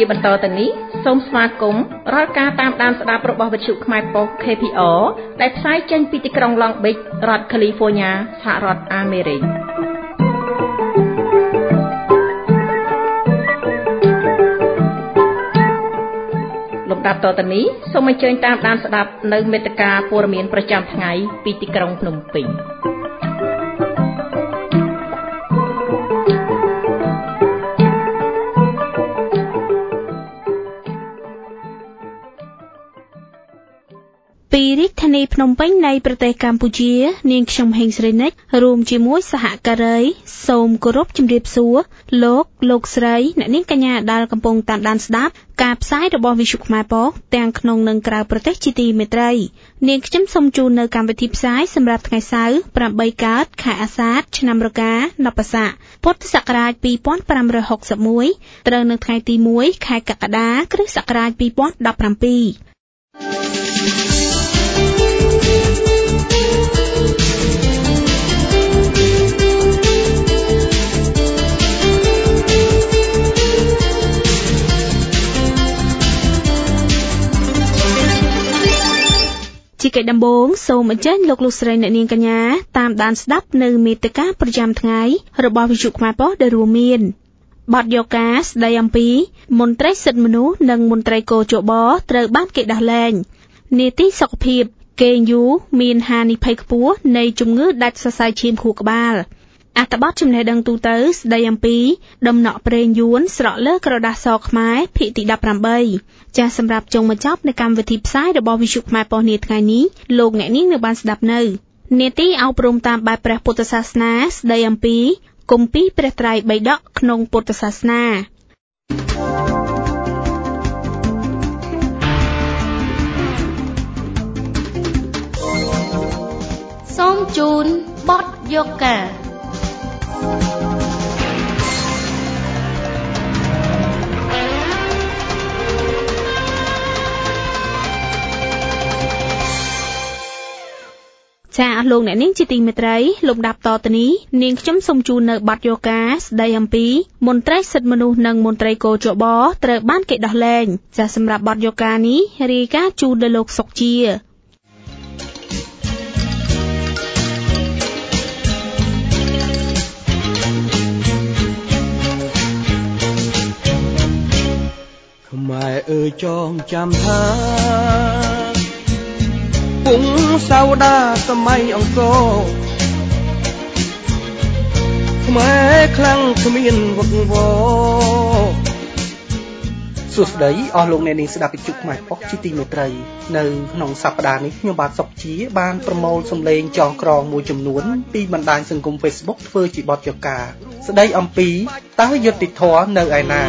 បន្តទៅនេះសូមស្វាគមន៍រាល់ការតាមដានស្ដាប់របស់វិទ្យុខ្មែរប៉ុស្តិ៍ KPR ដែលផ្សាយចេញពីទីក្រុង Long Beach រដ្ឋ California សហរដ្ឋអាមេរិកលំដាប់តទៅនេះសូមអញ្ជើញតាមដានស្ដាប់នៅមេត្តាព័ត៌មានប្រចាំថ្ងៃពីទីក្រុងភ្នំពេញពីរាជធានីភ្នំពេញនៃប្រទេសកម្ពុជានាងខ្ញុំហេងស្រីនិចរួមជាមួយសហការីសូមគោរពជម្រាបសួរលោកស្រីអ្នកនាងកញ្ញាដែលកំពុងតាមដានស្ដាប់ការផ្សាយរបស់វិទ្យុខ្មែរប៉ុស្តិ៍ទាំងក្នុងនិងក្រៅប្រទេសជាទីមេត្រីនាងខ្ញុំសូមជូននៅកម្មវិធីផ្សាយសម្រាប់ថ្ងៃសៅរ៍8កើតខែអាសាឍឆ្នាំរកានបស័កពុទ្ធសករាជ2561ត្រូវនៅថ្ងៃទី1ខែកក្កដាគ្រិស្តសករាជ2017ជាកិច្ចដំបូងសូមអញ្ជើញលោកស្រីអ្នកនាងកញ្ញាតាមដានស្ដាប់នៅមេត្តាប្រចាំថ្ងៃរបស់វិទ្យុខ្មែរប៉ុស្តិ៍ដែលរួមមានបទយកការស្ដីអំពីមន្ត្រីសិទ្ធិមនុស្សនិងមន្ត្រីកោជបត្រូវបានគេដោះលែងនីតិសុខភាពគេងយូរមានហានិភ័យខ្ពស់នៃជំងឺដាច់សរសៃឈាមខួរក្បាលអត្ថបទចំណេះដឹងទូទៅស្ដីអំពីដំណក់ប្រេងយួនស្រក់លើក្រដាសសខ្មែរភាគទី18ចាសសម្រាប់ចុងបញ្ចប់នៃកម្មវិធីផ្សាយរបស់វិទ្យុខ្មែរប៉ុស្តិ៍នាថ្ងៃនេះលោកអ្នកនាងនឹងបានស្ដាប់នៅនាទីអប់រំតាមបែបព្រះពុទ្ធសាសនាស្ដីអំពីគម្ពីរព្រះត្រៃបិដកក្នុងពុទ្ធសាសនាសូមជូនបទយកការចាអស់លោកអ្នកនាងជាទីមេត្រីលំដាប់តទៅនេះនាងខ្ញុំសូមជូននៅបទយកការស្ដីអំពីមន្ត្រីសិទ្ធិមនុស្សនិងមន្ត្រីកោជបត្រូវបានគេដោះលែងចាសម្រាប់បទយកការនេះរាយការណ៍ជូនដល់លោកសុកជាខ្មែរអើយចងចាំថាពុងសាវតាសម័យអង្គរខ្មែរខ្លាំងគ្មានវឹកវរសួស្តីអស់លោកអ្នកនាងស្ដាប់វិទ្យុខ្មែរប៉ុស្តិ៍ជាទីមេត្រីនៅក្នុងសប្តាហ៍នេះខ្ញុំបាទសុកជាបានប្រមូលសំឡេងចងក្រងមួយចំនួនពីបណ្ដាញសង្គម Facebook ធ្វើជាបទយកការស្ដីអំពីតើយុត្តិធម៌នៅឯណា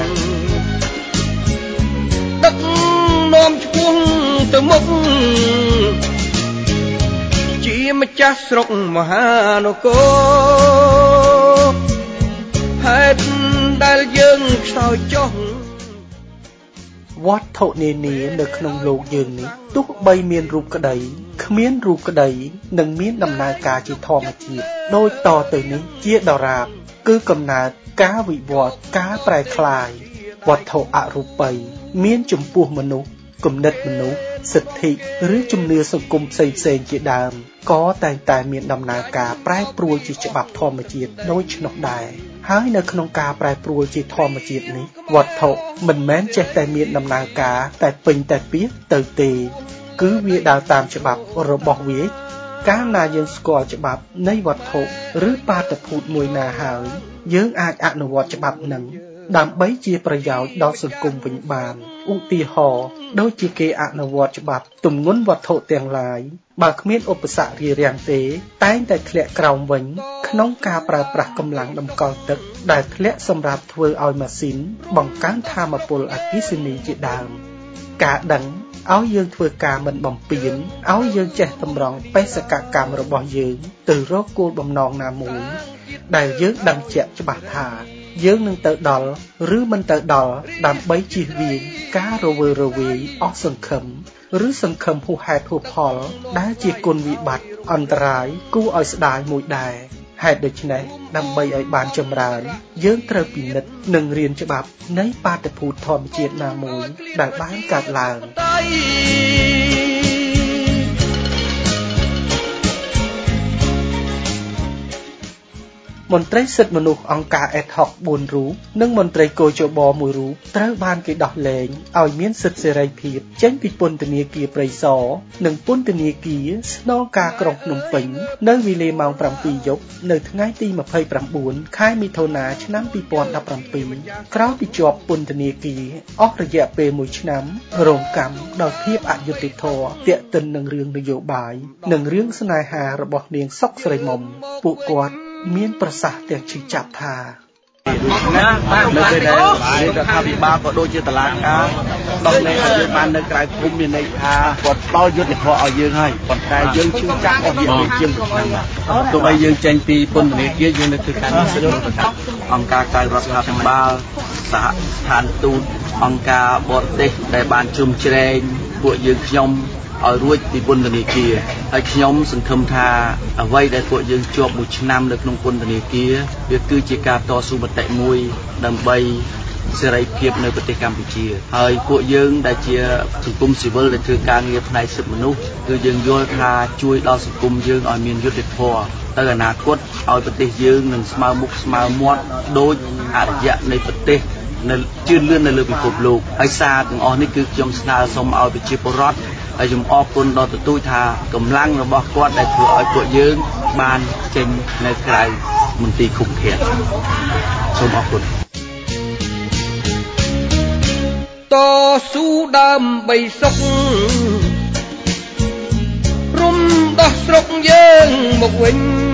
ដឹកនាំឆ្ពោះទៅមុខជាម្ចាស់ស្រុកមហានគរហេតុដែលយើងខ្សោយចុះវត្ថុនានានៅក្នុងលោកយើងនេះទោះបីមានរូបក្តីគ្មានរូបក្តីនឹងមានដំណើរការជាធម្មជាតិដូចតទៅនេះជាដរាបគឺកំណើតការវិវត្តការប្រែក្លាយវត្ថុអរូបីមានចំពោះមនុស្សគំនិតមនុស្សសិទ្ធិឬជំនឿសង្គមផ្សេងៗជាដើមក៏តែងតែមានដំណើរការប្រែប្រួលជាច្បាប់ធម្មជាតិដូចនោះដែរហើយនៅក្នុងការប្រែប្រួលជាធម្មជាតិនេះវត្ថុមិនមែនចេះតែមានដំណើរការតែពេញតែពាក្យទៅទេគឺវាដើរតាមច្បាប់របស់វាកាលណាយើងស្គាល់ច្បាប់នៃវត្ថុឬបាតុភូតមួយណាហើយយើងអាចអនុវត្តច្បាប់នឹងដើម្បីជាប្រយោជន៍ដល់សង្គមវិញបានឧទាហរណ៍ដូចជាគេអនុវត្តច្បាប់ទម្ងន់វត្ថុទាំងឡាយបើគ្មានឧបសគ្គរារាំងទេតែងតែធ្លាក់ក្រោមវិញក្នុងការប្រើប្រាស់កម្លាំងតម្កល់ទឹកដែលធ្លាក់សម្រាប់ធ្វើឲ្យម៉ាស៊ីនបង្កើនថាមពលអគ្គិសនីជាដើមការដឹងឲ្យយើងធ្វើការមិនបំពានឲ្យយើងចេះតម្រង់បេសកកម្មរបស់យើងទៅរកគោលបំណងណាមួយដែលយើងដឹងជាក់ច្បាស់ថាយើងនឹងទៅដល់ឬមិនទៅដល់ដើម្បីជៀសវាងការរវើរវាយអស់សង្ឃឹមឬសង្ឃឹមហួសហេតុហួសផលដែលជាគុណវិបត្តិអន្តរាយគួរឲ្យស្ដាយមួយដែរហេតុដូច្នេះដើម្បីឲ្យបានចម្រើនយើងត្រូវពិនិត្យនិងរៀនច្បាប់នៃបាតុភូតធម្មជាតិណាមួយដែលបានកើតឡើងមន្ត្រីសិទ្ធិមនុស្សអង្គការ Ad Hoc 4 រូបនិងមន្ត្រីកោជប1រូបត្រូវបានគេដោះលែងឲ្យមានសិទ្ធិសេរីភាពចេញពីពន្ធនាគារព្រៃសរនិងពន្ធនាគារស្នងការក្រុងភ្នំពេញនៅវេលាម៉ោង 7 យប់នៅថ្ងៃទី 29 ខែមិថុនាឆ្នាំ 2017 ក្រោយពីជាប់ពន្ធនាគារអស់រយៈពេល 1 ឆ្នាំរងកម្មដោយភាពអយុត្តិធម៌ទាក់ទិននឹងរឿងនយោបាយនិងរឿងស្នេហារបស់នាងសុកស្រីមុំពួកគាត់មានប្រសាសន៍ទាំងឈឺចាប់ថាណានៅពេលដែលរដ្ឋាភិបាលក៏ដូចជាតុលាការដោះលែងឲ្យយើងបាននៅក្រៅភូមិមានន័យថាគាត់ផ្ដល់យុត្តិធម៌ឲ្យយើងហើយប៉ុន្តែយើងឈឺចាប់អស់រយៈពេលជាង1ឆ្នាំទោះបីយើងចេញពីពន្ធនាគារយើងនៅធ្វើការនេះសិទ្ធិមនុស្សអង្គការក្រៅរដ្ឋាភិបាលសហស្ថានទូតអង្គការបរទេសដែលបានជុំជ្រែងពួកយើងខ្ញុំឲ្យរួចពីពន្ធនាគារហើយខ្ញុំសង្ឃឹមថាអ្វីដែលពួកយើងជាប់1ឆ្នាំនៅក្នុងពន្ធនាគារវាគឺជាការតស៊ូមតិមួយដើម្បីសេរីភាពនៅប្រទេសកម្ពុជាហើយពួកយើងដែលជាសង្គមស៊ីវិលដែលធ្វើការងារផ្នែកសិទ្ធិមនុស្សគឺយើងយល់ថាជួយដល់សង្គមយើងឲ្យមានយុត្តិធម៌ទៅអនាគតឲ្យប្រទេសយើងនឹងស្មើមុខស្មើមាត់ដូចអរិយនៃប្រទេសនៅជឿនលឿននៅលើពិភពលោកហើយសារទាំងអស់នេះគឺខ្ញុំស្នើសុំឲ្យប្រជាពលរដ្ឋហើយខ្ញុំអរគុណដល់ទទូចថាកម្លាំងរបស់គាត់ដែលធ្វើឲ្យពួកយើងបានចេញនៅក្រៅមន្ទីរឃុំឃាំងសូមអរគុណតស៊ូដើម្បីសុខរំដោះស្រុកយើងមកវិញ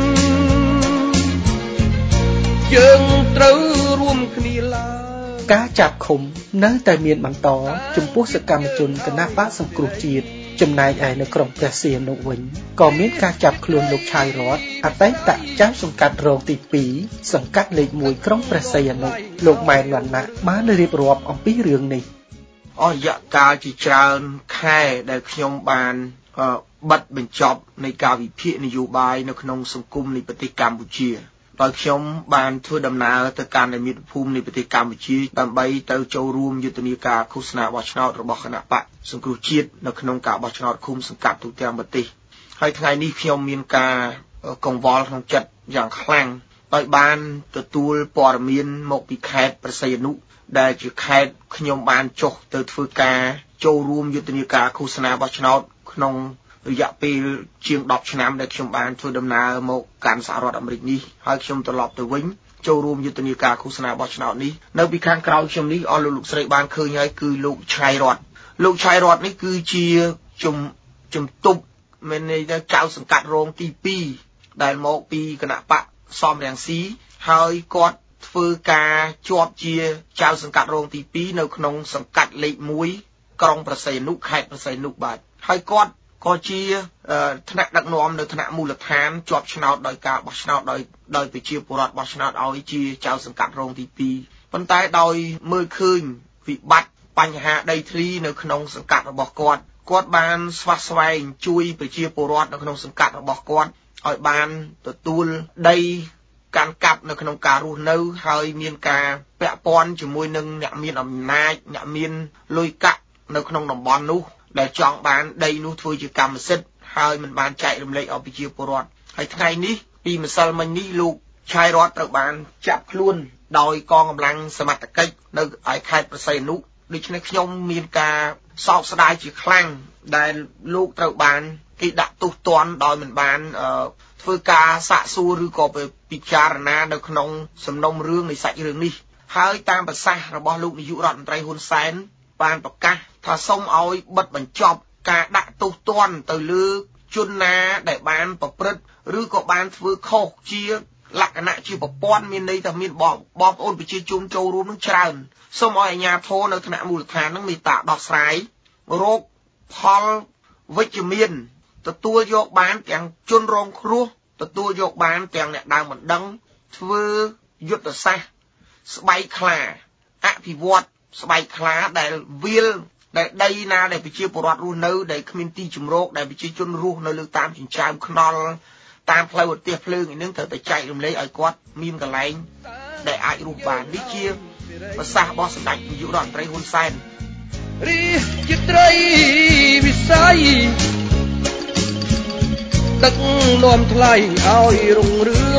យើងត្រូវរួមគ្នាឡើងការចាប់ឃុំនៅតែមានបន្តចំពោះសកម្មជនគណបក្សសង្គ្រោះជាតិចំណែកឯនៅក្រុងព្រះសីហនុវិញក៏មានការចាប់ខ្លួនលោកឆាយរតអតីតចៅសង្កាត់រងទី2សង្កាត់លេខ1ក្រុងព្រះសីហនុលោកម៉ែនវណ្ណៈបានរៀបរាប់អំពីរឿងនេះអស់រយៈកាលជាច្រើនខែដែលខ្ញុំបានបិទបញ្ចប់នៃការវិភាគនយោបាយនៅក្នុងសង្គមនៃប្រទេសកម្ពុជាដោយខ្ញុំបានធ្វើដំណើរទៅកាន់មាតុភូមិនៃប្រទេសកម្ពុជាដើម្បីទៅចូលរួមយុទ្ធនាការឃោសនាបោះឆ្នោតរបស់គណៈបកសង្គ្រោះជាតិនៅក្នុងការបោះឆ្នោតឃុំសង្កាត់ទូទាំងប្រទេសហើយថ្ងៃនេះខ្ញុំមានការកង្វល់ក្នុងចិត្តយ៉ាងខ្លាំងដោយបានទទួលព័ត៌មានមកពីខេត្តព្រះសីហនុដែលជាខេត្តខ្ញុំបានចុះទៅធ្វើការចូលរួមយុទ្ធនាការឃោសនាបោះឆ្នោតក្នុងរយៈពេលជាង10ឆ្នាំដែលខ្ញុំបានធ្វើដំណើរមកកាន់សហរដ្ឋអាមេរិកនេះហើយខ្ញុំត្រឡប់ទៅវិញចូលរួមយុទ្ធនាការឃោសនាបោះឆ្នោតនេះនៅពីខាងក្រោយខ្ញុំនេះអស់លោកស្រីបានឃើញហើយគឺលោកឆៃរតនេះគឺជាជំទប់មានន័យថាចៅសង្កាត់រងទី2ដែលមកពីគណៈបកសំរងស៊ីហើយគាត់ធ្វើការជាប់ជាចៅសង្កាត់រងទី2នៅក្នុងសង្កាត់លេខ1ក្រុងព្រះសីហនុខេត្តព្រះសីហនុបាទហើយគាត់ក៏ជាថ្នាក់ដឹកនាំនៅថ្នាក់មូលដ្ឋានជាប់ឆ្នោតដោយការបោះឆ្នោតដោយប្រជាពលរដ្ឋបោះឆ្នោតឲ្យជាចៅសង្កាត់រងទី2ប៉ុន្តែដោយមើលឃើញវិបត្តិបញ្ហាដីធ្លីនៅក្នុងសង្កាត់របស់គាត់បានស្វាស្វែងជួយប្រជាពលរដ្ឋនៅក្នុងសង្កាត់របស់គាត់ឲ្យបានទទួលដីកាន់កាប់នៅក្នុងការរស់នៅហើយមានការពាក់ព័ន្ធជាមួយនឹងអ្នកមានអំណាចអ្នកមានលុយកាក់នៅក្នុងតំបន់នោះដែលចង់បានដីនោះធ្វើជាកម្មសិទ្ធិហើយមិនបានចែករំលែកឲ្យប្រជាពលរដ្ឋហើយថ្ងៃនេះពីម្សិលមិញនេះលោកឆាយរតត្រូវបានចាប់ខ្លួនដោយកងកម្លាំងសមត្ថកិច្ចនៅឯខេត្តព្រះសីហនុដូច្នេះខ្ញុំមានការសោកស្ដាយជាខ្លាំងដែលលោកត្រូវបានគេដាក់ទោសទណ្ឌដោយមិនបានធ្វើការសាកសួរឬក៏ពិចារណានៅក្នុងសំណុំរឿងនៃសាច់រឿងនេះហើយតាមប្រសាសន៍របស់លោកនាយករដ្ឋមន្ត្រីហ៊ុនសែនបានប្រកាសថាសូមឲ្យបិទបញ្ចប់ការដាក់ទោសទណ្ឌទៅលើជនណាដែលបានប្រព្រឹត្តឬក៏បានធ្វើខុសជាលក្ខណៈជាប្រព័ន្ធមានន័យថាមានបងប្អូនប្រជាជនចូលរួមនឹងច្រើនសូមឲ្យអាជ្ញាធរនៅថ្នាក់មូលដ្ឋាននឹងមេត្តាដោះស្រាយរោគផលវិជ្ជមានទទួលយកបានទាំងជនរងគ្រោះទទួលយកបានទាំងអ្នកដើមមិនដឹងធ្វើយុទ្ធសាស្ត្រស្បែកខ្លាអភិវឌ្ឍស្បែកខ្លាដែលវាលដែលដីណាដែលប្រជាពលរដ្ឋរស់នៅដែលគ្មានទីជម្រកដែលប្រជាជនរស់នៅលើតាមចិញ្ចើមថ្នល់តាមផ្លូវឧទ្ទិសភ្លើងនេះត្រូវតែចែករំលែកឲ្យគាត់មានកន្លែងដែលអាចរស់បាននេះជាប្រសាសន៍របស់សម្ដេចនាយករដ្ឋមន្ត្រីហ៊ុនសែនរាជត្រីវិស័យដឹកនាំថ្លៃឲ្យរុងរឿង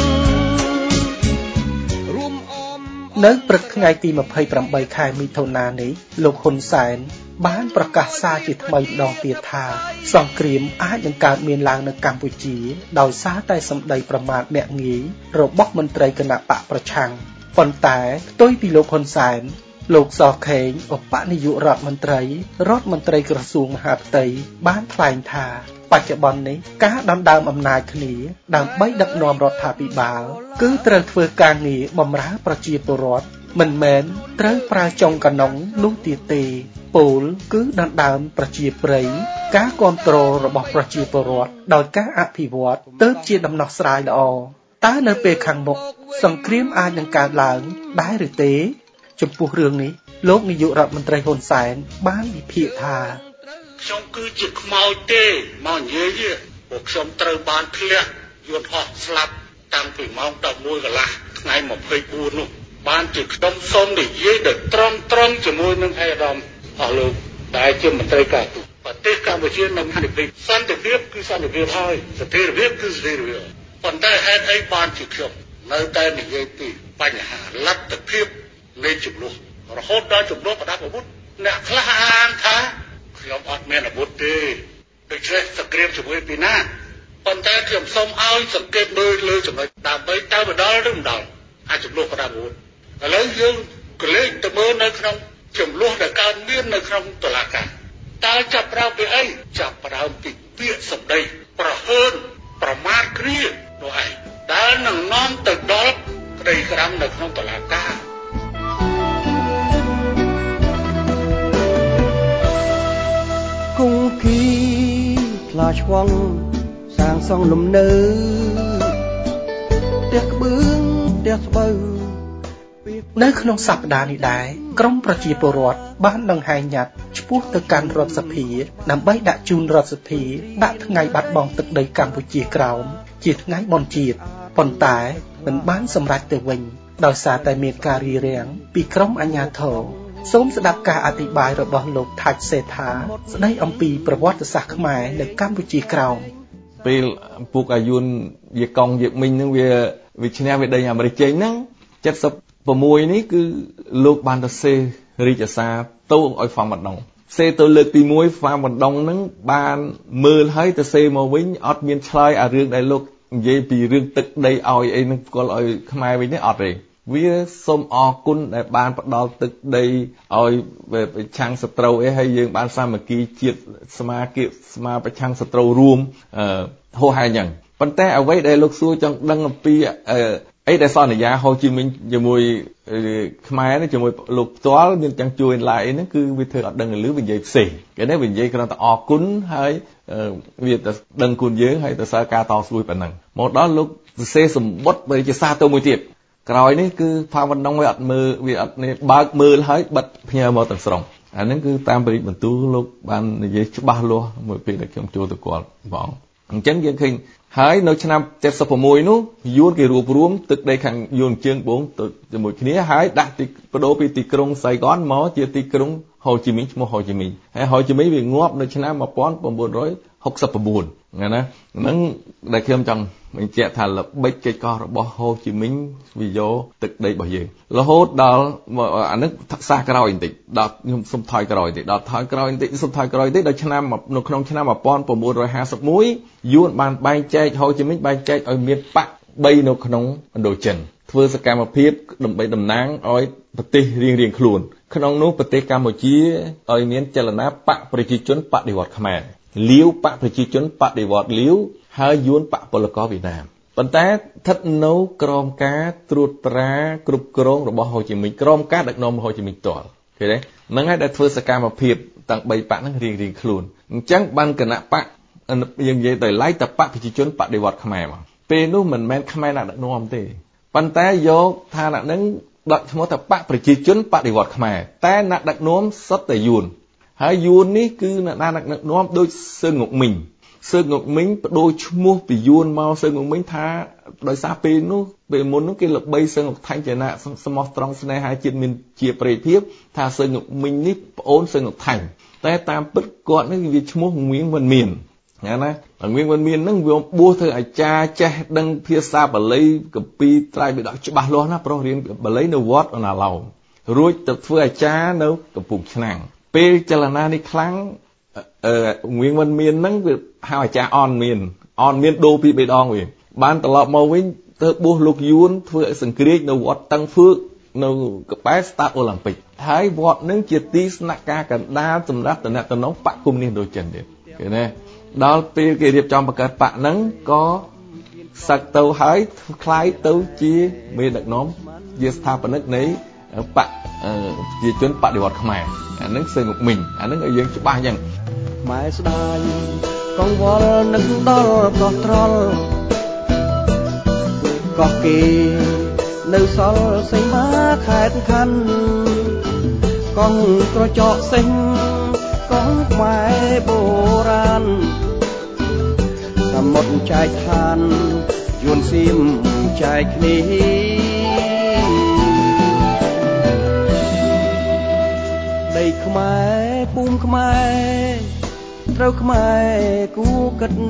រួមអមនៅព្រឹកថ្ងៃទី28ខែមិថុនានេះលោកហ៊ុនសែនបានប្រកាសសារជាថ្មីម្ដងទៀតថាសង្គ្រាមអាចនឹងកើតមានឡើងនៅកម្ពុជាដោយសារតែសម្ដីប្រមាថមាក់ងាយរបស់មន្ត្រីគណៈបកប្រឆាំងប៉ុន្តែផ្ទុយពីលោកហ៊ុនសែនលោកសខេងឧបនាយករដ្ឋមន្ត្រីក្រសួងមហាផ្ទៃបានថ្លែងថាបច្ចុប្បន្ននេះការដណ្ដើមអំណាចគ្នាដើម្បីដឹកនាំរដ្ឋាភិបាលគឺត្រូវធ្វើការងារបម្រើប្រជាពលរដ្ឋមិនមែនត្រូវប្រើចុងកណ្ដុងនោះទៀតទេពោលគឺដណ្ដើមប្រជាប្រិយការគ្រប់គ្រងរបស់ប្រជាពលរដ្ឋដោយការអភិវឌ្ឍទើបជាដំណោះស្រាយល្អតើនៅពេលខាងមុខសង្គ្រាមអាចនឹងកើតឡើងដែរឬទេចំពោះរឿងនេះលោកនាយករដ្ឋមន្ត្រីហ៊ុនសែនបានវិភាគថាខ្ញុំគឺជាខ្មោចទេមកនិយាយពួកខ្ញុំត្រូវបានធ្លាក់យន្តហោះស្លាប់តាំងពីម៉ោង 11 កន្លះថ្ងៃ 24 នោះបានជាខ្ញុំសូមនិយាយដោយត្រង់ជាមួយនឹងឯកឧត្តមអស់លោកដែលជាមន្ត្រីការទូតប្រទេសកម្ពុជានៅសន្តិភាពសន្តិភាពគឺសន្តិភាពហើយស្ថិរភាពគឺស្ថិរភាពប៉ុន្តែហេតុអីបានជាខ្ញុំនៅតែនិយាយពីបញ្ហាលទ្ធភាពនៃចំនួនរហូតដល់ចំនួនប្រដាប់អាវុធអ្នកខ្លះអានថាខ្ញុំអត់មានអាវុធទេដូច្នេះសង្គ្រាមជាមួយពីណាប៉ុន្តែខ្ញុំសូមឲ្យសង្កេតមើលលើចំណុចដើម្បីតើបដលឬមិនដល់អាចចំនួនប្រដាប់អាវុធឥឡូវយើងក៏លេខទៅមើលនៅក្នុងចំនួនដែលកើតមាននៅក្នុងតុលាការតើចាប់ផ្ដើមពីអីចាប់ផ្ដើមពីពាក្យសម្ដីប្រហើនប្រមាថគ្នានោះឯងដែលនឹងនាំទៅដល់ក្តីក្រាំនៅក្នុងតុលាការគង្គីផ្លាឆ្វងសាងសង់លំនៅផ្ទះក្បឿងផ្ទះស្បូវនៅក្នុងសប្តាហ៍នេះដែរក្រមប្រជាពលរដ្ឋបានដង្ហែញត្តិឆ្ពោះទៅកាន់រដ្ឋសភាដើម្បីដាក់ជូនរដ្ឋសភាដាក់ថ្ងៃបាត់បង់ទឹកដីកម្ពុជាក្រោមជាថ្ងៃបុណ្យជាតិប៉ុន្តែមិនបានសម្រេចទៅវិញដោយសារតែមានការរារាំងពីក្រមអាជ្ញាធរសូមស្ដាប់ការអធិប្បាយរបស់លោកថាច់សេដ្ឋាស្ដីអំពីប្រវត្តិសាស្ត្រខ្មែរនៅកម្ពុជាក្រោមពេលពួកអាយុនវាកង់យើងមិញហ្នឹងវាឈ្នះវាដីអាមេរិកចេញហ្នឹង76នេះគឺលោកបានទៅសេរាជសារទៅឲ្យហ្វាំបណ្ដុងសេទៅលើកទី1ហ្វាំបណ្ដុងហ្នឹងបានមើលហើយទៅសេមកវិញអត់មានឆ្លើយអារឿងដែលលោកនិយាយពីរឿងទឹកដីឲ្យអីនឹងផ្គល់ឲ្យខ្មែរវិញទេអត់ទេវាសូមអរគុណដែលបានផ្ដល់ទឹកដីឲ្យប្រឆាំងសត្រូវអីហើយយើងបានសាមគ្គីជាតិស្មាប្រឆាំងសត្រូវរួមហោហែអញ្ចឹងប៉ុន្តែអ្វីដែលលោកសួរចង់ដឹងអំពីអីដែលសន្យាហូជីមិញជាមួយខ្មែរនេះជាមួយលោកផ្ទាល់មានទាំងជួយឡាយអីហ្នឹងគឺវាធ្វើអត់ដឹងឮវានិយាយផ្សេងគេនេះវានិយាយគ្រាន់តែអរគុណហើយវាទៅដឹងគុណយើងហើយទៅសារការតស៊ូប៉ុណ្ណឹងមកដល់លោកសរសេរសម្បត្តិវិជាសាទៅមួយទៀតក្រោយនេះគឺផាវណ្ដងវាអត់មើលវាអត់នេះបើកមើលហើយបិទផ្ញើមកទាំងស្រុងអាហ្នឹងគឺតាមបរិយាបន្ទូលលោកបាននិយាយច្បាស់លាស់មួយពេលដែលខ្ញុំចូលទៅគាត់បងអញ្ចឹងយើងឃើញហើយនៅឆ្នាំ76នោះយួនគេរួបរวมទឹកដីខាងយួនជើងបងទៅជាមួយគ្នាហើយដាក់ទីបដូរពីទីក្រុងសៃហ្គនមកជាទីក្រុងហូជីមីញឈ្មោះហូជីមីញហើយហូជីមីញវាងាប់នៅឆ្នាំ1969ណាហ្នឹងដែលខ្ញុំចង់បញ្ជាក់ថាល្បិចកិច្ចកោះរបស់ហូជីមីញវាយកទឹកដីរបស់យើងរហូតដល់អានេះសាសក្រោយបន្តិចដល់ខ្ញុំសុំថយក្រោយបន្តិចដល់ថយក្រោយបន្តិចសុំថយក្រោយបន្តិចដល់ឆ្នាំនៅក្នុងឆ្នាំ1951យួនបានបែងចែកហូជីមីញបែងចែកឲ្យមានបក3នៅក្នុងឥណ្ឌូចិនធ្វើសកម្មភាពដើម្បីតំណាងឲ្យប្រទេសរៀងៗខ្លួនក្នុងនោះប្រទេសកម្ពុជាឲ្យមានចលនាបកប្រជាជនបដិវត្តខ្មែរលាវបកប្រជាជនបដិវត្តលាវហើយយួនបកពលករវៀតណាមប៉ុន្តែស្ថិតនៅក្រោមការត្រួតត្រាគ្រប់គ្រងរបស់ហូជីមីញក្រោមការដឹកនាំរបស់ហូជីមីញផ្ទាល់ឃើញទេហ្នឹងហើយដែលធ្វើសកម្មភាពទាំង3បកហ្នឹងរៀងៗខ្លួនអញ្ចឹងបានគណៈបកយើងនិយាយដោយឡែកតែបកប្រជាជនបដិវត្តខ្មែរមកពេលនោះមិនមែនខ្មែរអ្នកដឹកនាំទេប៉ុន្តែយកឋានៈហ្នឹងដាក់ឈ្មោះថាបកប្រជាជនបដិវត្តខ្មែរតែអ្នកដឹកនាំសុទ្ធតែយួនហើយយួននេះគឺអ្នកដឹកនាំដូចសឿនងុកមីងសើងងមិញបដូរឈ្មោះពីយួនមកសើងងមិញថាដោយសារពេលនោះពេលមុននោះគេល្បីសើងងថៃចណាស្មោះត្រង់ស្នេហាជាតិមានជាប្រេភាពថាសើងងមិញនេះប្អូនសើងងថៃតែតាមពិតគាត់នេះវាឈ្មោះងៀងមិនមានណាងៀងមិនមានហ្នឹងវាបួសធ្វើអាចារ្យចេះដឹងភាសាបាលីកាពីត្រៃបិដកច្បាស់លាស់ណាប្រុសរៀនបាលីនៅវត្តអណាឡោមរួចទៅធ្វើអាចារ្យនៅកំពង់ឆ្នាំងពេលចលនានេះខ្លាំងងៀងមិនមានហ្នឹងវាហៅអាចារ្យអនមានដូរពី3ដងវិញបានត្រឡប់មកវិញទៅបួសលោកយួនធ្វើសង្គ្រាចនៅវត្តតឹងហ្វឺកនៅកបែរស្តាតអូឡ িম্প ិកហើយវត្តនឹងជាទីស្នាក់ការកណ្ដាលសម្រាប់តំណែងបកគុំនេះដូចចិនទៀតឃើញទេដល់ពេលគេរៀបចំបង្កើតបកហ្នឹងក៏សឹកទៅហើយคล้ายទៅជាមេដឹកនាំជាស្ថាបនិកនៃបកជាជនបដិវត្តខ្មែរអាហ្នឹងសើងមិញអាហ្នឹងឲ្យយើងច្បាស់អញ្ចឹងម៉ែស្ដាយកងវល់នឹកដល់កោះត្រល់កោះគេនៅសល់សីមាខេត្តខណ្ឌកងក្រចកសេះកងខ្មែរបុរាណសមុទ្រចែកឋានយួនសៀមចែកគ្នាដីខ្មែរភូមិខ្មែរត្រូវខ្មែរគូគិត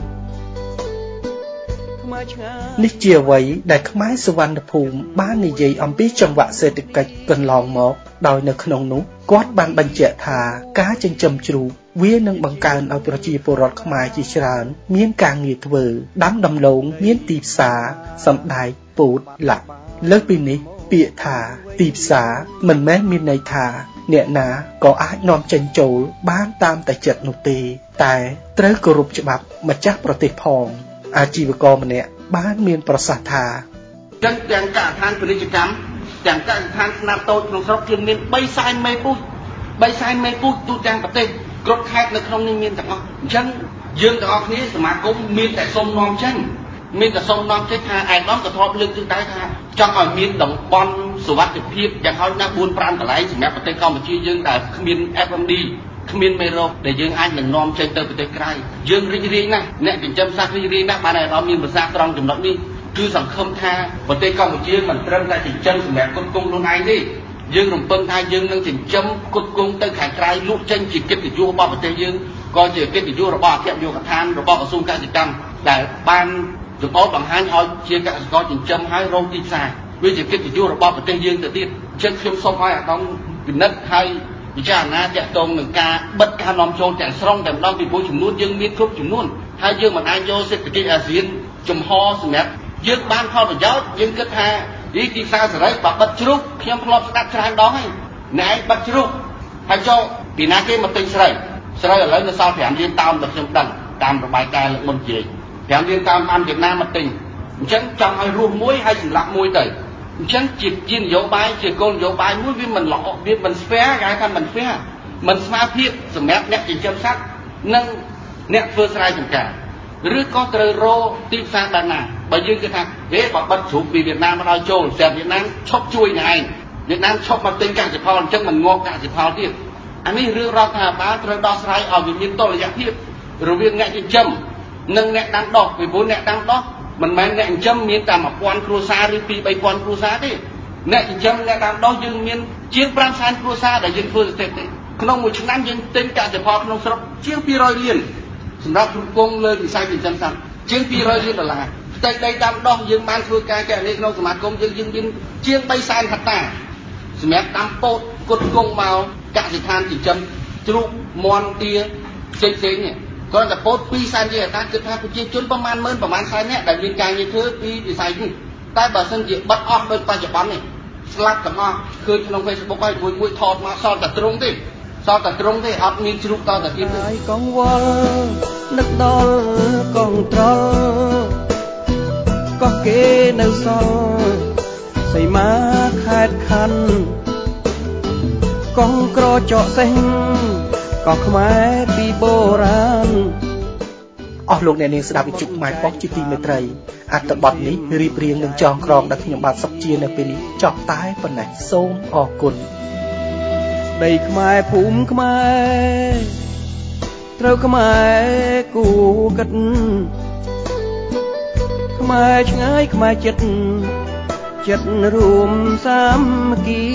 នេះជាអ្វីដែលខ្មែរសវណ្ណភូមិបាននិយាយអំពីចង្វាក់សេដ្ឋកិច្ចកន្លងមកដោយនៅក្នុងនោះគាត់បានបញ្ជាក់ថាការចិញ្ចឹមជ្រូកវានឹងបង្កើនឲ្យប្រជាពលរដ្ឋខ្មែរជាច្រើនមានការងារធ្វើដាំដំឡូងមានទីផ្សារសម្ដែកពោតលាក់លើសពីនេះពាក្យថាទីផ្សារមិនមែនមានន័យថាអ្នកណាក៏អាចនាំចេញចូលបានតាមតែចិត្តនោះទេតែត្រូវគោរពច្បាប់ម្ចាស់ប្រទេសផងអាជីវករម្នាក់បានមានប្រសាសន៍ថាចឹងទាំងកសិដ្ឋានពាណិជ្ជកម្មទាំងកសិដ្ឋានខ្នាតតូចក្នុងស្រុកគឺមាន3សែនមេពូជទូទាំងប្រទេសគ្រប់ខេត្តនៅក្នុងនេះមានទាំងអស់អញ្ចឹងយើងទាំងអស់គ្នាសមាគមមានតែសុំនាំចេញថាឯកឧត្តមក៏ធ្លាប់លើកទៅដែរថាចង់ឲ្យមានតំបន់សុវត្ថិភាពយ៉ាងហោចណាស់ 4-5 កន្លែងសម្រាប់ប្រទេសកម្ពុជាយើងដែលគ្មាន FMD គ្មានមេរោគដែលយើងអាចនឹងនាំចេញទៅប្រទេសក្រៅយើងរីករាយណាស់អ្នកចិញ្ចឹមសត្វរីករាយណាស់បានឯកឧត្តមមានប្រសាសន៍ត្រង់ចំណុចនេះគឺសង្ឃឹមថាប្រទេសកម្ពុជាមិនត្រឹមតែចិញ្ចឹមសម្រាប់គុតគង់ខ្លួនឯងទេយើងរំពឹងថាយើងនឹងចិញ្ចឹមគុតគង់ទៅខាងក្រៅលក់ចេញជាកិត្តិយសរបស់ប្រទេសយើងក៏ជាកិត្តិយសរបស់អគ្គនាយកដ្ឋានរបស់ក្រសួងកសិកម្មដែលបានសម្ពោធបង្ហាញឲ្យជាកសិករចិញ្ចឹមឲ្យរកទីផ្សារវាជាកិត្តិយសរបស់ប្រទេសយើងទៅទៀតអញ្ចឹងខ្ញុំសូមឲ្យអាដាមពិនិត្យឲ្យពិចារណាតាក់ទងនឹងការបិទការនាំចូលទាំងស្រុងតែម្ដងពីព្រោះចំនួនយើងមានគ្រប់ចំនួនហើយយើងមិនអាចយកសេដ្ឋកិច្ចអាស៊ានចំហសម្រាប់យើងបានផលប្រយោជន៍យើងគិតថាទីផ្សារសេរីបើបិទជ្រូកខ្ញុំធ្លាប់ស្ដាប់ច្រើនដងហើយណែបិទជ្រូកហើយចូលពីណាគេមកទិញស្រូវឥឡូវនៅសល់5លានតោនដែលខ្ញុំដឹងតាមរបាយការណ៍លើកមុនជេរ5លានតោនបានវៀតណាមមកទិញអញ្ចឹងចង់ឲ្យរស់មួយហើយសម្លាប់មួយទៅអញ្ចឹងជានយោបាយជាគោលនយោបាយមួយវាមិនល្អវាមិនស្វែគេថាមិនស្វែមិនស្មារតីសម្រាប់អ្នកចិញ្ចឹមសត្វនិងអ្នកធ្វើស្រែចម្ការឬក៏ត្រូវរកទីផ្សារបែបណាបើយើងគិតថាបើបិទជ្រូកពីវៀតណាមមកដល់ចូលស្រាប់វៀតណាមឈប់ជួយនឹងឯងវៀតណាមឈប់មកទិញកសិផលអញ្ចឹងមិនងាប់កសិផលទៀតអានេះរឿងរដ្ឋាភិបាលត្រូវដោះស្រាយឲ្យវាមានតុល្យភាពរវាងអ្នកចិញ្ចឹមនិងអ្នកដាំដុះពីព្រោះអ្នកដាំដុះមិនមែនអ្នកចិញ្ចឹមមានតែ 1000 គ្រួសារឬ 2-3000 គ្រួសារទេអ្នកចិញ្ចឹមអ្នកដាំដុះយើងមានជាង 500,000 គ្រួសារដែលយើងធ្វើស្ថិតិក្នុងមួយឆ្នាំយើងទិញកសិផលក្នុងស្រុកជាង 200 លានសម្រាប់គ្រប់គ្រងលើវិស័យចិញ្ចឹមសត្វជាង 200 លានដុល្លារផ្ទៃដីដាំដុះយើងបានធ្វើការកែនេះក្នុងសមាគមយើងមានជាង 300,000 ហិកតាសម្រាប់ដាំពោតគុតគង់មកកសិដ្ឋានចិញ្ចឹមជ្រូកមាន់ទាផ្សេងៗនេះគាត់តែពោត 200,000 ហិកតាគិតថាប្រជាជនប្រមាណ10000 ប្រមាណ100,000 នាក់ដែលមានការងារធ្វើពីវិស័យនេះតែបើសិនជាបិទអស់ដោយបច្ចុប្បន្ននេះស្លាប់ទាំងអស់ឃើញក្នុង Facebook ហើយមួយថតមកសល់តែត្រង់ទេអត់មានជ្រូកតតែទៀតទេកងវល់នឹកដល់កងត្រល់ក៏គេនៅសល់សីមាខេត្តខណ្ឌកងក្រចកសេះក៏ខ្មែរពីបុរាណអស់លោកអ្នកនាងស្ដាប់វិទ្យុខ្មែរប៉ុស្តិ៍ជាទីមេត្រីអត្ថបទនេះរៀបរៀងនឹងចងក្រងដល់ខ្ញុំបាទសុកជានៅពេលនេះចប់តែប៉ុណ្ណេះសូមអរគុណដីខ្មែរភូមិខ្មែរត្រូវខ្មែរគូកិតខ្មែរឆ្ងាយខ្មែរចិត្តចិត្តរួមសាមគ្គី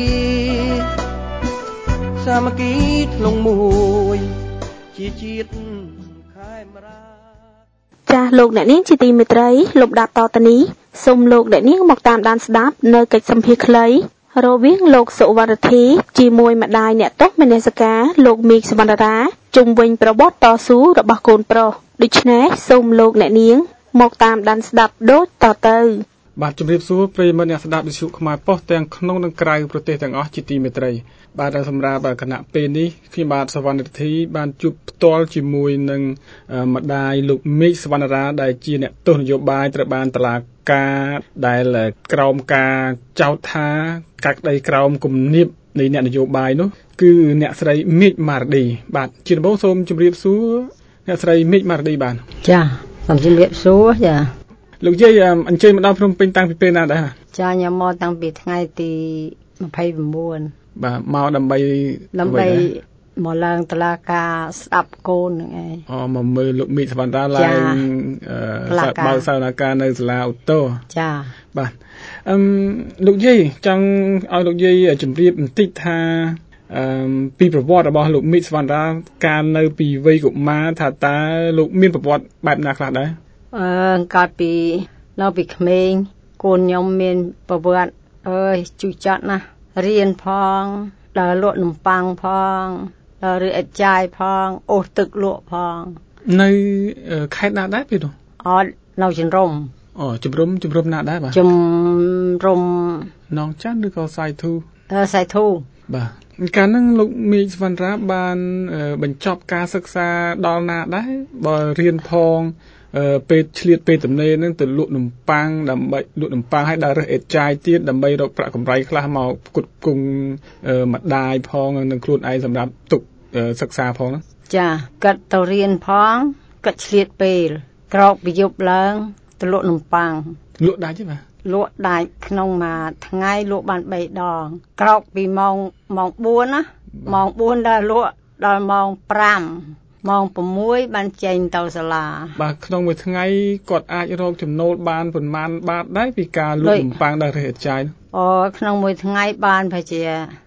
ធ្លុងមួយជាជាតិខេមរាចាស់លោកអ្នកនាងជាទីមេត្រីលំដាប់តទៅនេះសូមលោកអ្នកនាងមកតាមដានស្ដាប់នៅកិច្ចសម្ភាសន៍ខ្លីរវាងលោកសុវត្ថិជាមួយម្ដាយអ្នកទោសមនសិការលោកមីកសវណ្ណរាជុំវិញប្រវត្តិតស៊ូរបស់កូនប្រុសដូច្នេះសូមលោកអ្នកនាងមកតាមដានស្ដាប់ដូចតទៅបាទជម្រាបសួរប្រិយមិត្តអ្នកស្ដាប់វិទ្យុខ្មែរប៉ុស្តិ៍ទាំងក្នុងនិងក្រៅប្រទេសទាំងអស់ជាទីមេត្រីបាទសម្រាប់គណៈពេលនេះខ្ញុំបាទសវណ្ណរិទ្ធីបានជួបផ្ទាល់ជាមួយនឹងម្ដាយលោកមីកសវណ្ណរាដែលជាអ្នកទស្សនយោបាយត្រូវបានតុលាការដែលក្រោមការចោទថាកាក្តីក្រោមគំនាបនៃអ្នកនយោបាយនោះគឺអ្នកស្រីមីកម៉ារឌីបាទជាដំបូងសូមជម្រាបសួរអ្នកស្រីមីកម៉ារឌីបាទចាសូមជម្រាបសួរចាលោកយាយអញ្ជើញមកដល់ភ្នំពេញតាំងពីពេលណាដែរចាខ្ញុំមកតាំងពីថ្ងៃទី29 បាទមកដើម្បីមកឡើងតុលាការស្ដាប់កូនហ្នឹងឯងមកមើលលោកមីកសវណ្ណរាឡើងបើកសាលនាការនៅសាលាឧទ្ធរចាបាទលោកយាយចង់ឲ្យលោកយាយជម្រាបបន្តិចថាពីប្រវត្តិរបស់លោកមីកសវណ្ណរាកាលនៅពីវ័យកុមារថាតើលោកមានប្រវត្តិបែបណាខ្លះដែរកាលពីនៅពីក្មេងកូនខ្ញុំមានប្រវត្តិជូរចត់ណាស់រៀនផងដើរលក់នំប៉័ងផងដើរឬអិតចាយផងអូសទឹកលក់ផងនៅខេត្តណាដែរពេលនោះអត់នៅជំរំជំរំណាដែរបាទជំរំនងច័ន្ទឬក៏សៃធូសៃធូបាទកាលហ្នឹងលោកមីកសវណ្ណរាបានបញ្ចប់ការសិក្សាដល់ណាដែរបើរៀនផងពេលឆ្លៀតពេលទំនេរហ្នឹងទៅលក់នំប៉័ងដើម្បីលក់នំប៉័ងឲ្យដើររើសអេតចាយទៀតដើម្បីរកប្រាក់កម្រៃខ្លះមកផ្គត់ផ្គង់ម្ដាយផងនិងខ្លួនឯងសម្រាប់ទុកសិក្សាផងហ្នឹងចាគាត់ទៅរៀនផងគាត់ឆ្លៀតពេលក្រោកពីយប់ឡើងទៅលក់នំប៉័ងលក់ដាច់ទេបាទលក់ដាច់ក្នុងមួយថ្ងៃលក់បាន3ដងក្រោកពីម៉ោង4ណាម៉ោង4ដល់លក់ដល់ម៉ោង5ម៉ោង6បានចេញទៅសាលាបាទក្នុងមួយថ្ងៃគាត់អាចរកចំណូលបានប៉ុន្មានបាតដែរពីការលក់នំប៉័ងដល់រហេតចាយក្នុងមួយថ្ងៃបានប្រហែលជា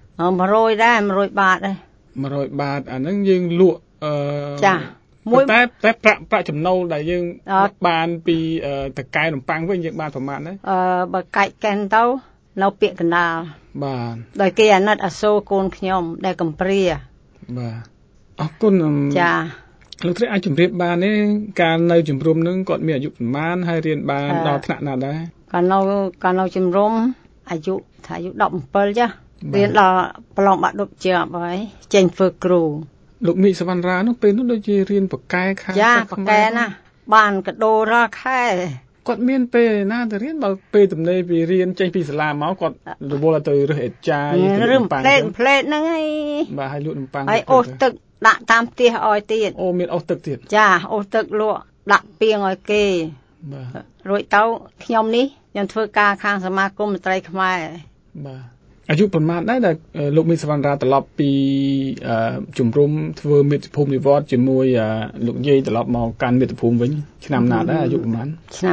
100ដែរ100បាតដែរ 100បាតអាហ្នឹងយើងលក់ចាមួយតែប្រាក់ចំណូលដែលយើងបានពីតកែនំប៉័ងវិញយើងបានប្រមាណដែរបើកាច់កែនទៅនៅពាក្យកណ្ដាលបាទដោយគេអាណិតអាសូរកូនខ្ញុំដែលកំព្រាបាទអរគុណចាលោកស្រីអាចជម្រាបបានទេកាលនៅជំរំនឹងគាត់មានអាយុប្រមាណហើយរៀនបានដល់ថ្នាក់ណាដែរកាលនៅជំរំអាយុ17ចារៀនដល់ប្រឡងបាក់ឌុបជាហើយចេញធ្វើគ្រូលោកមីកសវណ្ណរានោះពេលនោះដូចជារៀនបកែខាងចាបកែណាបានកដោរាល់ខែគាត់មានពេលណាទៅរៀនបើពេលទំនេរពីរៀនចេញពីសាលាមកគាត់រវល់ទៅរើសអេតចាយរឿងផ្លេតហ្នឹងហើយបាទឲ្យលក់នំប៉័ងហើយអូសទឹកដាក់តាមផ្ទះឲ្យទៀតមានអូសទឹកទៀតចាអូសទឹកលក់ដាក់ពាងឲ្យគេបាទរួចទៅខ្ញុំនេះខ្ញុំធ្វើការខាងសមាគមមន្ត្រីខ្មែរបាទអាយុប្រមាណដែរដែលលោកមីកសវណ្ណរាត្រឡប់ពីជំរំធ្វើមាតុភូមិនិវត្តជាមួយលោកយាយត្រឡប់មកកាន់មាតុភូមិវិញឆ្នាំណាដែរអាយុប្រមាណឆ្នាំ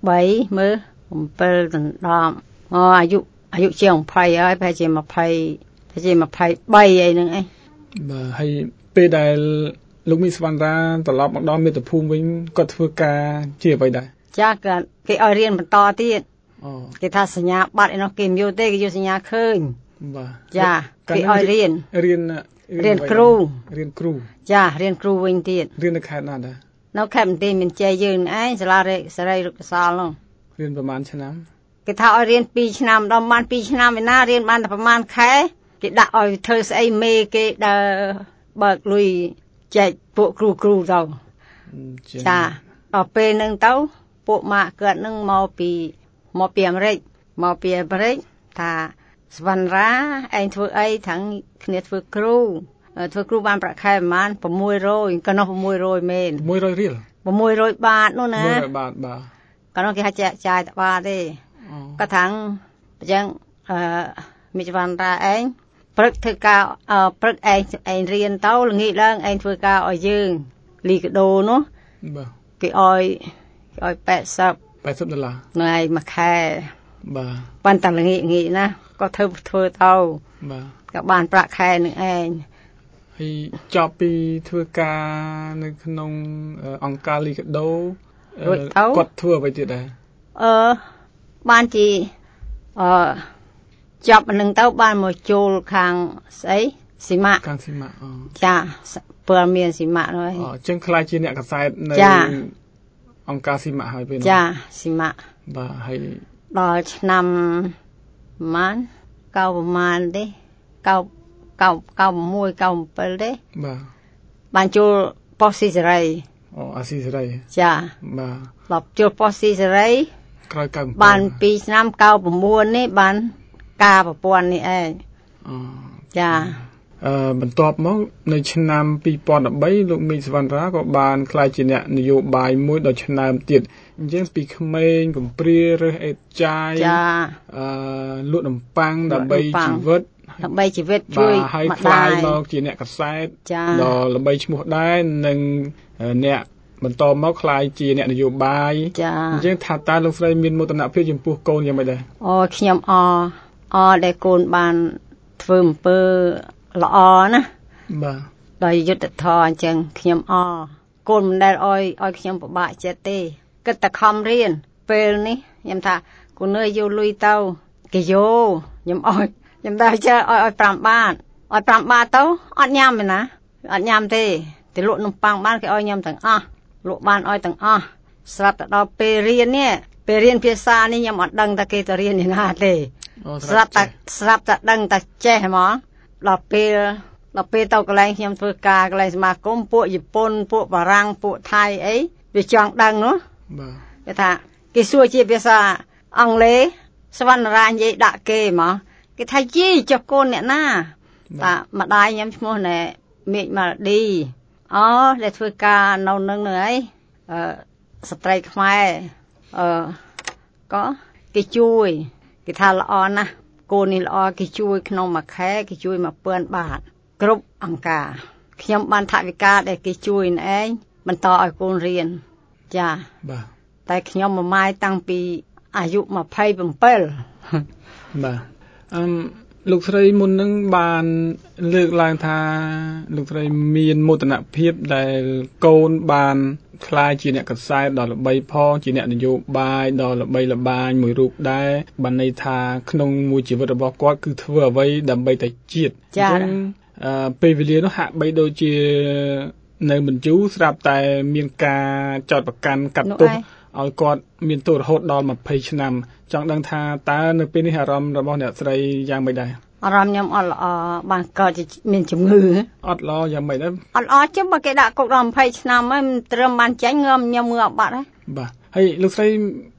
93មើល7ដណ្ដប់អាយុជាង20ហើយប្រហែលជា23អីហ្នឹងឯងបាទហើយពេលដែលលោកមីកសវណ្ណរាត្រឡប់មកដល់មាតុភូមិវិញគាត់ធ្វើការជាអ្វីដែរចាគេឲ្យរៀនបន្តទៀតគេថាសញ្ញាបត្រឯនោះគេមិនយកទេគេយកសញ្ញាឃើញបាទចាគេឲ្យរៀនគ្រូចារៀនគ្រូវិញទៀតរៀននៅខេត្តណាដែរនៅខេត្តបន្ទាយមានជ័យយើងឯងសាលាសេរីរុក្ខសាលនោះរៀនប្រហែលឆ្នាំគេថាឲ្យរៀន2ឆ្នាំដល់បាន2ឆ្នាំឯណារៀនបានតែប្រហែលខែគេដាក់ឲ្យធ្វើស្អីមេគេដើរបើកលុយចែកពួកគ្រូទៅចាដល់ពេលហ្នឹងទៅពួកម៉ាក់គាត់ហ្នឹងមកពីអាមេរិកថាសវណ្ណរាឯងធ្វើអីថឹងគ្នាធ្វើគ្រូបានប្រាក់ខែប្រហែល600ក៏នោះ600មែន 600រៀល 600បាតនោះណា 600បាតបាទក៏នោះគេហៅចាយតបាទេក៏ថាងអញ្ចឹងមីសវណ្ណរាឯងព្រឹកធ្វើការព្រឹកឯងរៀនទៅល្ងាចឡើងឯងធ្វើការឲ្យយើងលីកាដូនោះបាទគេឲ្យ80 ដុល្លារនៅឯមួយខែបាទប៉ុន្តែល្ងាចណាក៏ធ្វើទៅបាទក៏បានប្រាក់ខែនឹងឯងហើយចប់ពីធ្វើការនៅក្នុងអង្គការលីកាដូគាត់ធ្វើអ្វីទៀតដែរបានជាចប់នឹងទៅបានមកចូលខាងស្អីស៊ីម៉ាក់ខាងស៊ីម៉ាក់ចាពើមានស៊ីម៉ាក់នោះអញ្ចឹងខ្លាចជាអ្នកកសែតនៅអង្គការស៊ីម៉ាក់ហើយពេលនោះចាស៊ីម៉ាក់បាទហើយដល់ឆ្នាំប្រហែលទេ96 97ទេបាទបានចូលប៉ុស្តិ៍ស៊ីសេរីអាស៊ីសេរីចាបាទដល់ចូលប៉ុស្តិ៍ស៊ីសេរីក្រោយ97 បាន2ឆ្នាំ99នេះបានការប្រព័ន្ធនេះឯងចាបន្ទាប់មកនៅឆ្នាំ2013លោកមីងសវណ្ណរាក៏បានក្លាយជាអ្នកនយោបាយមួយដ៏ឆ្នើមទៀតអញ្ចឹងពីក្មេងកំព្រារើសអេតចាយលក់នំប៉័ងដើម្បីជីវិតជួយឲ្យខ្លាយមកជាអ្នកកសែតដ៏ល្បីឈ្មោះដែរនិងអ្នកបន្តមកខ្លាយជាអ្នកនយោបាយអញ្ចឹងថាតើលោកស្រីមានមោទនភាពចំពោះកូនយ៉ាងម៉េចដែរខ្ញុំដែលកូនបានធ្វើអំពើល្អណាបាទដោយយុត្តិធម៌អញ្ចឹងខ្ញុំកូនមិនដែលឲ្យខ្ញុំពិបាកចិត្តទេគិតតែខំរៀនពេលនេះខ្ញុំថាកូនអើយយកលុយទៅគេយកខ្ញុំដែរចេះឲ្យ5បាតទៅអត់ញ៉ាំទេណាអត់ញ៉ាំទេទៅលក់នំប៉័ងបានគេឲ្យញ៉ាំទាំងអស់លក់បានឲ្យទាំងអស់ស្រាប់តែដល់ពេលរៀននេះពេលរៀនភាសានេះខ្ញុំអត់ដឹងថាគេទៅរៀនយ៉ាងណាទេស្រាប់តែដឹងតែចេះហ្មងដល់ពេលទៅកន្លែងខ្ញុំធ្វើការកន្លែងសមាគមពួកជប៉ុនពួកបារាំងពួកថៃអីវាចង់ដឹងនោះបាទគេថាគេសួរជាភាសាអង់គ្លេសសវណ្ណរានិយាយដាក់គេហ្មងគេថាយីចុះកូនអ្នកណាតាម្ដាយខ្ញុំឈ្មោះណែមេឃម៉ារ៉ាឌីដែលធ្វើការនៅនឹងអីស្ត្រីខ្មែរក៏គេជួយគេថាល្អណាស់កូននេះល្អគេជួយក្នុងមួយខែគេជួយ1000បាតគ្រប់អង្គការខ្ញុំបានថវិកាដែលគេជួយឯងបន្តឲ្យកូនរៀនចាបាទតែខ្ញុំមកម៉ាយតាំងពីអាយុ27 បាទលោកស្រីមុននឹងបានលើកឡើងថាលោកស្រីមានមោទនភាពដែលកូនបានខ្លាយជាអ្នកកសែតដ៏ល្បីផងជាអ្នកនយោបាយដ៏ល្បីល្បាញមួយរូបដែរបានន័យថាក្នុងមួយជីវិតរបស់គាត់គឺធ្វើអ្វីដើម្បីតែជាតិអញ្ចឹងពេលវេលានោះហាក់បីដូចជានៅមិនយូរស្រាប់តែមានការចោទប្រកាន់កាត់ទោសឲ្យគាត់មានទោសរហូតដល់20ឆ្នាំចង់ដឹងថាតើនៅពេលនេះអារម្មណ៍របស់អ្នកស្រីយ៉ាងម៉េចដែរអារម្មណ៍ខ្ញុំអត់ល្អបានកើតមានជំងឺអត់ល្អយ៉ាងម៉េចដែរអត់ល្អchứបើគេដាក់គុកដល់20ឆ្នាំហើយមិនត្រឹមបានចាញ់ខ្ញុំងើបបាត់ហើយបាទហើយលោកស្រី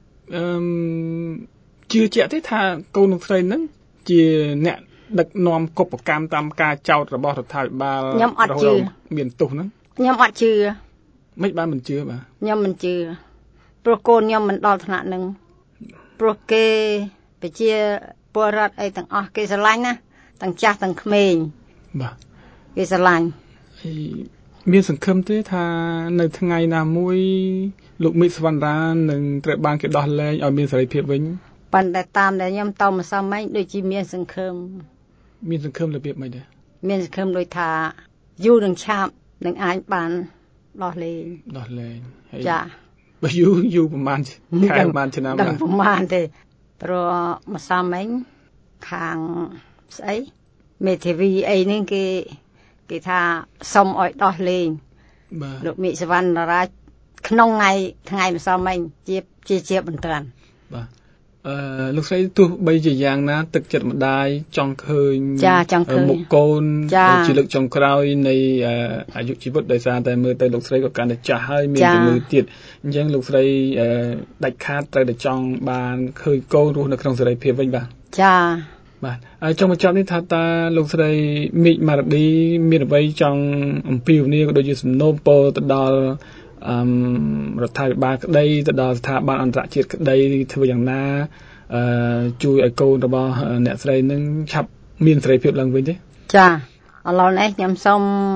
ជឿជាក់ទេថាកូនលោកស្រីហ្នឹងជាអ្នកដឹកនាំកុបកម្មតាមការចោទរបស់រដ្ឋាភិបាលខ្ញុំអត់ជឿមានទោសហ្នឹងខ្ញុំអត់ជឿមិនបានមិនជឿបាទខ្ញុំមិនជឿព្រោះកូនខ្ញុំមិនដល់ថ្នាក់ហ្នឹងព្រោះគេប្រជាពលរដ្ឋអីទាំងអស់គេស្រឡាញ់ណាទាំងចាស់ទាំងក្មេងបាទគេស្រឡាញ់មានសង្ឃឹមទេថានៅថ្ងៃណាមួយលោកមីសវណ្ណរានឹងត្រូវបានគេដោះលែងឲ្យមានសេរីភាពវិញប៉ុន្តែតាមដែលខ្ញុំតម្សិលមិញដូចជាមានសង្ឃឹមរបៀបមិនដែរមានសង្ឃឹមដូចថាយូរនឹងឆាប់នឹងអាចបានដោះលែងហើយចាបើយូរប្រហែលខែប្រហែលឆ្នាំបាទប្រហែលទេព្រោះម្សិលមិញខាងស្អីមេធាវីអីនេះគេថាសុំឲ្យដោះលែងបាទលោកមីសវណ្ណរាជក្នុងថ្ងៃម្សិលមិញជាបន្ទាន់បាទលោកស្រីទោះបីជាយ៉ាងណាទឹកចិត្តម្ដាយចង់ឃើញមុខកូនជាលើកចុងក្រោយនៃអាយុជីវិតដោយសារតែមើលទៅលោកស្រីក៏កាន់តែចាស់ហើយមានជំងឺទៀតអញ្ចឹងលោកស្រីដាច់ខាតត្រូវតែចង់បានឃើញកូនរស់នៅក្នុងសេរីភាពវិញបាទចាបាទហើយចុងបញ្ចប់នេះថាតើលោកស្រីមីកម៉ារ៉ាឌីមានអ្វីចង់អំពាវនាវក៏ដូចជាសំណូមពរទៅដល់រដ្ឋាភិបាលក្តីទៅដល់ស្ថាប័នអន្តរជាតិក្តីធ្វើយ៉ាងណាជួយឲ្យកូនរបស់អ្នកស្រីនឹងឆាប់មានសេរីភាពឡើងវិញទេចាឥឡូវនេះខ្ញុំសូម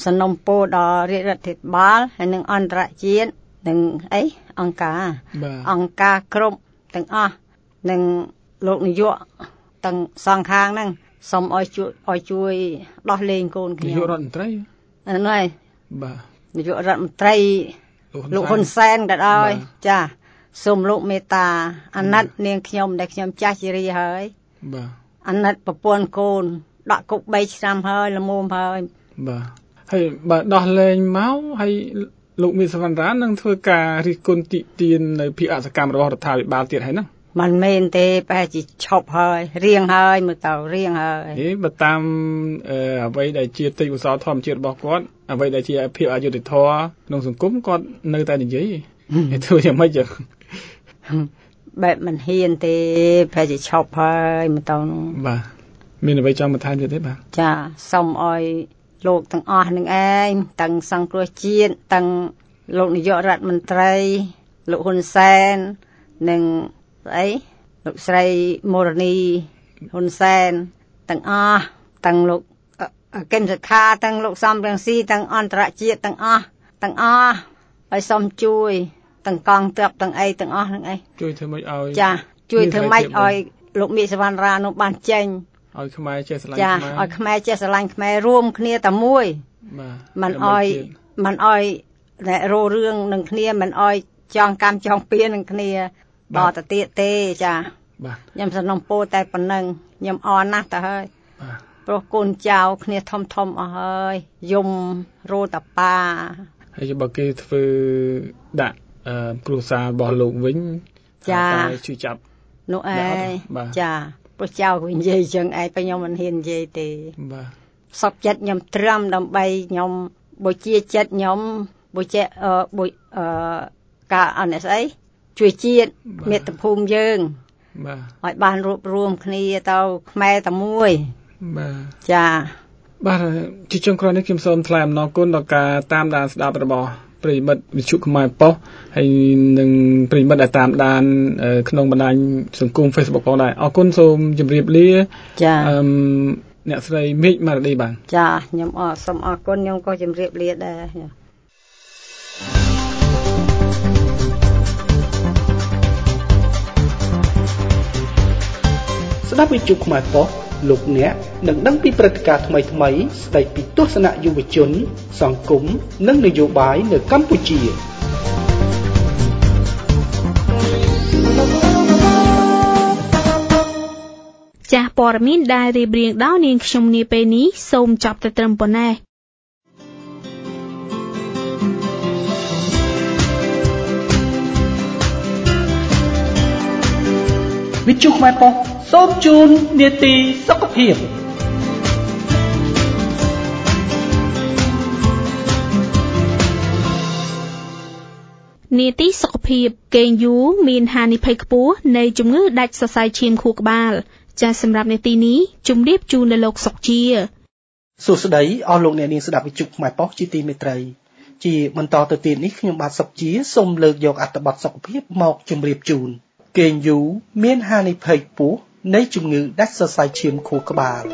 សំណុំពរដល់រាជរដ្ឋាភិបាលហើយនិងអន្តរជាតិនិងអង្គការគ្រប់ទាំងអស់និងលោកនាយកទាំងសងខាងហ្នឹងសូមឲ្យជួយដោះលែងកូនខ្ញុំនាយករដ្ឋមន្ត្រីហ្នឹងហើយបាទនាយករដ្ឋមន្ត្រីលោកហ៊ុនសែនក៏ដោយចាសូមលោកមេត្តាអាណិតនាងខ្ញុំដែលខ្ញុំចាស់ជារីហើយបាទអាណិតប្រពន្ធកូនដាក់គុក3ឆ្នាំហើយល្មមហើយបាទហើយបើដោះលែងមកហើយលោកមីសវណ្ណរានឹងធ្វើការរិះគន់តិទៀននៅភាគអសកម្មរបស់រដ្ឋាភិបាលទៀតហើយហ្នឹងមិនមែនទេប្រហែលជាឈប់ហើយរៀងហើយមើលទៅរៀងហើយបើតាមអ្វីដែលជាទេពកោសល្យធម្មជាតិរបស់គាត់អ្វីដែលជាភាពអយុត្តិធម៌ក្នុងសង្គមគាត់នៅតែនិយាយធ្វើយ៉ាងម៉េចចឹងបែបមិនហ៊ានទេប្រហែលជាឈប់ហើយមើលទៅបាទមានអ្វីចង់បន្ថែមទៀតទេបាទចាសូមឲ្យលោកទាំងអស់នឹងឯងទាំងសង្គ្រោះជាតិទាំងលោកនាយករដ្ឋមន្ត្រីលោកហ៊ុនសែននិងលោកស្រីមរនីហ៊ុនសែនទាំងអស់ទាំងលោកកឹមសុខាទាំងលោកសំរងស៊ីទាំងអន្តរជាតិទាំងអស់ឲ្យសូមជួយទាំងកងទ័ពទាំងទាំងអស់នឹងជួយធ្វើម៉េចឲ្យចាជួយធ្វើម៉េចឲ្យលោកមីសវណ្ណរានោះបានចេញឲ្យខ្មែរចេះស្រឡាញ់ខ្មែរចាឲ្យខ្មែរចេះស្រឡាញ់ខ្មែររួមគ្នាតែមួយបាទមិនឲ្យតែរោរឿងនឹងគ្នាមិនឲ្យចងកម្មចងពៀននឹងគ្នាដល់ទៅទៀតទេចាបាទខ្ញុំសំណូមពរតែប៉ុណ្ណឹងខ្ញុំអរណាស់ទៅហើយបាទព្រោះកូនចៅគ្នាធំអស់ហើយយំរោតប៉ាហើយបើគេធ្វើដាក់គ្រួសាររបស់លោកវិញចាជួយចាប់នោះឯងចាព្រោះចៅវិញនិយាយចឹងឯងពេលខ្ញុំមិនហ៊ាននិយាយទេបាទសពចិត្តខ្ញុំត្រឹមដើម្បីខ្ញុំបុជាចិត្តខ្ញុំបុជាការអនុស្អីជួយជាតិមាតុភូមិយើងបាទឲ្យបានរួបរวมគ្នាទៅខ្មែរតែមួយបាទចាបាទជាចុងក្រោយនេះខ្ញុំសូមថ្លែងអំណរគុណដល់ការតាមដានស្ដាប់របស់ប្រិយមិត្តវិទ្យុខ្មែរប៉ុស្តិ៍ហើយនិងប្រិយមិត្តដែលតាមដានក្នុងបណ្ដាញសង្គម Facebook ផងដែរអរគុណសូមជម្រាបលាចាអ្នកស្រីមេឃម៉ារឌីបាទចាខ្ញុំសូមអរគុណខ្ញុំក៏ជម្រាបលាដែរស្ដាប់វិទ្យុខ្មែរប៉ុស្តិ៍លោកអ្នកនឹងដឹងពីព្រឹត្តិការណ៍ថ្មីៗស្ដីពីទស្សនៈយុវជនសង្គមនិងនយោបាយនៅកម្ពុជាចាស់ព័ត៌មានដែលរៀបរៀងដោយនាងខ្ញុំនាពេលនេះសូមចប់តែត្រឹមប៉ុណ្ណេះវិទ្យុខ្មែរប៉ុស្តិ៍សូមជូននាទីសុខភាពនាទីសុខភាពគេងយូរមានហានិភ័យខ្ពស់នៃជំងឺដាច់សរសៃឈាមខួរក្បាលចាសសម្រាប់នាទីនេះជំរាបជូនដល់លោកសុកជាសួស្តីអស់លោកអ្នកនាងស្ដាប់វិទ្យុខ្មែរប៉ុស្តិ៍ជាទីមេត្រីជាបន្តទៅទៀតនេះខ្ញុំបាទសុកជាសូមលើកយកអត្ថបទសុខភាពមកជម្រាបជូនគេងយូរមានហានិភ័យខ្ពស់នៃជំងឺដាច់សរសៃឈាមខួរក្បាល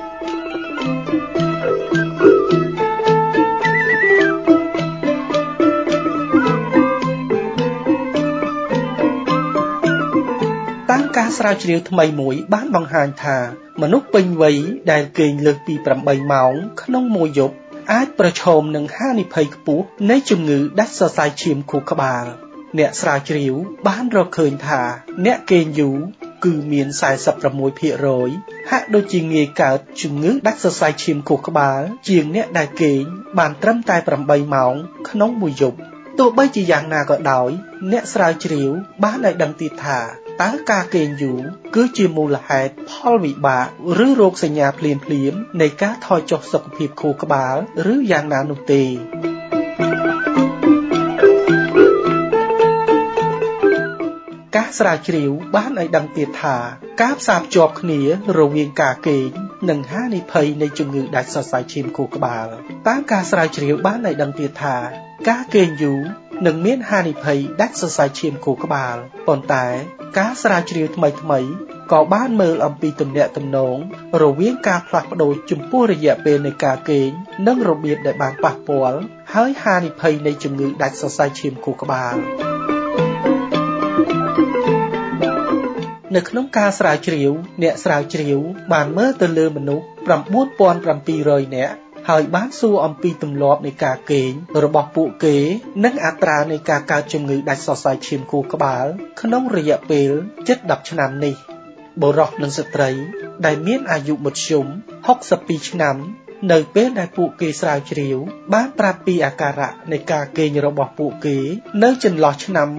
តាមការស្រាវជ្រាវថ្មីមួយបានបង្ហាញថាមនុស្សពេញវ័យដែលគេងលើសពី8ម៉ោងក្នុងមួយយប់អាចប្រឈមនឹងហានិភ័យខ្ពស់នៃជំងឺដាច់សរសៃឈាមខួរក្បាលអ្នកស្រាវជ្រាវបានរកឃើញថាអ្នកគេងយូរគឺមាន 46% ហាក់ដូចជាងាយកើតជំងឺដាច់សរសៃឈាមខួរក្បាលជាងអ្នកដែលគេងបានត្រឹមតែ8ម៉ោងក្នុងមួយយប់ទោះបីជាយ៉ាងណាក៏ដោយអ្នកស្រាវជ្រាវបានឲ្យដឹងទៀតថាតើការគេងយូរគឺជាមូលហេតុផលវិបាកឬរោគសញ្ញាភ្លាមៗនៃការថយចុះសុខភាពខួរក្បាលឬយ៉ាងណានោះទេការស្រាវជ្រាវបានឲ្យដឹងទៀតថាការផ្សារភ្ជាប់គ្នារវាងការគេងនិងហានិភ័យនៃជំងឺដាច់សរសៃឈាមខួរក្បាលតាមការស្រាវជ្រាវបានឲ្យដឹងទៀតថាការគេងយូរនឹងមានហានិភ័យដាច់សរសៃឈាមខួរក្បាលប៉ុន្តែការស្រាវជ្រាវថ្មីៗក៏បានមើលអំពីទំនាក់ទំនងរវាងការផ្លាស់ប្ដូរចំពោះរយៈពេលនៃការគេងនិងរបៀបដែលបានប៉ះពាល់ហើយហានិភ័យនៃជំងឺដាច់សរសៃឈាមខួរក្បាលនៅក្នុងការស្រាវជ្រាវអ្នកស្រាវជ្រាវបានមើលទៅលើមនុស្ស 9,700 នាក់ហើយបានសួរអំពីទម្លាប់នៃការគេងរបស់ពួកគេនិងអត្រានៃការកើតជំងឺដាច់សរសៃឈាមខួរក្បាលក្នុងរយៈពេលជិត10ឆ្នាំនេះបុរសនិងស្ត្រីដែលមានអាយុមធ្យម62ឆ្នាំនៅពេលដែលពួកគេស្រាវជ្រាវបានប្រាប់ពីអាការៈនៃការគេងរបស់ពួកគេនៅចន្លោះឆ្នាំ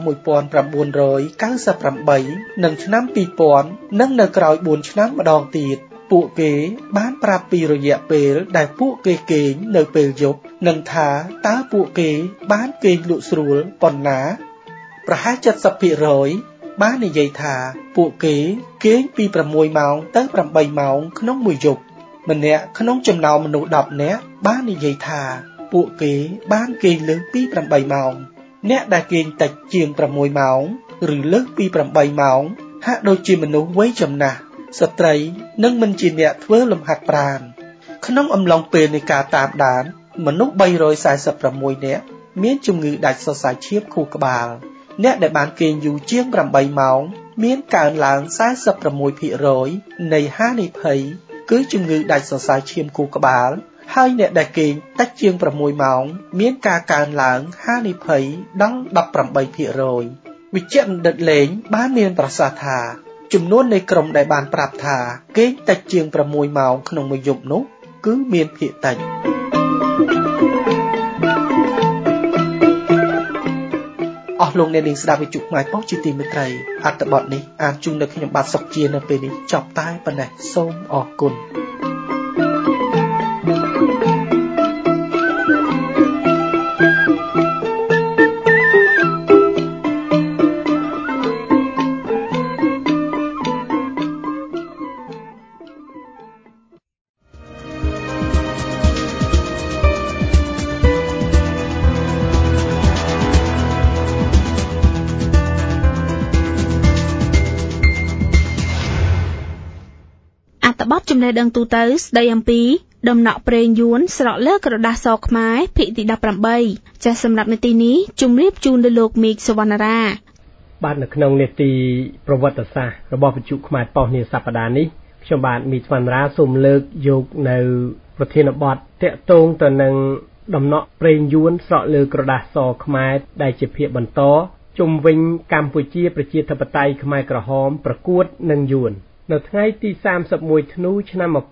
1998និងឆ្នាំ2000និងនៅក្រោយ4ឆ្នាំម្ដងទៀតពួកគេបានប្រាប់ពីរយៈពេលដែលពួកគេគេងនៅពេលយប់និងថាតើពួកគេបានគេងលក់ស្រួលប៉ុណ្ណាប្រហែល 70% បាននិយាយថាពួកគេគេងពី6ម៉ោងទៅ8ម៉ោងក្នុងមួយយប់ម្នាក់ក្នុងចំណោមមនុស្ស10នាក់បាននិយាយថាពួកគេបានគេងលើសពី8ម៉ោងអ្នកដែលគេងតិចជាង6ម៉ោងឬលើសពី8ម៉ោងហាក់ដូចជាមនុស្សវ័យចំណាស់ស្ត្រីនិងមិនជាអ្នកធ្វើលំហាត់ប្រាណក្នុងអំឡុងពេលនៃការតាមដានមនុស្ស346នាក់មានជំងឺដាច់សរសៃឈាមខួរក្បាលអ្នកដែលបានគេងយូរជាង8ម៉ោងមានកើនឡើង 46% នៃហានិភ័យគឺជំងឺដាច់សរសៃឈាមខួរក្បាលហើយអ្នកដែលគេងតិចជាង6ម៉ោងមានការកើនឡើងហានិភ័យដល់ 18% វិជ្ជបណ្ឌិតលេងបានមានប្រសាសន៍ថាចំនួននៃក្រុមដែលបានប្រាប់ថាគេងតិចជាង6ម៉ោងក្នុងមួយយប់នោះគឺមានភាគតិចអស់លោកអ្នកនាងស្ដាប់វិទ្យុខ្មែរប៉ុស្តិ៍ជាទីមេត្រីអត្ថបទនេះអានជូនដល់ខ្ញុំបាទសុកជានៅពេលនេះចប់តែប៉ុណ្ណេះសូមអរគុណបទចំណេះដឹងទូទៅស្ដីអំពីដំណក់ប្រេងយួនស្រក់លើក្រដាសសខ្មែរភាគទី18ចាសសម្រាប់នាទីនេះជំរាបជូនដល់លោកមេឃសវណ្ណារាបាទនៅក្នុងនាទីប្រវត្តិសាស្ត្ររបស់វិទ្យុខ្មែរប៉ុស្តិ៍នាសប្តាហ៍នេះខ្ញុំបាទមេឃសវណ្ណារាសូមលើកយកនៅប្រធានបទតាក់ទងទៅនឹងដំណក់ប្រេងយួនស្រក់លើក្រដាសសខ្មែរដែលជាភាគបន្តជុំវិញកម្ពុជាប្រជាធិបតេយ្យខ្មែរក្រហមប្រកួតនឹងយួននៅថ្ងៃទី31ធ្នូឆ្នាំ1977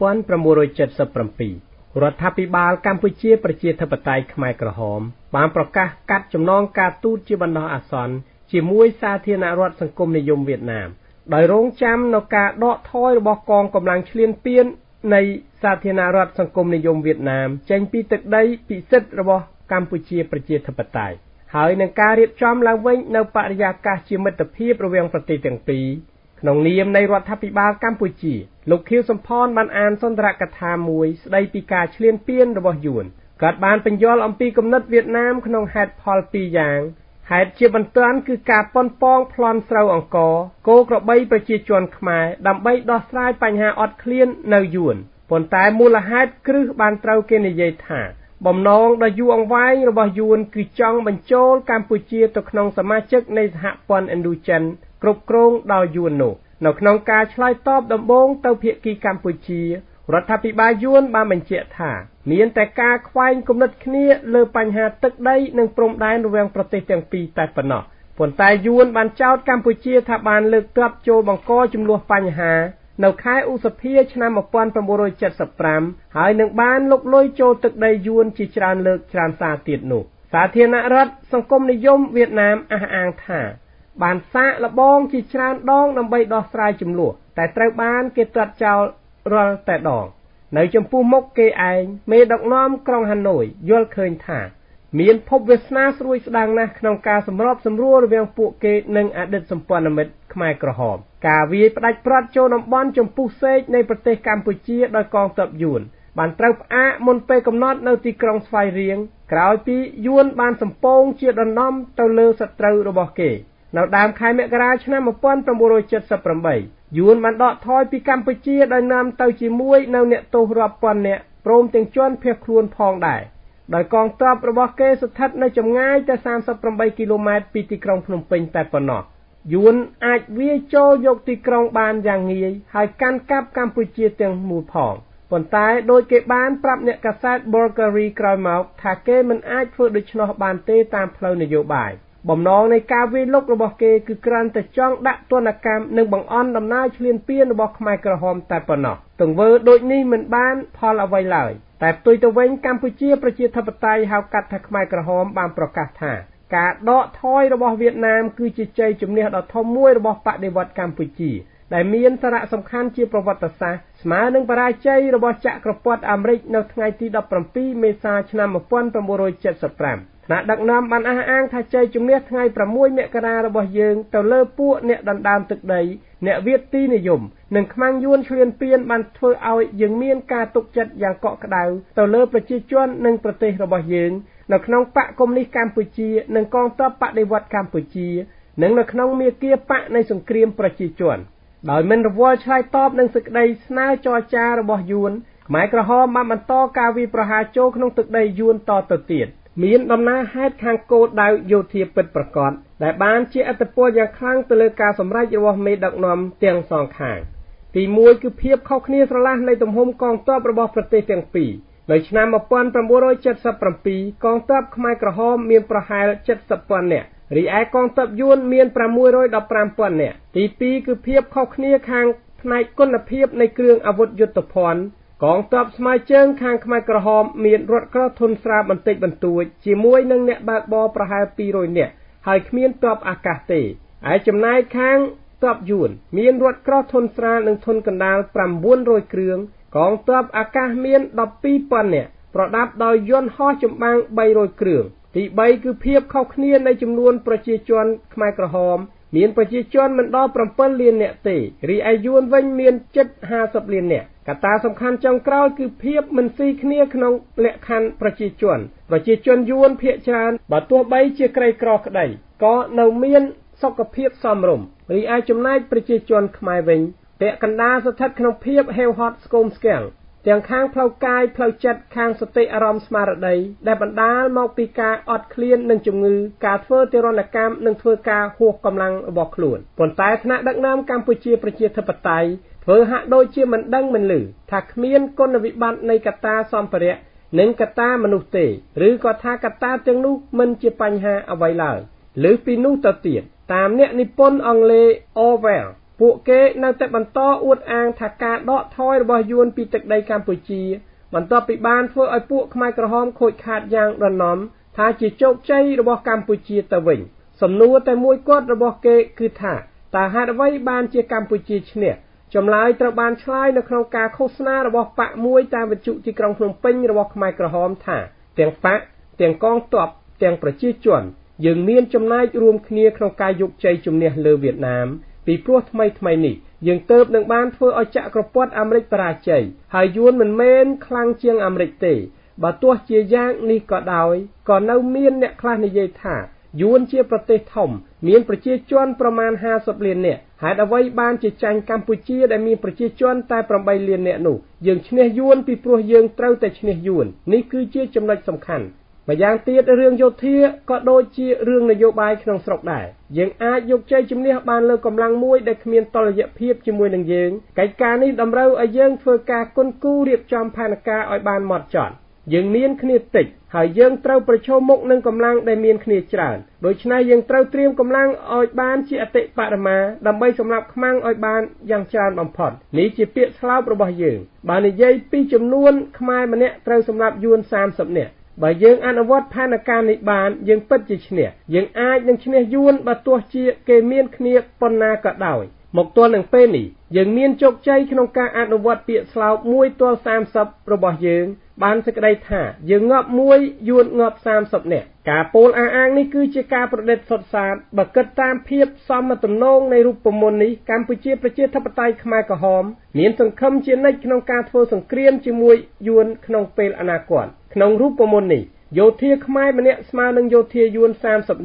រដ្ឋាភិបាលកម្ពុជាប្រជាធិបតេយ្យខ្មែរក្រហមបានប្រកាសកាត់ចំណងការទូតជាបណ្ដោះអាសន្នជាមួយសាធារណរដ្ឋសង្គមនិយមវៀតណាមដោយរងចាំនៅការដកថយរបស់កងកម្លាំងឈ្លានពាននៃសាធារណរដ្ឋសង្គមនិយមវៀតណាមចេញពីទឹកដីពិសិដ្ឋរបស់កម្ពុជាប្រជាធិបតេយ្យហើយនឹងការរៀបចំឡើងវិញនៅបរិយាកាសជាមិត្តភាពរវាងប្រទេសទាំងពីរក្នុងនាមនៃរដ្ឋាភិបាលកម្ពុជាលោកខៀវសំផនបានអានសុន្ទរកថាមួយស្ដីពីការឈ្លានពានរបស់យួនគាត់បានបញ្យល់អំពីគំនិតវៀតណាមក្នុងហេតុផលពីរយ៉ាងហេតុជាបន្ទាន់គឺការប៉ុនប៉ងប្លន់ស្រូវអង្គរគោក្របីប្រជាជនខ្មែរដើម្បីដោះស្រាយបញ្ហាអត់ឃ្លាននៅយួនប៉ុន្តែមូលហេតុគ្រឹះបានត្រូវគេនិយាយថាបំណងដ៏យូរអង្វែងរបស់យួនគឺចង់បញ្ចូលកម្ពុជាទៅក្នុងសមាជិកនៃសហព័ន្ធឥណ្ឌូចិនគ្រប់គ្រងដោយយួននោះនៅក្នុងការឆ្លើយតបដំបូងទៅភាគីកម្ពុជារដ្ឋាភិបាលយួនបានបញ្ជាក់ថាមានតែការខ្វែងគំនិតគ្នាលើបញ្ហាទឹកដីនិងព្រំដែនរវាងប្រទេសទាំងពីរតែប៉ុណ្ណោះប៉ុន្តែយួនបានចោទកម្ពុជាថាបានលើកទ័ពចូលបង្កចំនួនបញ្ហានៅខែឧសភាឆ្នាំ1975ហើយនឹងបានលុកលុយចូលទឹកដីយួនជាច្រើនលើកច្រើនសារទៀតនោះសាធារណរដ្ឋសង្គមនិយមវៀតណាមអះអាងថាបានសាកល្បងជាច្រើនដងដើម្បីដោះស្រាយចំនួនតែត្រូវបានគេទាត់ចោលរាល់តែដងនៅចំពោះមុខគេឯងមេដឹកនាំក្រុងហាណូយយល់ឃើញថាមានភពវាសនាស្រួយស្ដាងណាស់ក្នុងការសម្របសម្រួលរវាងពួកគេនិងអតីតសម្ព័ន្ធមិត្តខ្មែរក្រហមការវាយផ្ដាច់ព្រាត់ចូលតំបន់ចម្ពុះសេកនៃប្រទេសកម្ពុជាដោយកងទ័ពយួនបានត្រូវផ្អាកមុនពេលកំណត់នៅទីក្រុងស្វាយរៀងក្រោយពីយួនបានសម្ពងជាដណ្ដំទៅលើសត្រូវរបស់គេនៅដើមខែមករាឆ្នាំ1978យួនបានដកថយពីកម្ពុជាដោយនាំទៅជាមួយនៅអ្នកទោសរាប់ពាន់នាក់ព្រមទាំងជនភៀសខ្លួនផងដែរដោយកងទ័ពរបស់គេស្ថិតនៅចម្ងាយតែ38គីឡូម៉ែត្រពីទីក្រុងភ្នំពេញតែប៉ុណ្ណោះយួនអាចវាយចូលយកទីក្រុងបានយ៉ាងងាយហើយកាន់កាប់កម្ពុជាទាំងមូលផងប៉ុន្តែដោយគេបានប្រាប់អ្នកកាសែត Bulgari ក្រោយមកថាគេមិនអាចធ្វើដូច្នោះបានទេតាមផ្លូវនយោបាយបំណងនៃការវាយលុករបស់គេគឺគ្រាន់តែចង់ដាក់ទណ្ឌកម្មនិងបង្អន់ដំណើរឈ្លានពានរបស់ខ្មែរក្រហមតែប៉ុណ្ណោះទង្វើដូចនេះមិនបានផលអ្វីឡើយតែផ្ទុយទៅវិញកម្ពុជាប្រជាធិបតេយ្យហៅកាត់ថាខ្មែរក្រហមបានប្រកាសថាការដកថយរបស់វៀតណាមគឺជាជ័យជំនះដ៏ធំមួយរបស់បដិវត្តន៍កម្ពុជាដែលមានសារៈសំខាន់ជាប្រវត្តិសាស្ត្រស្មើនឹងបរាជ័យរបស់ចក្រពត្តិអាមេរិកនៅថ្ងៃទី17មេសាឆ្នាំ1975ថ្នាក់ដឹកនាំបានអះអាងថាជ័យជំនះថ្ងៃ6មករារបស់យើងទៅលើពួកអ្នកដណ្ដើមទឹកដីអ្នកវាទីនិយមនិងខ្មាំងយួនឈ្លានពានបានធ្វើឲ្យយើងមានការទុកចិត្តយ៉ាងកក់ក្ដៅទៅលើប្រជាជននិងប្រទេសរបស់យើងនៅក្នុងបកកុម្មុយនីសកម្ពុជានិងកងទ័ពបដិវត្តន៍កម្ពុជានិងនៅក្នុងមាគ៌ាបកនៃសង្គ្រាមប្រជាជនដោយមិនរវល់ឆ្លើយតបនឹងសេចក្តីស្នើចរចារបស់យួនខ្មែរក្រហមបានបន្តការវាយប្រហារចូលក្នុងទឹកដីយួនតទៅទៀតមានដំណើរហេតុខាងគោលដៅយោធាពិតប្រាកដដែលបានជាឥទ្ធិពលយ៉ាងខ្លាំងទៅលើការសម្រេចរបស់មេដឹកនាំទាំងសងខាងទី1គឺភាពខុសគ្នាស្រឡះនៃទំហំកងទ័ពរបស់ប្រទេសទាំងពីរនៅឆ្នាំ1977កងទ័ពខ្មែរក្រហមមានប្រហែល70,000នាក់រីឯកងទ័ពយួនមាន615,000នាក់ទី2គឺភាពខុសគ្នាខាងផ្នែកគុណភាពនៃគ្រឿងអាវុធយុទ្ធភ័ណ្ឌកងទ័ពស្មៅជើងខាងខ្មែរក្រហមមានរថក្រោះធុនស្រាលបន្តិចបន្តួចជាមួយនឹងអ្នកបើកបរប្រហែល200នាក់ហើយគ្មានទ័ពអាកាសទេឯចំណែកខាងទ័ពយួនមានរថក្រោះធុនស្រាលនិងធុនកណ្ដាល900គ្រឿងកងទ័ពអាកាសមាន12,000នាក់ប្រដាប់ដោយយន្តហោះចម្បាំង300គ្រឿងទី3គឺភាពខុសគ្នានៃចំនួនប្រជាជនខ្មែរក្រហមមានប្រជាជនមិនដល់7លាននាក់ទេរីឯយួនវិញមានជិត50លាននាក់កត្តាសំខាន់ចុងក្រោយគឺភាពមិនស៊ីគ្នាក្នុងលក្ខខណ្ឌប្រជាជនយួនភាគច្រើនបើទោះបីជាក្រីក្រក្តីក៏នៅមានសុខភាពសមរម្យរីឯចំណែកប្រជាជនខ្មែរវិញពាក់កណ្ដាលស្ថិតក្នុងភាពហេវហត់ស្គមស្គាំងទាំងខាងផ្លូវកាយផ្លូវចិត្តខាងសតិអារម្មណ៍ស្មារតីដែលបណ្ដាលមកពីការអត់ឃ្លាននិងជំងឺការធ្វើទារុណកម្មនិងធ្វើការហួសកម្លាំងរបស់ខ្លួនប៉ុន្តែថ្នាក់ដឹកនាំកម្ពុជាប្រជាធិបតេយ្យធ្វើហាក់ដូចជាមិនដឹងមិនឮថាគ្មានគុណវិបត្តិនៃកត្តាសម្ភារៈនិងកត្តាមនុស្សទេឬក៏ថាកត្តាទាំងនោះមិនជាបញ្ហាអ្វីឡើយលើសពីនោះទៅទៀតតាមអ្នកនិពន្ធអង់គ្លេស Orwellពួកគេនៅតែបន្តអួតអាងថាការដកថយរបស់យួនពីទឹកដីកម្ពុជាបន្ទាប់ពីបានធ្វើឲ្យពួកខ្មែរក្រហមខូចខាតយ៉ាងរណំថាជាជោគជ័យរបស់កម្ពុជាទៅវិញសំណួរតែមួយគត់របស់គេគឺថាតើហេតុអ្វីបានជាកម្ពុជាឈ្នះចម្លើយត្រូវបានឆ្លើយនៅក្នុងការឃោសនារបស់បកមួយតាមវិទ្យុទីក្រុងភ្នំពេញរបស់ខ្មែរក្រហមថាទាំងបកទាំងកងទ័ពទាំងប្រជាជនយើងមានចំណែករួមគ្នាក្នុងការយកជ័យជំនះលើវៀតណាមពីព្រោះថ្មីនេះយើងទៅនឹងបានធ្វើឲ្យចក្រពត្តិអាមេរិកបរាជ័យហើយយួនមិនមែនខ្លាំងជាងអាមេរិកទេបើទោះជាយ៉ាងនេះក៏ដោយក៏នៅមានអ្នកខ្លះនិយាយថាយួនជាប្រទេសធំមានប្រជាជនប្រមាណ50លាននាក់ហេតុអ្វីបានជាចាញ់កម្ពុជាដែលមានប្រជាជនតែ8លាននាក់នោះយើងឈ្នះយួនពីព្រោះយើងត្រូវតែឈ្នះយួននេះគឺជាចំណុចសំខាន់ម្យ៉ាងទៀតរឿងយោធាក៏ដូចជារឿងនយោបាយក្នុងស្រុកដែរយើងអាចយកជ័យជំនះបានលើកម្លាំងមួយដែលគ្មានតុល្យភាពជាមួយនឹងយើងកិច្ចការនេះតម្រូវឲ្យយើងធ្វើការគន់គូររៀបចំផែនការឲ្យបានហ្មត់ចត់យើងមានគ្នាតិចហើយយើងត្រូវប្រឈមមុខនឹងកម្លាំងដែលមានគ្នាច្រើនដូច្នេះយើងត្រូវត្រៀមកម្លាំងឲ្យបានជាអតិបរមាដើម្បីសម្រាប់ខ្មាំងឲ្យបានយ៉ាងច្រើនបំផុតនេះជាពាក្យស្លោករបស់យើងបើនិយាយពីចំនួនខ្មែរម្នាក់ត្រូវសម្រាប់យួន30នាក់បើយើងអនុវត្តផែនការនេះបានយើងពិតជាឈ្នះយើងអាចនឹងឈ្នះយួនបើទោះជាគេមានគ្នាប៉ុណ្ណាក៏ដោយមកទល់នឹងពេលនេះយើងមានជោគជ័យក្នុងការអនុវត្តពាក្យស្លោក1ទល់30របស់យើងបានសេចក្តីថាយើងងាប់1យួនងាប់30នាក់ការពោលអះអាងនេះគឺជាការប្រឌិតសុទ្ធសាធបើគិតតាមភាពសមទំនងនៃរូបមន្តនេះកម្ពុជាប្រជាធិបតេយ្យខ្មែរក្រហមមានសង្ឃឹមជានិច្ចក្នុងការធ្វើសង្គ្រាមជាមួយយួនក្នុងពេលអនាគតក្នុងរូបមន្តនេះយោធាខ្មែរម្នាក់ស្មើនឹងយោធាយួន30នាក់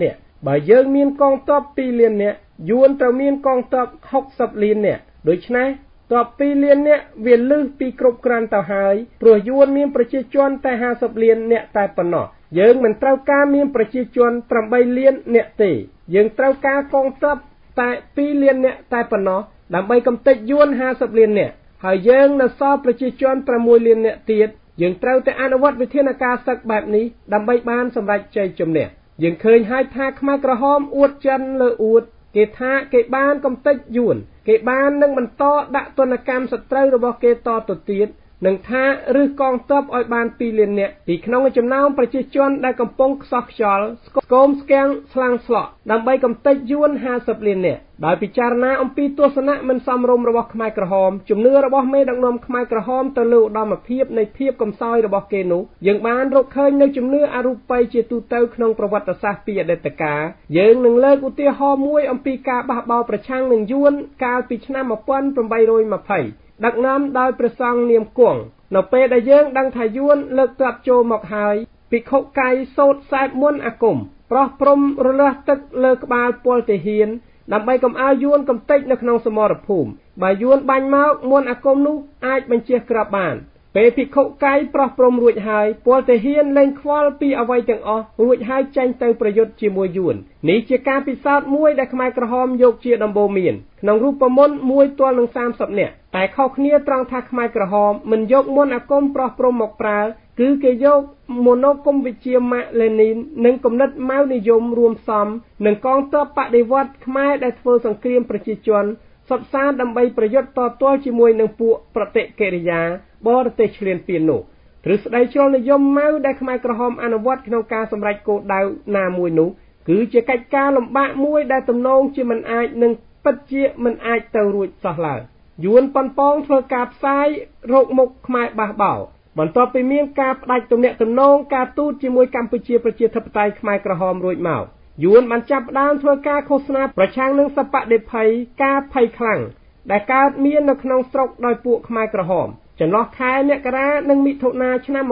បើយើងមានកងទ័ព2លាននាក់យួនត្រូវមានកងទ័ព60លាននាក់ដូច្នេះទ័ព2លាននាក់វាលឺពីគ្រប់គ្រាន់ទៅហើយព្រោះយួនមានប្រជាជនតែ50លាននាក់តែប៉ុណ្ណោះយើងមិនត្រូវការមានប្រជាជន8លាននាក់ទេយើងត្រូវការកងទ័ពតែ2លាននាក់តែប៉ុណ្ណោះដើម្បីកំទេចយួន50លាននាក់ហើយយើងនៅសល់ប្រជាជន6លាននាក់ទៀតយើងត្រូវតែអនុវត្តវិធានការសឹកបែបនេះដើម្បីបានសម្រេចជ័យជំនះយើងឃើញហើយថាខ្មែរក្រហមអួតចិនលើអួតគេថាគេបានកំទេចយួនគេបាននឹងបន្តដាក់ទណ្ឌកម្មសត្រូវរបស់គេតទៅទៀតនឹងថាឬកងទ័ពឲ្យបាន2លាននាក់ពីក្នុងចំណោមប្រជាជនដែលកំពុងខ្សោះខ្យល់ស្គមស្គាំងស្លាំងស្លក់ដើម្បីកំទេចយួន50លាននាក់ដោយពិចារណាអំពីទស្សនៈមិនសមរម្យរបស់ខ្មែរក្រហមជំនឿរបស់មេដឹកនាំខ្មែរក្រហមទៅលើឧត្តមភាពនៃភាពកំសោយរបស់គេនោះយើងបានរកឃើញនៅជំនឿអរូបីជាទូទៅក្នុងប្រវត្តិសាស្ត្រពីអតីតកាលយើងនឹងលើកឧទាហរណ៍មួយអំពីការបះបោរប្រឆាំងនឹងយួនកាលពីឆ្នាំ1820ដឹកនាំដោយព្រះសង្ឃនាមគង់នៅពេលដែលយើងដឹងថាយួនលើកទ័ពចូលមកហើយភិក្ខុកាយសូត្រសែបមុនអាគមប្រោះព្រំរលាស់ទឹកលើក្បាលពលទាហានដើម្បីកុំឲ្យយួនកំទេចនៅក្នុងសមរភូមិបើយួនបាញ់មកមុនអាគមនោះអាចបញ្ជះក្របបានពេលភិក្ខុកាយប្រោះព្រំរួចហើយពលទាហានលែងខ្វល់ពីអ្វីទាំងអស់រួចហើយចេញទៅប្រយុទ្ធជាមួយយួននេះជាការពិសោធន៍មួយដែលខ្មែរក្រហមយកជាដំបូន្មានក្នុងរូបមន្ត1ទល់នឹង30នាក់តែខុសគ្នាត្រង់ថាខ្មែរក្រហមមិនយកមុនអាគមប្រោះព្រំមកប្រើគឺគេយកមនោគមវិជ្ជាម៉ាក់លេនីននិងគំនិតម៉ៅនិយមរួមផ្សំនឹងកងទ័ពបដិវត្តន៍ខ្មែរដែលធ្វើសង្គ្រាមប្រជាជនសុទ្ធសាធដើម្បីប្រយុទ្ធតទល់ជាមួយនឹងពួកប្រតិកិរិយាបរទេសឈ្លានពាននោះទ្រឹស្ដីជ្រុលនិយមម៉ៅដែលខ្មែរក្រហមអនុវត្តក្នុងការសម្រេចគោលដៅណាមួយនោះគឺជាកិច្ចការលំបាកមួយដែលទំនងជាមិនអាចនឹងពិតជាមិនអាចទៅរួចសោះឡើយយួនប៉ុនប៉ងធ្វើការផ្សាយរោគមុខខ្មែរបះបោរបន្ទាប់ពីមានការផ្ដាច់ទំនាក់ទំនងការទូតជាមួយកម្ពុជាប្រជាធិបតេយ្យខ្មែរក្រហមរួចមកយួនបានចាប់ផ្ដើមធ្វើការឃោសនាប្រឆាំងនឹងសបដិភ័យការភ័យខ្លាំងដែលកើតមាននៅក្នុងស្រុកដោយពួកខ្មែរក្រហមចន្លោះខែមករានិងមិថុនាឆ្នាំ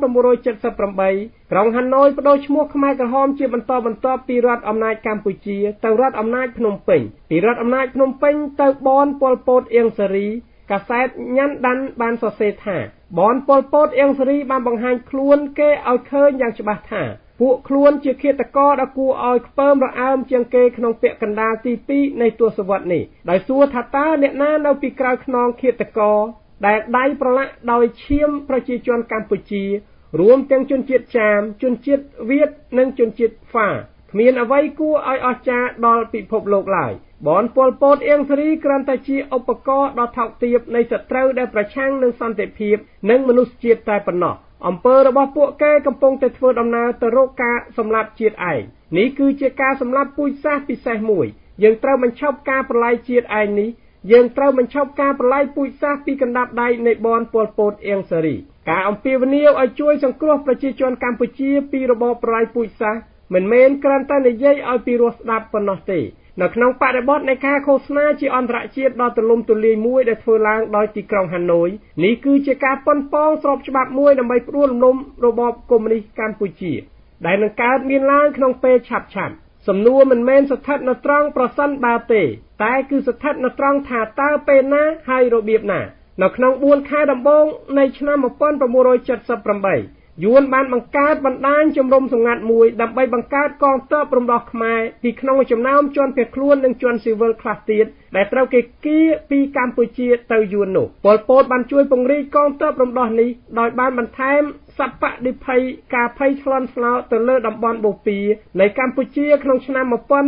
1978ក្រុងហាណូយបដូរឈ្មោះខ្មែរក្រហមជាបន្តបន្ទាប់ពីរដ្ឋអំណាចកម្ពុជាទៅរដ្ឋអំណាចភ្នំពេញពីរដ្ឋអំណាចភ្នំពេញទៅបនប៉ុលពតអៀងសារីកាសែតញ៉ាន់ដាន់បានសរសេរថាបនប៉ុលពតអៀងសារីបានបង្ហាញខ្លួនគេឲ្យឃើញយ៉ាងច្បាស់ថាពួកខ្លួនជាឃាតករដ៏គួរឲ្យខ្ពើមរអើមជាងគេក្នុងពាក់កណ្ដាលទី2នៃទសវត្សរ៍នេះដោយសួរថាតើអ្នកណានៅពីក្រោយខ្នងឃាតករដែលដៃប្រឡាក់ដោយឈាមប្រជាជនកម្ពុជារួមទាំងជនជាតិចាមជនជាតិវៀតនិងជនជាតិហ្វាគ្មានអ្វីគួរឲ្យអស្ចារ្យដល់ពិភពលោកឡើយបនប៉ុលពតអៀងសារីគ្រាន់តែជាឧបករណ៍ដ៏ថោកទាបនៃសត្រូវដែលប្រឆាំងនឹងសន្តិភាពនិងមនុស្សជាតិតែប៉ុណ្ណោះអំពើរបស់ពួកគេកំពុងតែធ្វើដំណើរទៅរកការសម្លាប់ជាតិឯងនេះគឺជាការសម្លាប់ពូជសាសន៍ពិសេសមួយយើងត្រូវបញ្ឈប់ការប្រឡាយជាតិឯងនេះយើងត្រូវបញ្ឈប់ការប្រឡាយពូជសាសន៍ពីកណ្ដាប់ដៃនៃបនប៉ុលពតអៀងសារីការអំពាវនាវឲ្យជួយសង្គ្រោះប្រជាជនកម្ពុជាពីរបបប្រឡាយពូជសាសន៍មិនមែនគ្រាន់តែនិយាយឲ្យពីរោះស្ដាប់ប៉ុណ្ណោះទេនៅក្នុងបរិបទនៃការឃោសនាជាអន្តរជាតិដ៏ទូលំទូលាយមួយដែលធ្វើឡើងដោយទីក្រុងហាណូយនេះគឺជាការប៉ុនប៉ងស្របច្បាប់មួយដើម្បីផ្ដួលរំលំរបបកុម្មុយនីសកម្ពុជាដែលនឹងកើតមានឡើងក្នុងពេលឆាប់ៗសំណួរមិនមែនស្ថិតនៅត្រង់ប្រសិនបើទេតែគឺស្ថិតនៅត្រង់ថាតើពេលណាហើយរបៀបណានៅក្នុង4ខែដំបូងនៃឆ្នាំ1978យួនបានបង្កើតបណ្ដាញជំរំសម្ងាត់មួយដើម្បីបង្កើតកងទ័ពរំដោះខ្មែរពីក្នុងចំណោមជនភៀសខ្លួននិងជនស៊ីវិលខ្លះទៀតដែលត្រូវគេគៀពីកម្ពុជាទៅយួននោះប៉ុលពតបានជួយពង្រីកកងទ័ពរំដោះនេះដោយបានបន្ថែមសបដិភ័យការភ័យឆ្លន់ស្លោទៅលើតំបន់បូព៌ានៃកម្ពុជាក្នុងឆ្នាំ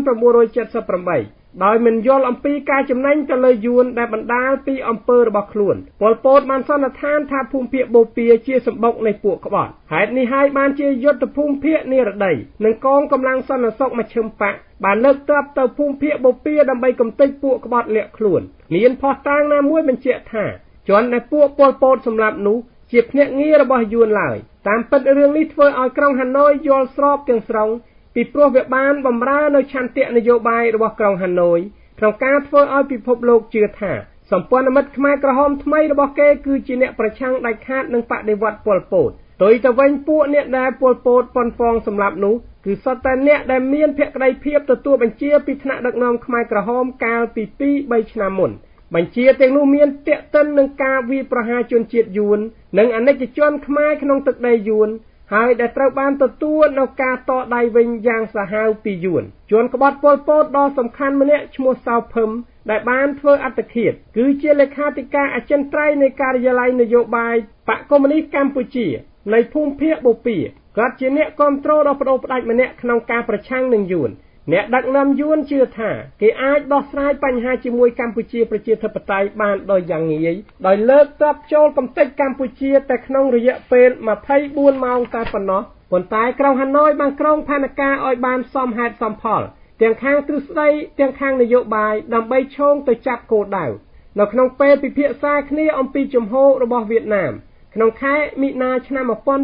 1978ដោយមិនយល់អំពីការចំណេញទៅលើយួនដែលបណ្ដាលពីអំពើរបស់ខ្លួនប៉ុលពតបានសន្និដ្ឋានថាភូមិភាគបូព៌ាជាសម្បុកនៃពួកក្បត់ហេតុនេះហើយបានជាយុទ្ធភូមិភាគនិរតីនិងកងកម្លាំងសន្តិសុខមជ្ឈិមបក្សបានលើកទ័ពទៅភូមិភាគបូព៌ាដើម្បីកំទេចពួកក្បត់លាក់ខ្លួនមានភស្តុតាងណាមួយបញ្ជាក់ថាជនដែលពួកប៉ុលពតសម្លាប់នោះជាភ្នាក់ងាររបស់យួនឡើយតាមពិតរឿងនេះធ្វើឲ្យក្រុងហាណូយយល់ស្របទាំងស្រុងពីព្រោះវាបានបម្រើនៅឆន្ទៈនយោបាយរបស់ក្រុងហាណូយក្នុងការធ្វើឲ្យពិភពលោកជឿថាសម្ព័ន្ធមិត្តខ្មែរក្រហមថ្មីរបស់គេគឺជាអ្នកប្រឆាំងដាច់ខាតនឹងបដិវត្តន៍ប៉ុលពតទោយទៅវិញពួកអ្នកដែលពលពតប៉ុនប៉ងសម្លាប់នោះគឺសុទ្ធតែអ្នកដែលមានភក្តីភាពទទួលបញ្ជាពីថ្នាក់ដឹកនាំខ្មែរក្រហមកាលពី 2-3 ឆ្នាំមុនបញ្ជាទាំងនោះមានទាក់ទិននឹងការវាយប្រហារជនជាតិយួននិងអនិច្ចជនខ្មែរក្នុងទឹកដីយួនហើយដែលត្រូវបានទទួលនៅការតដៃវិញយ៉ាងសាហាវពីយួនជនក្បត់ពលពតដ៏សំខាន់ម្នាក់ឈ្មោះសៅភឹមដែលបានធ្វើអត្តឃាតគឺជាលេខាធិការអចិន្ត្រៃយ៍នៃការិយាល័យនយោបាយបកកុម្មុយនីសកម្ពុជានៃភូមិភាគបូព៌ាគាត់ជាអ្នកគាំទ្រដ៏បដូរផ្ដាច់ម្នាក់ក្នុងការប្រឆាំងនឹងយួនអ្នកដឹកនាំយួនជឿថាគេអាចដោះស្រាយបញ្ហាជាមួយកម្ពុជាប្រជាធិបតេយ្យបានដោយយ៉ាងងាយដោយលើកទ័ពចូលកំទេចកម្ពុជាតែក្នុងរយៈពេល24ម៉ោងតែប៉ុណ្ណោះប៉ុន្តែក្រុងហាណូយបានក្រុងផែនការឲ្យបានសមហេតុសមផលទាំងខាងទ្រឹស្ដីទាំងខាងនយោបាយដើម្បីឈោងទៅចាប់គោលដៅនៅក្នុងពេលពិភាក្សាគ្នាអំពីជំហររបស់វៀតណាមក្នុងខែមិនិនាឆ្នាំ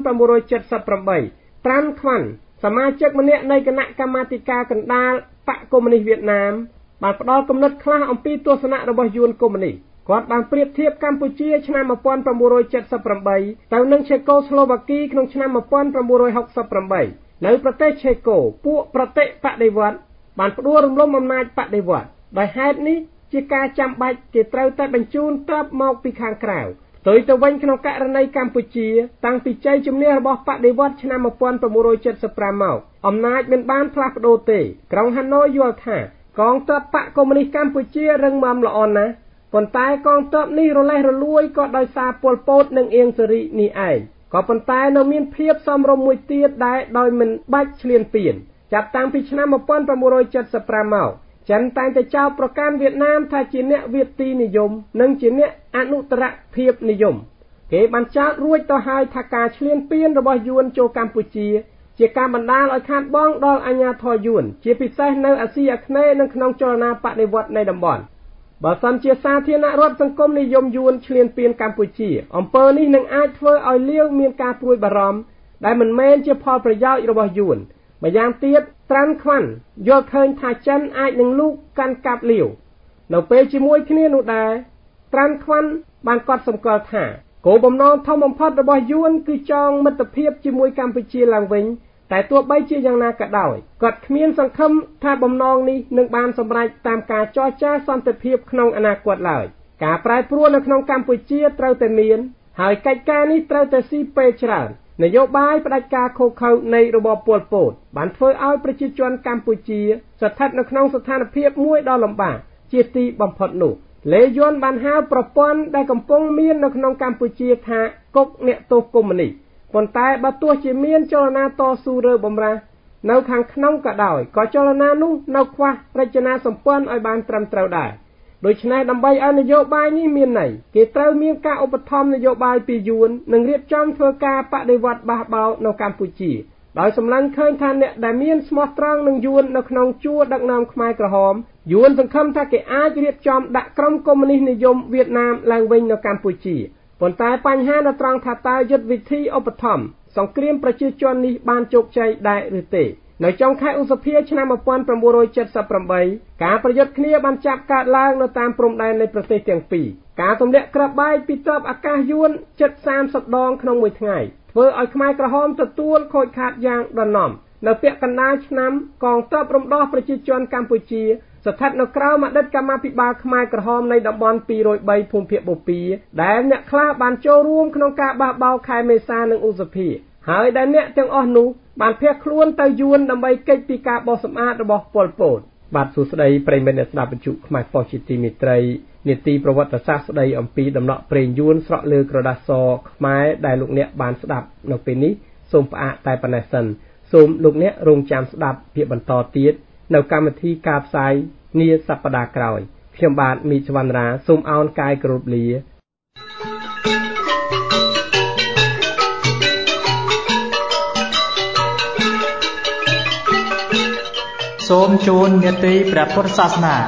1978 ត្រាន់ខ្វាន់សមាជិកម្នាក់នៃគណៈកម្មាធិការកណ្ដាលបកកុម្មុយនីសវៀតណាមបានផ្ដល់គំនិតខ្លះអំពីទស្សនៈរបស់យួនកុម្មុយនីសគាត់បានប្រៀបធៀបកម្ពុជាឆ្នាំ1978ទៅនឹងឆេកូស្លូវ៉ាគីក្នុងឆ្នាំ1968នៅប្រទេសឆេកូពួកប្រតិបដិវត្តន៍បានផ្ដួលរំលំអំណាចបដិវត្តន៍ដោយហេតុនេះជាការចាំបាច់គេត្រូវតែបញ្ជូនទ័ពមកពីខាងក្រៅផ្ទុយទៅវិញក្នុងករណីកម្ពុជាតាំងពីជ័យជំនះរបស់បដិវត្តន៍ឆ្នាំ1975មកអំណាចមិនបានផ្លាស់ប្ដូរទេក្រុងហាណូយយល់ថាកងទ័ពបកកុម្មុយនីសកម្ពុជារឹងមាំល្អណាស់ប៉ុន្តែកងទ័ពនេះរលេះរលួយក៏ដោយសារពលពតនិងអៀងសារីនេះឯងក៏ប៉ុន្តែនៅមានភាពសមរម្យមួយទៀតដែលដោយមិនបាច់ឈ្លានពានចាប់តាំងពីឆ្នាំ1975មកចិនតែងតែចោទប្រកាន់វៀតណាមថាជាអ្នកវាទីនិយមនិងជាអ្នកអនុត្តរភាពនិយមគេបានចោទរួចទៅហើយថាការឈ្លានពានរបស់យួនចូលកម្ពុជាជាការបណ្ដាលឲ្យខាតបង់ដល់អាជ្ញាធរយួនជាពិសេសនៅអាស៊ីអាគ្នេយ៍និងក្នុងចលនាបដិវត្តន៍នៃតំបន់បើសិនជាសាធារណរដ្ឋសង្គមនិយមយួនឈ្លានពានកម្ពុជាអំពើនេះនឹងអាចធ្វើឲ្យលាវមានការព្រួយបារម្ភដែលមិនមែនជាផលប្រយោជន៍របស់យួនម្យ៉ាងទៀតត្រាន់ខ្វាន់យល់ឃើញថាចិនអាចនឹងលូកកាន់កាប់លាវនៅពេលជាមួយគ្នានោះដែរត្រាន់ខ្វាន់បានកត់សម្គាល់ថាគោលបំណងធំបំផុតរបស់យួនគឺចងមិត្តភាពជាមួយកម្ពុជាឡើងវិញតែទោះបីជាយ៉ាងណាក៏ដោយគាត់គ្មានសង្ឃឹមថាបំណងនេះនឹងបានសម្រេចតាមការចរចាសន្តិភាពក្នុងអនាគតឡើយការប្រែប្រួលនៅក្នុងកម្ពុជាត្រូវតែមានហើយកិច្ចការនេះត្រូវតែស៊ីពេលច្រើននយោបាយផ្ដាច់ការខុសខើនៃរបបប៉ុលពតបានធ្វើឲ្យប្រជាជនកម្ពុជាស្ថិតនៅក្នុងស្ថានភាពមួយដ៏លំបាកជាទីបំផុតនោះលេយួនបានហៅប្រព័ន្ធដែលកំពុងមាននៅក្នុងកម្ពុជាថាគុកអ្នកទោសកុម្មុយនីសប៉ុន្តែបើទោះជាមានចលនាតស៊ូរើបំរាស់នៅខាងក្នុងក៏ដោយក៏ចលនានោះនៅខ្វះរចនាសម្ព័ន្ធឲ្យបានត្រឹមត្រូវដែរដូច្នេះដើម្បីឲ្យនយោបាយនេះមានន័យគេត្រូវមានការឧបត្ថម្ភនយោបាយពីយួននិងរៀបចំធ្វើការបដិវត្តន៍បះបោរនៅកម្ពុជាដោយសម្លឹងឃើញថាអ្នកដែលមានស្មោះត្រង់នឹងយួននៅក្នុងជួរដឹកនាំខ្មែរក្រហមយួនសង្ឃឹមថាគេអាចរៀបចំដាក់ក្រុមកុម្មុយនីសនិយមវៀតណាមឡើងវិញនៅកម្ពុជាប៉ុន្តែបញ្ហានៅត្រង់ថាតើយុទ្ធវិធីឧបត្ថម្ភសង្គ្រាមប្រជាជននេះបានជោគជ័យដែរឬទេនៅចុងខែឧសភាឆ្នាំ1978ការប្រយុទ្ធគ្នាបានចាប់កើតឡើងនៅតាមព្រំដែននៃប្រទេសទាំងពីរការទម្លាក់គ្រាប់បែកពីទ័ពអាកាសយួនជិត30ដងក្នុងមួយថ្ងៃធ្វើឲ្យខ្មែរក្រហមទទួលខូចខាតយ៉ាងដណ្ណំនៅពាក់កណ្ដាលឆ្នាំកងទ័ពរំដោះប្រជាជនកម្ពុជាស្ថិតនៅក្រោមអតីតកម្មាភិបាលខ្មែរក្រហមនៃតំបន់203ភូមិភាគបូព៌ាដែលអ្នកខ្លះបានចូលរួមក្នុងការបះបោរខែមេសានិងឧសភាហើយដែលអ្នកទាំងអស់នោះបានភៀសខ្លួនទៅយួនដើម្បីគេចពីការបោសសម្អាតរបស់ប៉ុលពតបាទសួស្តីប្រិយមិត្តអ្នកស្ដាប់វិទ្យុខ្មែរប៉ុស្តិ៍ជាទីមេត្រីនីតិប្រវត្តិសាស្ត្រស្ដីអំពីដំណក់ព្រេងយួនស្រក់លើក្រដាសសខ្មែរដែលលោកអ្នកបានស្ដាប់នៅពេលនេះសូមផ្អាកតែប៉ុណ្ណេះសិនសូមលោកអ្នករងចាំស្ដាប់ភាគបន្តទៀតនៅកម្មវិធីការផ្សាយនាសប្តាហ៍ក្រោយខ្ញុំបាទមីសវណ្ណរាសូមអោនកាយគោរពលាសូមជូននេតិព្រះពុទ្ធសាសនា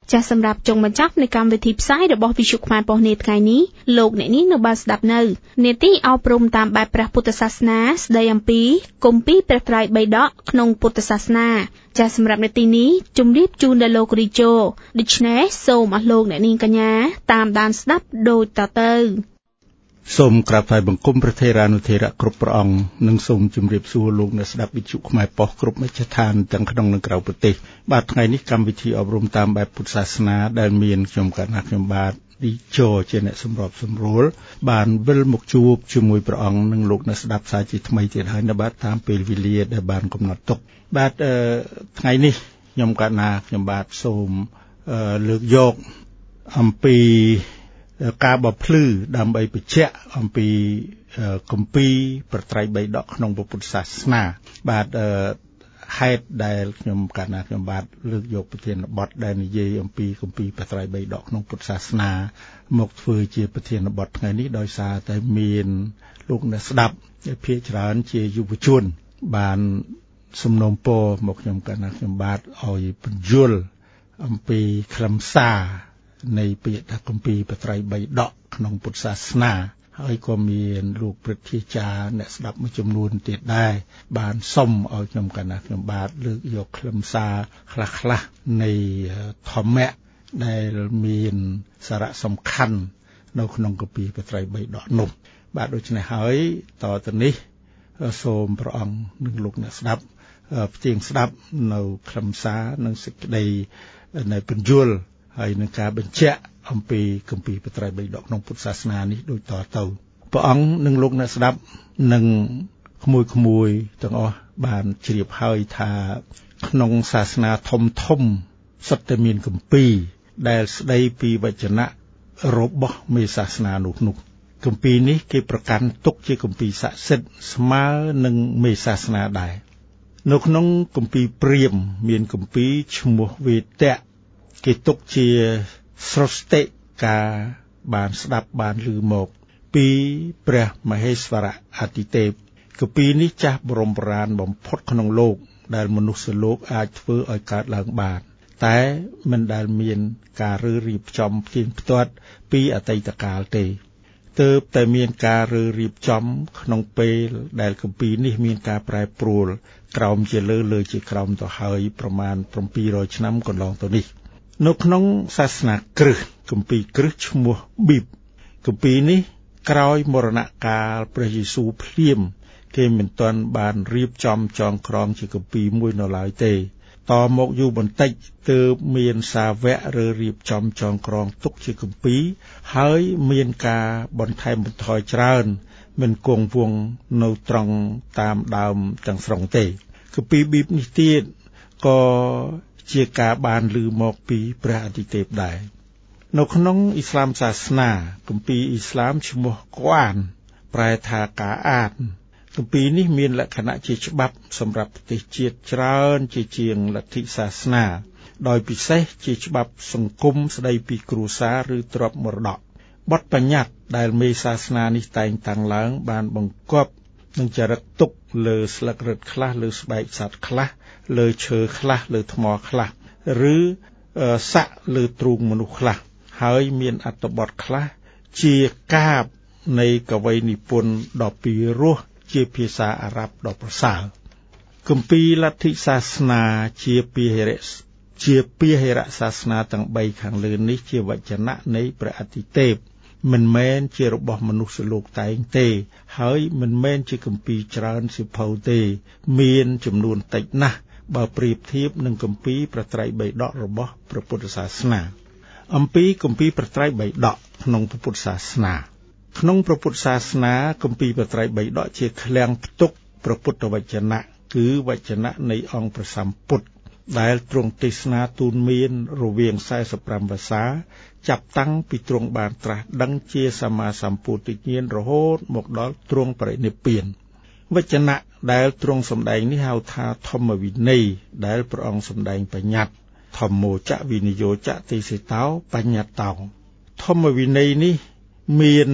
ចាសសម្រាប់ចុងបញ្ចប់នៃកម្មវិធីផ្សាយរបស់វិទ្យុខ្មែរប៉ុស្តិ៍នាថ្ងៃនេះលោកអ្នកនាងនៅបានស្ដាប់នៅនាទីអប់រំតាមបែបព្រះពុទ្ធសាសនាស្ដីអំពីគម្ពីរព្រះត្រៃបិដកក្នុងពុទ្ធសាសនាចាសសម្រាប់នាទីនេះជម្រាបជូនដល់លោករីជូដូច្នេះសូមអស់លោកអ្នកនាងកញ្ញាតាមដានស្ដាប់ដូចតទៅសូមក្រាបថ្វាយបង្គំព្រះថេរានុថេរៈគ្រប់ព្រះអង្គនិងសូមជម្រាបសួរលោកអ្នកស្ដាប់វិទ្យុខ្មែរប៉ុស្តិ៍គ្រប់មជ្ឈដ្ឋានទាំងក្នុងនិងក្រៅប្រទេសបាទថ្ងៃនេះកម្មវិធីអប់រំតាមបែបពុទ្ធសាសនាដែលមានខ្ញុំកណាខ្ញុំបាទឌីជោជាអ្នកសម្របសម្រួលបានវិលមកជួបជាមួយព្រះអង្គនិងលោកអ្នកស្ដាប់សាជាថ្មីទៀតហើយនៅបាទតាមពេលវេលាដែលបានកំណត់ទុកបាទថ្ងៃនេះខ្ញុំកណាខ្ញុំបាទសូមលើកយកអំពីការបភ្លឺដើម្បីបញ្ជាក់អំពីគម្ពីរព្រះត្រៃបិដកក្នុងពុទ្ធសាសនាបាទហេតុដែលខ្ញុំកណាខ្ញុំបាទលើកយកប្រធានបទដែលនិយាយអំពីគម្ពីរព្រះត្រៃបិដកក្នុងពុទ្ធសាសនាមកធ្វើជាប្រធានបទថ្ងៃនេះដោយសារតែមានលោកអ្នកស្ដាប់ភាគច្រើនជាយុវជនបានសំណូមពរមកខ្ញុំកណាខ្ញុំបាទឲ្យបញ្យល់អំពីខ្លឹមសារនៃពាក្យថាគម្ពីរព្រះត្រៃបិដកក្នុងពុទ្ធសាសនាហើយក៏មានលោកព្រឹទ្ធាចារ្យអ្នកស្ដាប់មួយចំនួនទៀតដែរបានសុំឲ្យខ្ញុំកណាខ្ញុំបាទលើកយកខ្លឹមសារខ្លះៗនៃធម្មៈដែលមានសារៈសំខាន់នៅក្នុងគម្ពីរព្រះត្រៃបិដកនោះបាទដូច្នេះហើយតទៅនេះសូមព្រះអង្គនិងលោកអ្នកស្ដាប់ផ្ទៀងស្ដាប់នៅខ្លឹមសារនិងសេចក្តីនៃពន្យល់ហើយនឹងការបញ្ជាក់អំពីគម្ពីរព្រះត្រៃបិដកក្នុងពុទ្ធសាសនានេះដូចតទៅព្រះអង្គនិងលោកអ្នកស្ដាប់និងក្មួយទាំងអស់បានជ្រាបហើយថាក្នុងសាសនាធំសុទ្ធតែមានគម្ពីរដែលស្ដីពីវចនៈរបស់មេសាសនានោះគម្ពីរនេះគេប្រកាន់ទុកជាគម្ពីរស័ក្តិសិទ្ធិស្មើនឹងមេសាសនាដែរនៅក្នុងគម្ពីរព្រាហ្មណ៍មានគម្ពីរឈ្មោះវេទៈគេទុកជាស្រស្តិការបានស្ដាប់បានឮមកពីព្រះមហេស្វរៈអទិទេពគម្ពីរនេះចាស់បរមបុរាណបំផុតក្នុងលោកដែលមនុស្សលោកអាចធ្វើឲ្យកើតឡើងបានតែមិនដែលមានការរើរៀបចំផ្ទៀងផ្ទាត់ពីអតីតកាលទេទើបតែមានការរើរៀបចំក្នុងពេលដែលគម្ពីរនេះមានការប្រែប្រួលក្រោមជាលើជាក្រោមទៅហើយប្រមាណ700ឆ្នាំកន្លងទៅនេះនៅក្នុងសាសនាគ្រិស្តគម្ពីរគ្រិស្តឈ្មោះប៊ីបគម្ពីរនេះក្រោយមរណកាលព្រះយេស៊ូវភ្លាមគេមិនទាន់បានរៀបចំចងក្រងជាគម្ពីរមួយនៅឡើយទេតមកយូរបន្តិចទើបមានសាវករើរៀបចំចងក្រងទុកជាគម្ពីរហើយមានការបន្ថែមបន្ថយច្រើនមិនគង់វង្សនៅត្រង់តាមដើមទាំងស្រុងទេគម្ពីរប៊ីបនេះទៀតក៏ជាការបានឮមកពីព្រះអទិទេពដែរនៅក្នុងអ៊ីស្លាមសាសនាគម្ពីរអ៊ីស្លាមឈ្មោះកូអានប្រែថាការអានគម្ពីរនេះមានលក្ខណៈជាច្បាប់សម្រាប់ប្រទេសជាតិច្រើនជាជាងលទ្ធិសាសនាដោយពិសេសជាច្បាប់សង្គមស្ដីពីគ្រួសារឬទ្រព្យមរតកបទបញ្ញត្តិដែលមេសាសនានេះតែងតាំងឡើងបានបង្គាប់នឹងចរិតទុកលើស្លឹករឹតខ្លះលើស្បែកសត្វខ្លះលើឈើខ្លះលើថ្មខ្លះឬសាក់លើទ្រូងមនុស្សខ្លះហើយមានអត្ថបទខ្លះជាកាបនៃកវីនិពន្ធដ៏ពីរោះជាភាសាអារ៉ាប់ដ៏ប្រសើរគម្ពីរលទ្ធិសាសនាជាពាហិរៈសាសនាទាំង3ខាងលើនេះជាវចនៈនៃព្រះអទិទេពមិនមែនជារបស់មនុស្សលោកតែងទេហើយមិនមែនជាគម្ពីរច្រើនសៀវភៅទេមានចំនួនតិចណាស់បើប្រៀបធៀបនឹងគម្ពីរព្រះត្រៃបិដករបស់ព្រះពុទ្ធសាសនាអំពីគម្ពីរព្រះត្រៃបិដកក្នុងព្រះពុទ្ធសាសនាក្នុងព្រះពុទ្ធសាសនាគម្ពីរព្រះត្រៃបិដកជាឃ្លាំងផ្ទុកព្រះពុទ្ធវចនៈគឺវចនៈនៃអង្គព្រះសម្ពុទ្ធដែលទ្រង់ទេសនាទូនមានរវាង45ភាសាចាប់តាំងពីទ្រង់បានត្រាស់ដឹងជាសម្មាសម្ពុទ្ធញ្ញាណរហូតមកដល់ទ្រង់បរិនិព្វានវចនៈដែលទ្រង់សម្ដែងនេះហៅថាធម្មវិន័យដែលព្រះអង្គសម្ដែងបញ្ញត្តិធម្មោចវិនិយោចទេសេតោបញ្ញត្តោធម្មវិន័យនេះមាន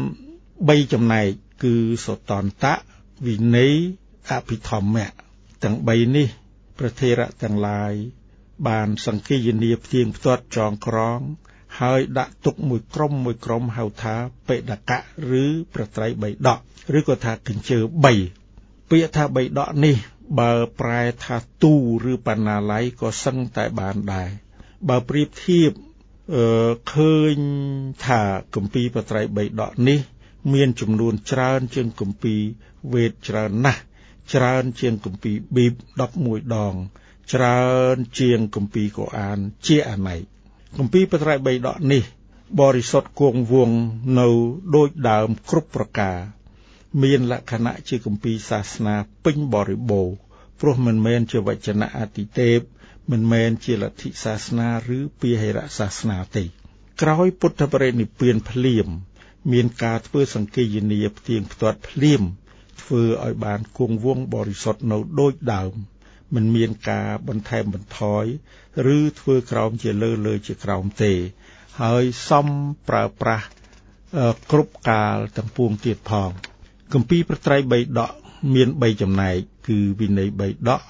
3ចំណែកគឺសតន្តៈវិន័យអភិធម្មៈទាំង3នេះព្រះថេរៈទាំងឡាយបានសង្កេយនាផ្ទៀងផ្ទាត់ចងក្រងហើយដាក់ទុកមួយក្រុមហៅថាបេដកៈឬប្រត្រីបីដកឬក៏ថាកញ្ជើ3ពាក្យថាបីដកនេះបើប្រែថាទូឬបណ្ណាល័យក៏សឹងតែបានដែរបើប្រៀបធៀបឃើញថាគម្ពីរប្រត្រីបីដកនេះមានចំនួនច្រើនជាងគម្ពីរវេទច្រើនណាស់ច្រើនជាងគម្ពីរប៊ីប11ដងច្រើនជាងគម្ពីរកូអានជាអនេកគម្ពីរប្រត្រីបីដកនេះបរិសុទ្ធគង់វង្សនៅដូចដើមគ្រប់ប្រការមានលក្ខណៈជាគម្ពីរសាសនាពេញបរិបូរណ៍ព្រោះមិនមែនជាវចនៈអាទិទេពមិនមែនជាលទ្ធិសាសនាឬពាហិរសាសនាទេក្រោយពុទ្ធបរិនិព្វានភ្លាមមានការធ្វើសង្កេយនាផ្ទៀងផ្ទាត់ភ្លាមធ្វើឲ្យបានគង់វង្សបរិសុទ្ធនៅដូចដើមមិនមានការបន្ថែមបន្ថយឬធ្វើក្រោមជាលើជាក្រោមទេហើយសមប្រើប្រាស់គ្រប់កាលទាំងពួងទៀតផងគម្ពីរប្រត្រីបីដកមាន3ចំណែកគឺវិន័យបីដក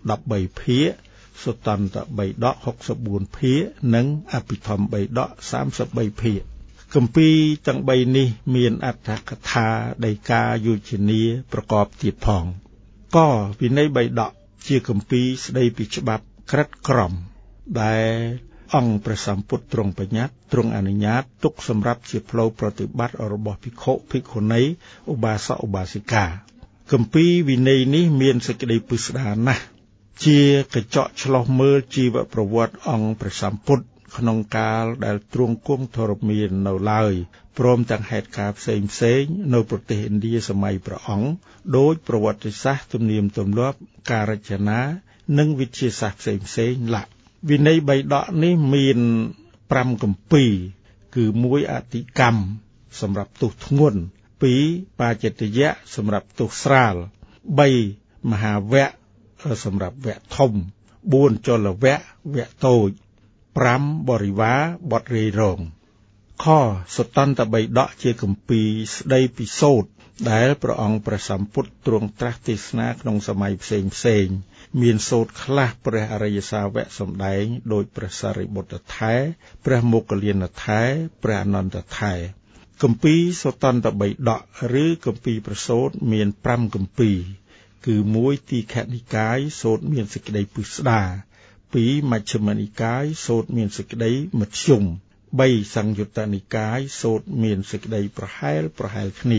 13ភាគសុតន្តបីដក64ភាគនិងអភិធម្មបីដក33ភាគគម្ពីរទាំង3នេះមានអត្ថកថាដីកាយោជនាប្រកបទៀតផងក៏វិន័យបីដកជាគម្ពីរស្ដីពីច្បាប់ក្រិតក្រមដែលអង្គព្រះសម្ពុទ្ធទ្រង់បញ្ញត្តិទ្រង់អនុញ្ញាតទុកសម្រាប់ជាផ្លូវប្រតិបត្តិរបស់ភិក្ខុភិក្ខុនីឧបាសកឧបាសិកាគម្ពីរវិន័យនេះមានសេចក្តីពិស្ដារណាស់ជាកញ្ចក់ឆ្លុះមើលជីវប្រវត្តិអង្គព្រះសម្ពុទ្ធក្នុងកាលដែលទ្រង់គង់ធរមាននៅឡើយព្រមទាំងហេតុការណ៍ផ្សេងនៅប្រទេសឥណ្ឌាសម័យព្រះអង្គដោយប្រវត្តិសាស្ត្រទំនៀមទម្លាប់ការរចនានិងវិទ្យាសាស្ត្រផ្សេងឡាក់វិន័យបីដកនេះមាន5គម្ពីរគឺ1អតិកម្មសម្រាប់ទោសធ្ងន់2បាចតិយៈសម្រាប់ទោសស្រាល3មហាវគ្គសម្រាប់វគ្គធំ4ចលវគ្គវគ្គតូច5បរិវារបទរាយរងខសុតន្តបីដកជាគម្ពីរស្ដីពីសូត្រដែលព្រះអង្គព្រះសម្ពុទ្ធទ្រង់ត្រាស់ទេសនាក្នុងសម័យផ្សេងមានសូត្រខ្លះព្រះអរិយសាវកសម្ដែងដោយព្រះសារីបុត្រថែព្រះមោគលានថែព្រះអនន្តថែគម្ពីរសុតន្តបីដកឬគម្ពីរប្រសូតមាន5គម្ពីរគឺ1ទីខនិកាយសូត្រមានសេចក្តីពិស្ដារ2មជ្ឈិមនិកាយសូត្រមានសេចក្តីមធ្យម3សង្យុត្តនិកាយសូត្រមានសេចក្តីប្រហែលគ្នា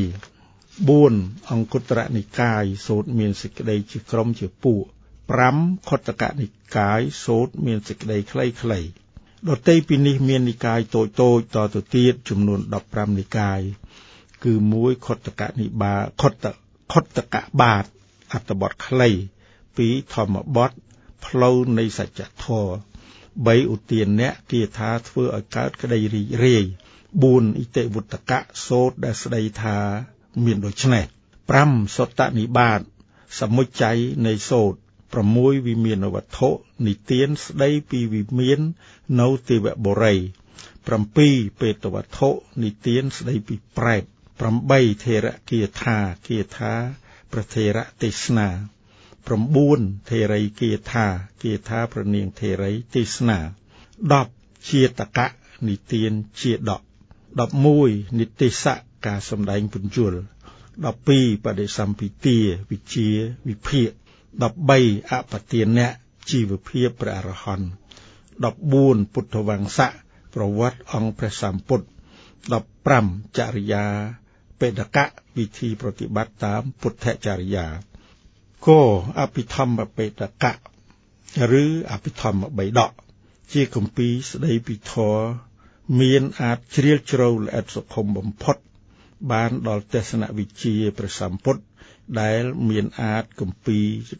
4អង្គុត្តរនិកាយសូត្រមានសេចក្តីជាក្រុមជាពួក5ខុទ្ទកនិកាយសូត្រមានសេចក្តីខ្លីៗដទៃពីនេះមាននិកាយតូចតទៅទៀតចំនួន15និកាយគឺ1ខុទ្ទកនិបាខុទ្ទកបាតអត្ថបទខ្លី2ធម្មបទផ្លូវនៃសច្ចធម៌3ឧទានៈគាថាធ្វើឲ្យកើតក្តីរីករាយ4អិតិវុត្តកៈសូត្រដែលស្ដីថាមានដូច្នេះ5សុត្តនិបាតសមុច្ច័យនៃសូត្រ6វិមានវត្ថុនិទានស្ដីពីវិមាននៅទេវបុរី7បេតវត្ថុនិទានស្ដីពីប្រេត8ថេរគាថាព្រះថេរទេសនា9ថេរីគាថាព្រះនាងថេរីទេសនា10ជាតកៈនិទានជាដក11និទេសៈការសម្ដែងពន្យល់12បដិសម្ពិទាវិជាវិភាគ13អបទានៈជីវភាពព្រះអរហន្ត14ពុទ្ធវង្សៈប្រវត្តិអង្គព្រះសម្ពុទ្ធ15ចរិយាបេដកៈវិធីប្រតិបត្តិតាមពុទ្ធចរិយាគអភិធម្មបេដកៈឬអភិធម្មបីដកជាគម្ពីរស្ដីពីធម៌មានអាចជ្រាលជ្រៅល្អិតសុខុមបំផុតបានដល់ទស្សនវិជ្ជាព្រះសម្ពុទ្ធដែលមានអាចគម្ពី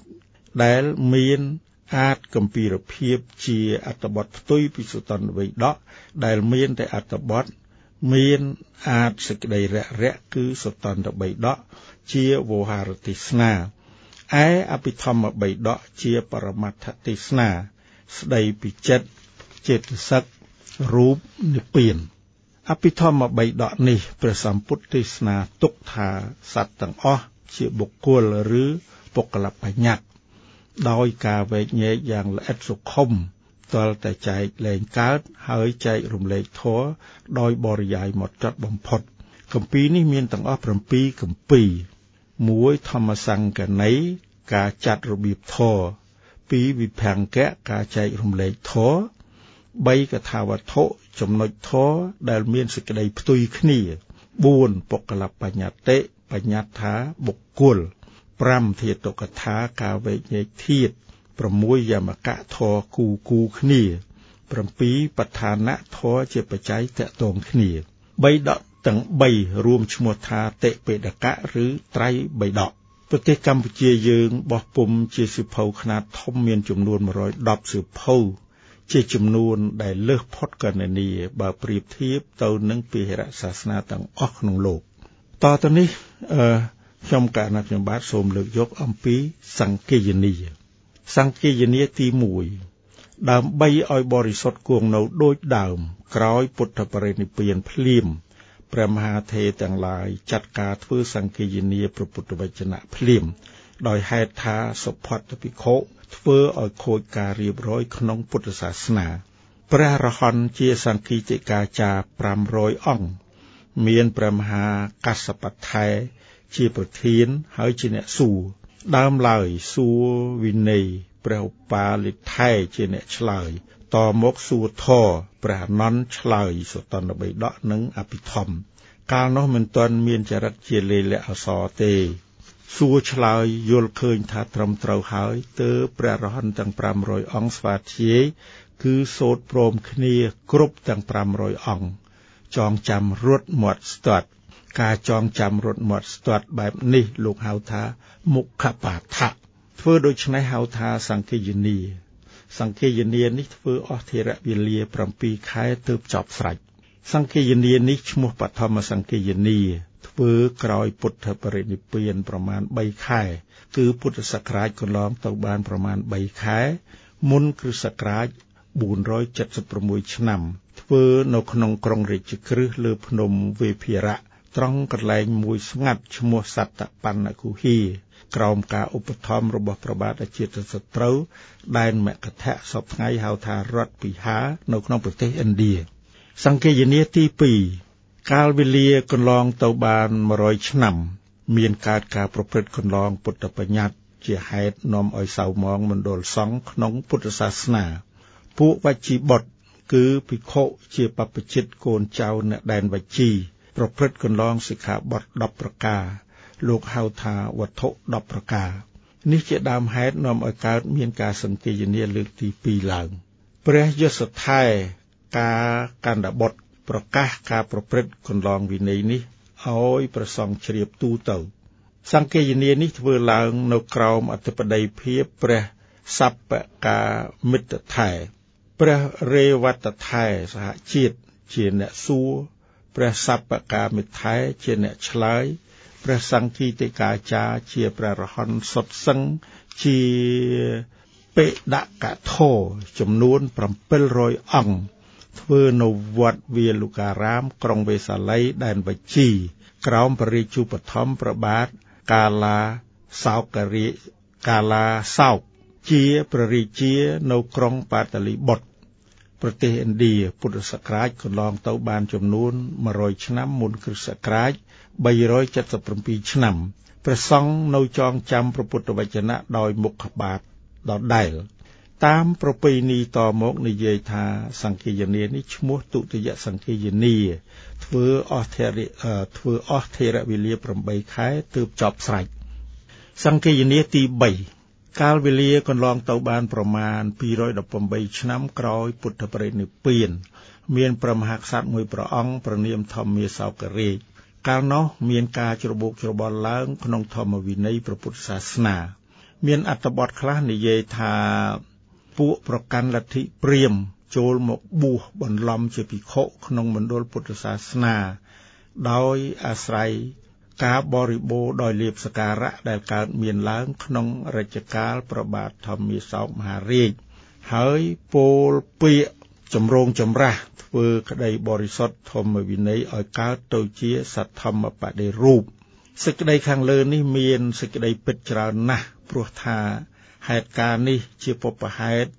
រភាពជាអត្ថបទផ្ទុយពីសុតន្តបីដកដែលមានតែអត្ថបទមានអាចសេចក្តីរៈគឺសុតន្តបីដកជាវោហារទេសនាឯអភិធម្មបីដកជាបរមត្ថទេសនាស្ដីពីចិត្តចេតសិករូបនិព្វានអភិធម្មបីដកនេះព្រះសម្ពុទ្ធទេសនាទុកថាសត្វទាំងអស់ជាបុគ្គលឬពុគ្គលបញ្ញត្តិដោយការវែកញែកយ៉ាងល្អិតសុខុមទាល់តែចែកលែងកើតហើយចែករំលែកធម៌ដោយបរិយាយហ្មត់ចត់បំផុតគម្ពីរនេះមានទាំងអស់7គម្ពីរ1ធម្មសង្កណីការចាត់របៀបធម៌2វិភង្គៈការចែករំលែកធម៌3កថាវត្ថុចំណុចធម៌ដែលមានសេចក្តីផ្ទុយគ្នា4បុគ្គលបញ្ញត្តិបញ្ញត្តិថាបុគ្គល5ធាតុកថាការវែកញែកធាតុ6យមកៈធម៌គូគ្នា7បឋានៈធម៌ជាបច្ច័យតកតងគ្នា3ដកទាំង3រួមឈ្មោះថាតិបេដកៈឬត្រៃបិដកប្រទេសកម្ពុជាយើងបោះពុំជាសៀវភៅខ្នាតធំមានចំនួន110សៀវភៅជាចំនួនដែលលើសផុតកណនីបើប្រៀបធៀបទៅនឹងពាហរសាសនាទាំងអស់ក្នុងលោកតទៅនេះខ្ញុំកណ្ណាខ្ញុំបាទសូមលើកយកអំពីសង្កេយនីទី1ដើម្បីឲ្យបរិសុទ្ធគង់នៅដូចដើមក្រោយពុទ្ធបរិនិព្វានភ្លាមព្រះមហាថេរទាំងឡាយចាត់ការធ្វើសង្កេយនីព្រះពុទ្ធវចនៈភ្លាមដោយហេតុថាសុផតភិក្ខុធ្វើឲ្យខូចការរៀបរយក្នុងពុទ្ធសាសនាព្រះរហន្តជាសង្ឃីតិកាចារ្យ500អង្គមានព្រះមហាកស្សពថេរជាប្រធានហើយជាអ្នកសួរដើមឡើយសួរវិន័យព្រះឧបាលិថេរជាអ្នកឆ្លើយតមកសួរធរព្រះអនន្តឆ្លើយសតនបិដកនិងអភិធម្មកាលនោះមិនទាន់មានចរិតជាលេលអសរទេសួរឆ្លើយយល់ឃើញថាត្រឹមត្រូវហើយទើបព្រះរហន្តទាំង500អង្គស្វាធ្យាយគឺសូត្រព្រមគ្នាគ្រប់ទាំង500អង្គចងចាំរត់មាត់ស្ទាត់ការចងចាំរត់មាត់ស្ទាត់បែបនេះលោកហៅថាមុខបាថៈធ្វើដូច្នេះហៅថាសង្កេយនីនេះធ្វើអស់ធរវេលា7ខែទើបចប់ស្រេចសង្កេយនីនេះឈ្មោះបឋមសង្កេយនីធ្វើក្រោយពុទ្ធបរិនិព្វានប្រមាណ3ខែគឺពុទ្ធសករាជកន្លងទៅបានប្រមាណ3ខែមុនគ្រិស្តសករាជ476ឆ្នាំធ្វើនៅក្នុងក្រុងរាជក្រឹសលើភ្នំវេភិរៈត្រង់កន្លែងមួយស្ងាត់ឈ្មោះសត្តបណ្ណគុហាក្រោមការឧបត្ថម្ភរបស់ព្រះបាទអជាតសត្រូវដែនមគធៈសពថ្ងៃហៅថារដ្ឋពិហានៅក្នុងប្រទេសឥណ្ឌាសង្កេយនីទី2កាលវេលាកន្លងទៅបាន100ឆ្នាំមានកើតការប្រព្រឹត្តកន្លងពុទ្ធបញ្ញត្តិជាហេតុនាំឲ្យសៅហ្មងមណ្ឌលសង្ឃក្នុងពុទ្ធសាសនាពួកវជីបុត្រគឺភិក្ខុជាបព្វជិតកូនចៅអ្នកដែនវជីប្រព្រឹត្តកន្លងសិក្ខាបទ10ប្រការលោកហៅថាវត្ថុ10ប្រការនេះជាដើមហេតុនាំឲ្យកើតមានការសង្កេយនីលើកទី2ឡើងព្រះយសថេរការកណ្ដបុត្រប្រកាសការប្រព្រឹត្តកន្លងវិន័យនេះឲ្យព្រះសង្ឃជ្រាបទូទៅសង្កេយនីនេះធ្វើឡើងនៅក្រោមអធិបតីភាពព្រះសព្វកាមិត្តថេរព្រះរេវតថេរសហជាតិជាអ្នកសួរព្រះសព្វកាមិត្តថេរជាអ្នកឆ្លើយព្រះសង្ឃីតិកាចារ្យជាព្រះរហន្តសុទ្ធសឹងជាបេដកធរចំនួន700អង្គធ្វើនៅវត្តវាលុការាមក្រុងវេសាល័យដែនវជីក្រោមព្រះរាជឧបត្ថម្ភព្រះបាទកាឡាសោកជាព្រះរាជានៅក្រុងបាតាលីបុត្រប្រទេសឥណ្ឌាពុទ្ធសករាជកន្លងទៅបានចំនួន100ឆ្នាំមុនគ្រិស្តសករាជ377ឆ្នាំព្រះសង្ឃនៅចងចាំព្រះពុទ្ធវចនៈដោយមុខបាទដដែលតាមប្រពៃណីតមកនិយាយថាសង្កេយនីនេះឈ្មោះទុតិយសង្កេយនីធ្វើអស់ធរវេលា8ខែទើបចប់ស្រេចសង្កេយនីទី3កាលវេលាកន្លងទៅបានប្រមាណ218ឆ្នាំក្រោយពុទ្ធបរិនិព្វានមានព្រះមហាក្សត្រមួយព្រះអង្គព្រះនាមធម្មាសោករាជកាលនោះមានការច្របូកច្របល់ឡើងក្នុងធម្មវិន័យព្រះពុទ្ធសាសនាមានអត្ថបទខ្លះនិយាយថាពួកប្រកាន់លទ្ធិព្រាហ្មណ៍ចូលមកបួសបន្លំជាភិក្ខុក្នុងមណ្ឌលពុទ្ធសាសនាដោយអាស្រ័យការបរិបូរដោយលាភសក្ការៈដែលកើតមានឡើងក្នុងរជ្ជកាលព្រះបាទធម្មាសោកមហារាជហើយពោលពាក្យចម្រូងចម្រាសធ្វើក្តីបរិសុទ្ធធម្មវិន័យឲ្យកើតទៅជាសទ្ធម្មបដិរូបសេចក្តីខាងលើនេះមានសេចក្តីពិតច្រើនណាស់ព្រោះថាហេតុការណ៍នេះជាពុព្វហេតុ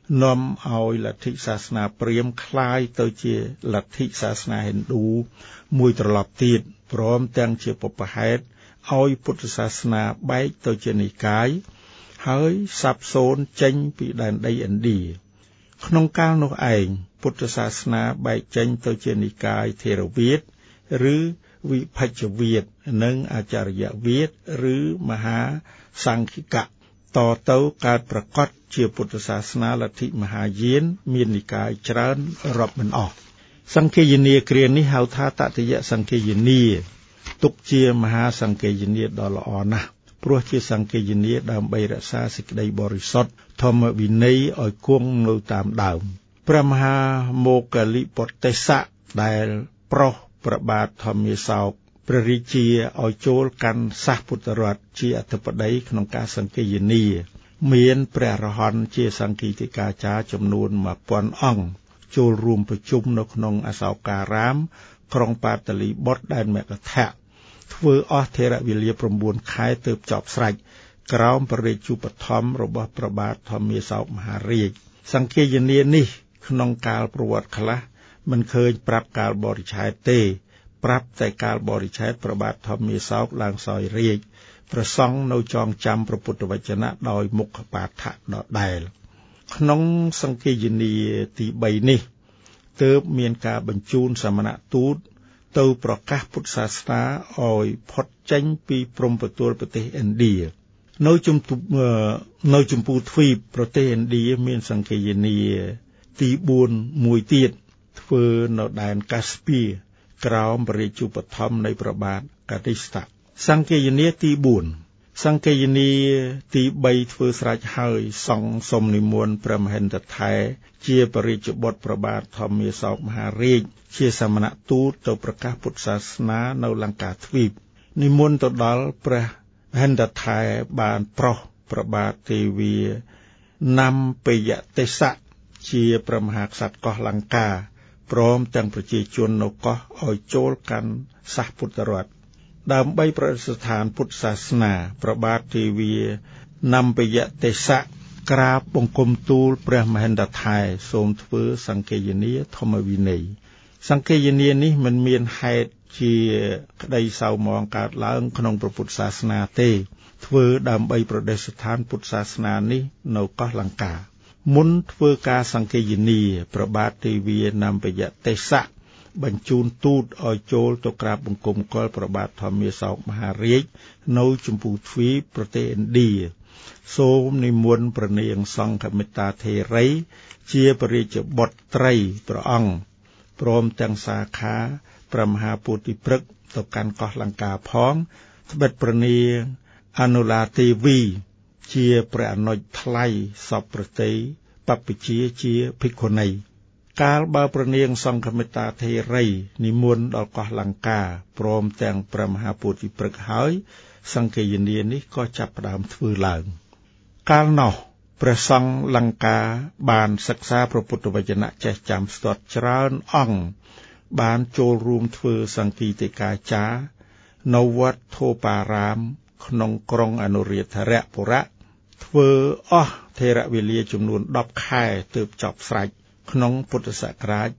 នាំឲ្យលទ្ធិសាសនាព្រាហ្មណ៍คล้ายទៅជាលទ្ធិសាសនាហិណ្ឌូមួយត្រឡប់ទៀតព្រមទាំងជាបុព្វហេតុឲ្យពុទ្ធសាសនាបែកទៅជានិកាយហើយសាបសូន្យចេញពីដែនដីឥណ្ឌាក្នុងកាលនោះឯងពុទ្ធសាសនាបែកចេញទៅជានិកាយថេរវាទឬវិភជ្ជវាទនិងអាចារ្យវាទឬមហាសង្ឃិកៈតទៅកើតប្រកបជាពុទ្ធសាសនាលទ្ធិមហាយានមាននិកាយច្រើនរាប់មិនអស់សង្ឃេយនាគ្រានេះហៅថាតតិយសង្ឃេយនាទុកជាមហាសង្ឃេយនាដ៏ល្អណាស់ព្រោះជាសង្ឃេយនាដើម្បីរក្សាសេចក្តីបរិសុទ្ធធម្មវិន័យឲ្យគង់នៅតាមដើមព្រះមហាមោគលិពុទ្ធេសៈដែលប្រោសព្រះបាទធម្មាសោកព្រះរាជាឲ្យចូលកាន់សាសពុទ្ធរដ្ឋជាអធិបតីក្នុងការសង្ឃេយនាមានព្រះអរហន្តជាសង្ឃីតិកាចារ្យចំនួន 1000 អង្គចូលរួមប្រជុំនៅក្នុងអសោការាមក្រុងបាតាលីបុត្រដែនមគធៈធ្វើអស់ថេរវេលា 9 ខែទើបចប់ស្រេចក្រោមព្រះរាជឧបត្ថម្ភរបស់ព្រះបាទធម្មាសោកមហារាជសង្ឃេយនានេះក្នុងកាលប្រវត្តិខ្លះមិនឃើញប្រាប់កាលបរិច្ឆេទទេប្រាប់តែកាលបរិច្ឆេទព្រះបាទធម្មាសោកឡើងសោយរាជព្រះសង្ឃនៅចងចាំព្រះពុទ្ធវចនៈដោយមុខបាថៈដដែលក្នុងសង្ឃេយនាទី3នេះទើបមានការបញ្ជូនសមណទូតទៅប្រកាសពុទ្ធសាសនាឲ្យផុតចេញពីព្រំប្រទល់ប្រទេសឥណ្ឌានៅចម្ពោះទ្វីបប្រទេសឥណ្ឌាមានសង្ឃេយនាទី4មួយទៀតធ្វើនៅដែនកាស្ពីក្រោមព្រះរាជឧបត្ថម្ភនៃព្រះបាទកនិស្ថៈសង្ឃេយនាទី4សង្ឃេយនាទី3ធ្វើស្រេចហើយសង្ឃសូមនិមន្តព្រះមហិន្ទថេរជាបរិជ្ជបុត្រព្រះបាទធម្មាសោកមហារាជជាសមណទូតទៅប្រកាសពុទ្ធសាសនានៅលង្កាទ្វីបនិមន្តទៅដល់ព្រះមហិន្ទថេរបានប្រោសព្រះបាទទេវីណាំបយទេសៈជាព្រះមហាក្សត្រកោះលង្កាព្រមទាំងប្រជាជននៅកោះឲ្យចូលកាន់សាសពុទ្ធរដ្ឋដើម្បីប្រតិស្ថានពុទ្ធសាសនាព្រះបាទទេវីណាំបយទេសៈក្រាបបង្គំទូលព្រះមហិន្ទថេរសូមធ្វើសង្ឃេយនាធម្មវិន័យសង្ឃេយនានេះមិនមានហេតុជាក្តីសៅហ្មងកើតឡើងក្នុងព្រះពុទ្ធសាសនាទេធ្វើដើម្បីប្រតិស្ថានពុទ្ធសាសនានេះនៅកោះលង្កាមុនធ្វើការសង្ឃេយនាព្រះបាទទេវីណាំបយទេសៈបញ្ជូនទូតឲ្យចូលទៅក្រាបបង្គំកលព្រះបាទធម្មាសោកមហារាជនៅចម្ពោះទ្វីបប្រទេសឥណ្ឌាសូមនិមន្តព្រះនាងសង្ឃមេត្តាធេរីជាបរិជ្ជបុត្រីព្រះអង្គព្រមទាំងសាខាព្រះមហាពោធិព្រឹក្សទៅកាន់កោះលង្កាផងត្បិតព្រះនាងអនុឡាទេវីជាព្រះអនុជថ្លៃសពប្រតិបព្វជិជាភិក្ខុនីកាលបើព្រះនាងសង្ឃមេត្តាធេរីនិមន្តដល់កោះលង្កាព្រមទាំងព្រះមហាពោធិព្រឹក្សហើយសង្ឃេយនានេះក៏ចាប់ផ្ដើមធ្វើឡើងកាលនោះព្រះសង្ឃលង្កាបានសិក្សាព្រះពុទ្ធវចនៈចេះចាំស្ទាត់ច្រើនអង្គបានចូលរួមធ្វើសង្ឃីតិកាចារ្យនៅវត្តធោបារាមក្នុងក្រុងអនុរាធរពុរៈធ្វើអស់ថេរវេលាចំនួន10ខែទើបចប់ស្រេចក្នុងពុទ្ធសករាជ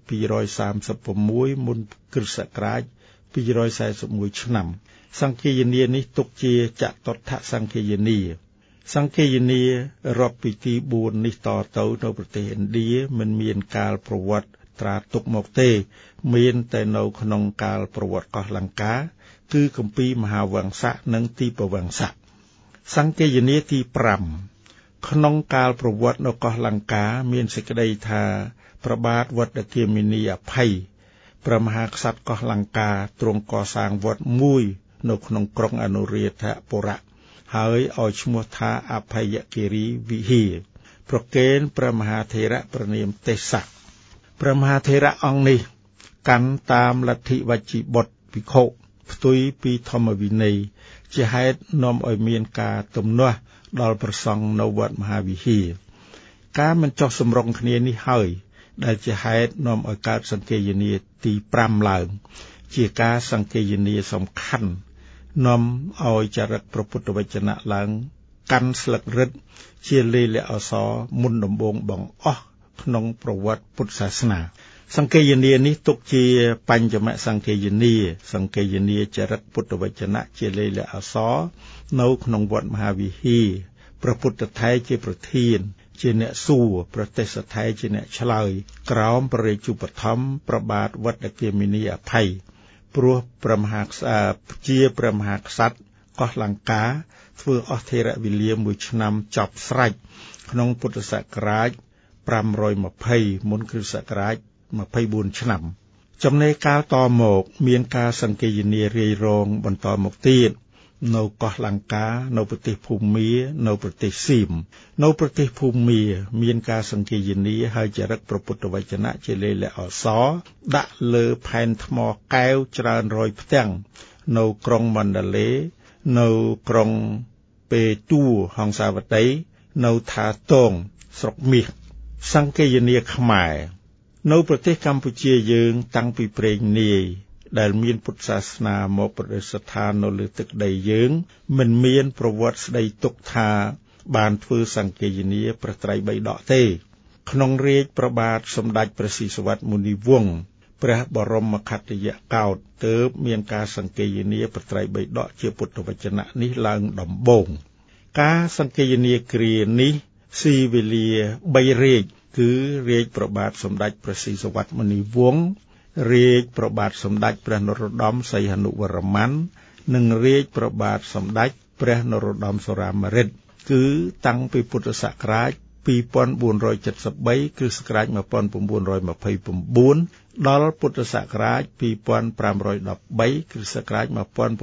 236មុនគ្រិស្តសករាជ241ឆ្នាំសង្ឃេយនានេះទុកជាចតុដ្ឋសង្ឃេយនាសង្ឃេយនារាប់ពីទី4នេះតទៅនៅប្រទេសឥណ្ឌាមិនមានកាលប្រវត្តិត្រាទុកមកទេមានតែនៅក្នុងកាលប្រវត្តិកោះលង្កាគឺគម្ពីរមហាវង្សៈនិងទីពវង្សៈសង្ឃេយនាទី5ក្នុងកាលប្រវត្តិនៅកោះលង្កាមានសេចក្តីថាព្រះបាទវត្តគាមិនីអភ័យព្រះមហាក្សត្រកោះលង្កាទ្រង់កសាងវត្តមួយនៅក្នុងក្រុងអនុរាធពុរៈហើយឲ្យឈ្មោះថាអភ័យគិរីវិហារប្រគេនព្រះមហាថេរៈព្រះនាមទេសៈព្រះមហាថេរៈអង្គនេះកាន់តាមលទ្ធិវជ្ជិបុត្រភិក្ខុផ្ទុយពីធម្មវិន័យជាហេតុនាំឲ្យមានការទំនាស់ដល់ព្រះសង្ឃនៅវត្តមហាវិហារការមិនចុះសម្រុងគ្នានេះហើយដែលជាហេតុនាំឲ្យកើតសង្ឃេយនាទី5ឡើងជាការសង្ឃេយនាសំខាន់នាំឲ្យចរិតព្រះពុទ្ធវចនៈឡើងកាន់ស្លឹករឹតជាលេខលក្ខអក្សរមុនដំបូងបង្អស់ក្នុងប្រវត្តិពុទ្ធសាសនាសង្កេយនានេះទុកជាបញ្ចមសង្កេយនាចរិតពុទ្ធវចនៈជាលេខលក្ខអក្សរនៅក្នុងវត្តមហាវិហារព្រះពុទ្ធថេរជាប្រធានជាអ្នកសួរប្រទេសថេរជាអ្នកឆ្លើយក្រោមព្រះរាជឧបត្ថម្ភព្រះបាទវត្តគាមីនីអភ័យព្រោះព្រះមហាក្សត្រកោះលង្កាធ្វើអស់ធរវេលា1ឆ្នាំចប់ស្រេចក្នុងពុទ្ធសករាជ520មុនគ្រិស្តសករាជ24ឆ្នាំចំណេរកាលតមកមានការសង្កេយនារាយរងបន្តមកទៀតនៅកោះលង្កានៅប្រទេសភូមានៅប្រទេសសៀមនៅប្រទេសភូមាមានការសង្កេយនាហើយចរិតព្រះពុទ្ធវចនៈជាលេខលក្ខអក្សរដាក់លើផែនថ្មកែវច្រើនរយផ្ទាំងនៅក្រុងមណ្ឌលេនៅក្រុងពេទូហង្សាវតីនៅថាតងស្រុកមាសសង្កេយនាខ្មែរនៅប្រទេសកម្ពុជាយើងតាំងពីព្រេងនាយដែលមានពុទ្ធសាសនាមកប្រតិស្ថាននៅលើទឹកដីយើងមិនមានប្រវត្តិស្ដីទុកថាបានធ្វើសង្កេយនាព្រះត្រៃបិដកទេក្នុងរាជ្យព្រះបាទសម្ដេចព្រះស៊ីសុវត្ថិមុនីវង្សព្រះបរមខត្តយកោដ្ឋទើបមានការសង្កេយនាព្រះត្រៃបិដកជាពុទ្ធវចនៈនេះឡើងដំបូងការសង្កេយនាគ្រានេះស៊ីវេលា3រាជ្យគឺរាជ្យព្រះបាទសម្ដេចព្រះស៊ីសុវត្ថិមុនីវង្សរាជ្យព្រះបាទសម្ដេចព្រះនរោត្តមសីហនុវរ្ម័ននិងរាជ្យព្រះបាទសម្ដេចព្រះនរោត្តមសុរាម្រិតគឺតាំងពីពុទ្ធសករាជ2473គ្រិស្តសករាជ1929ដល់ពុទ្ធសករាជ2513គ្រិស្តសករាជ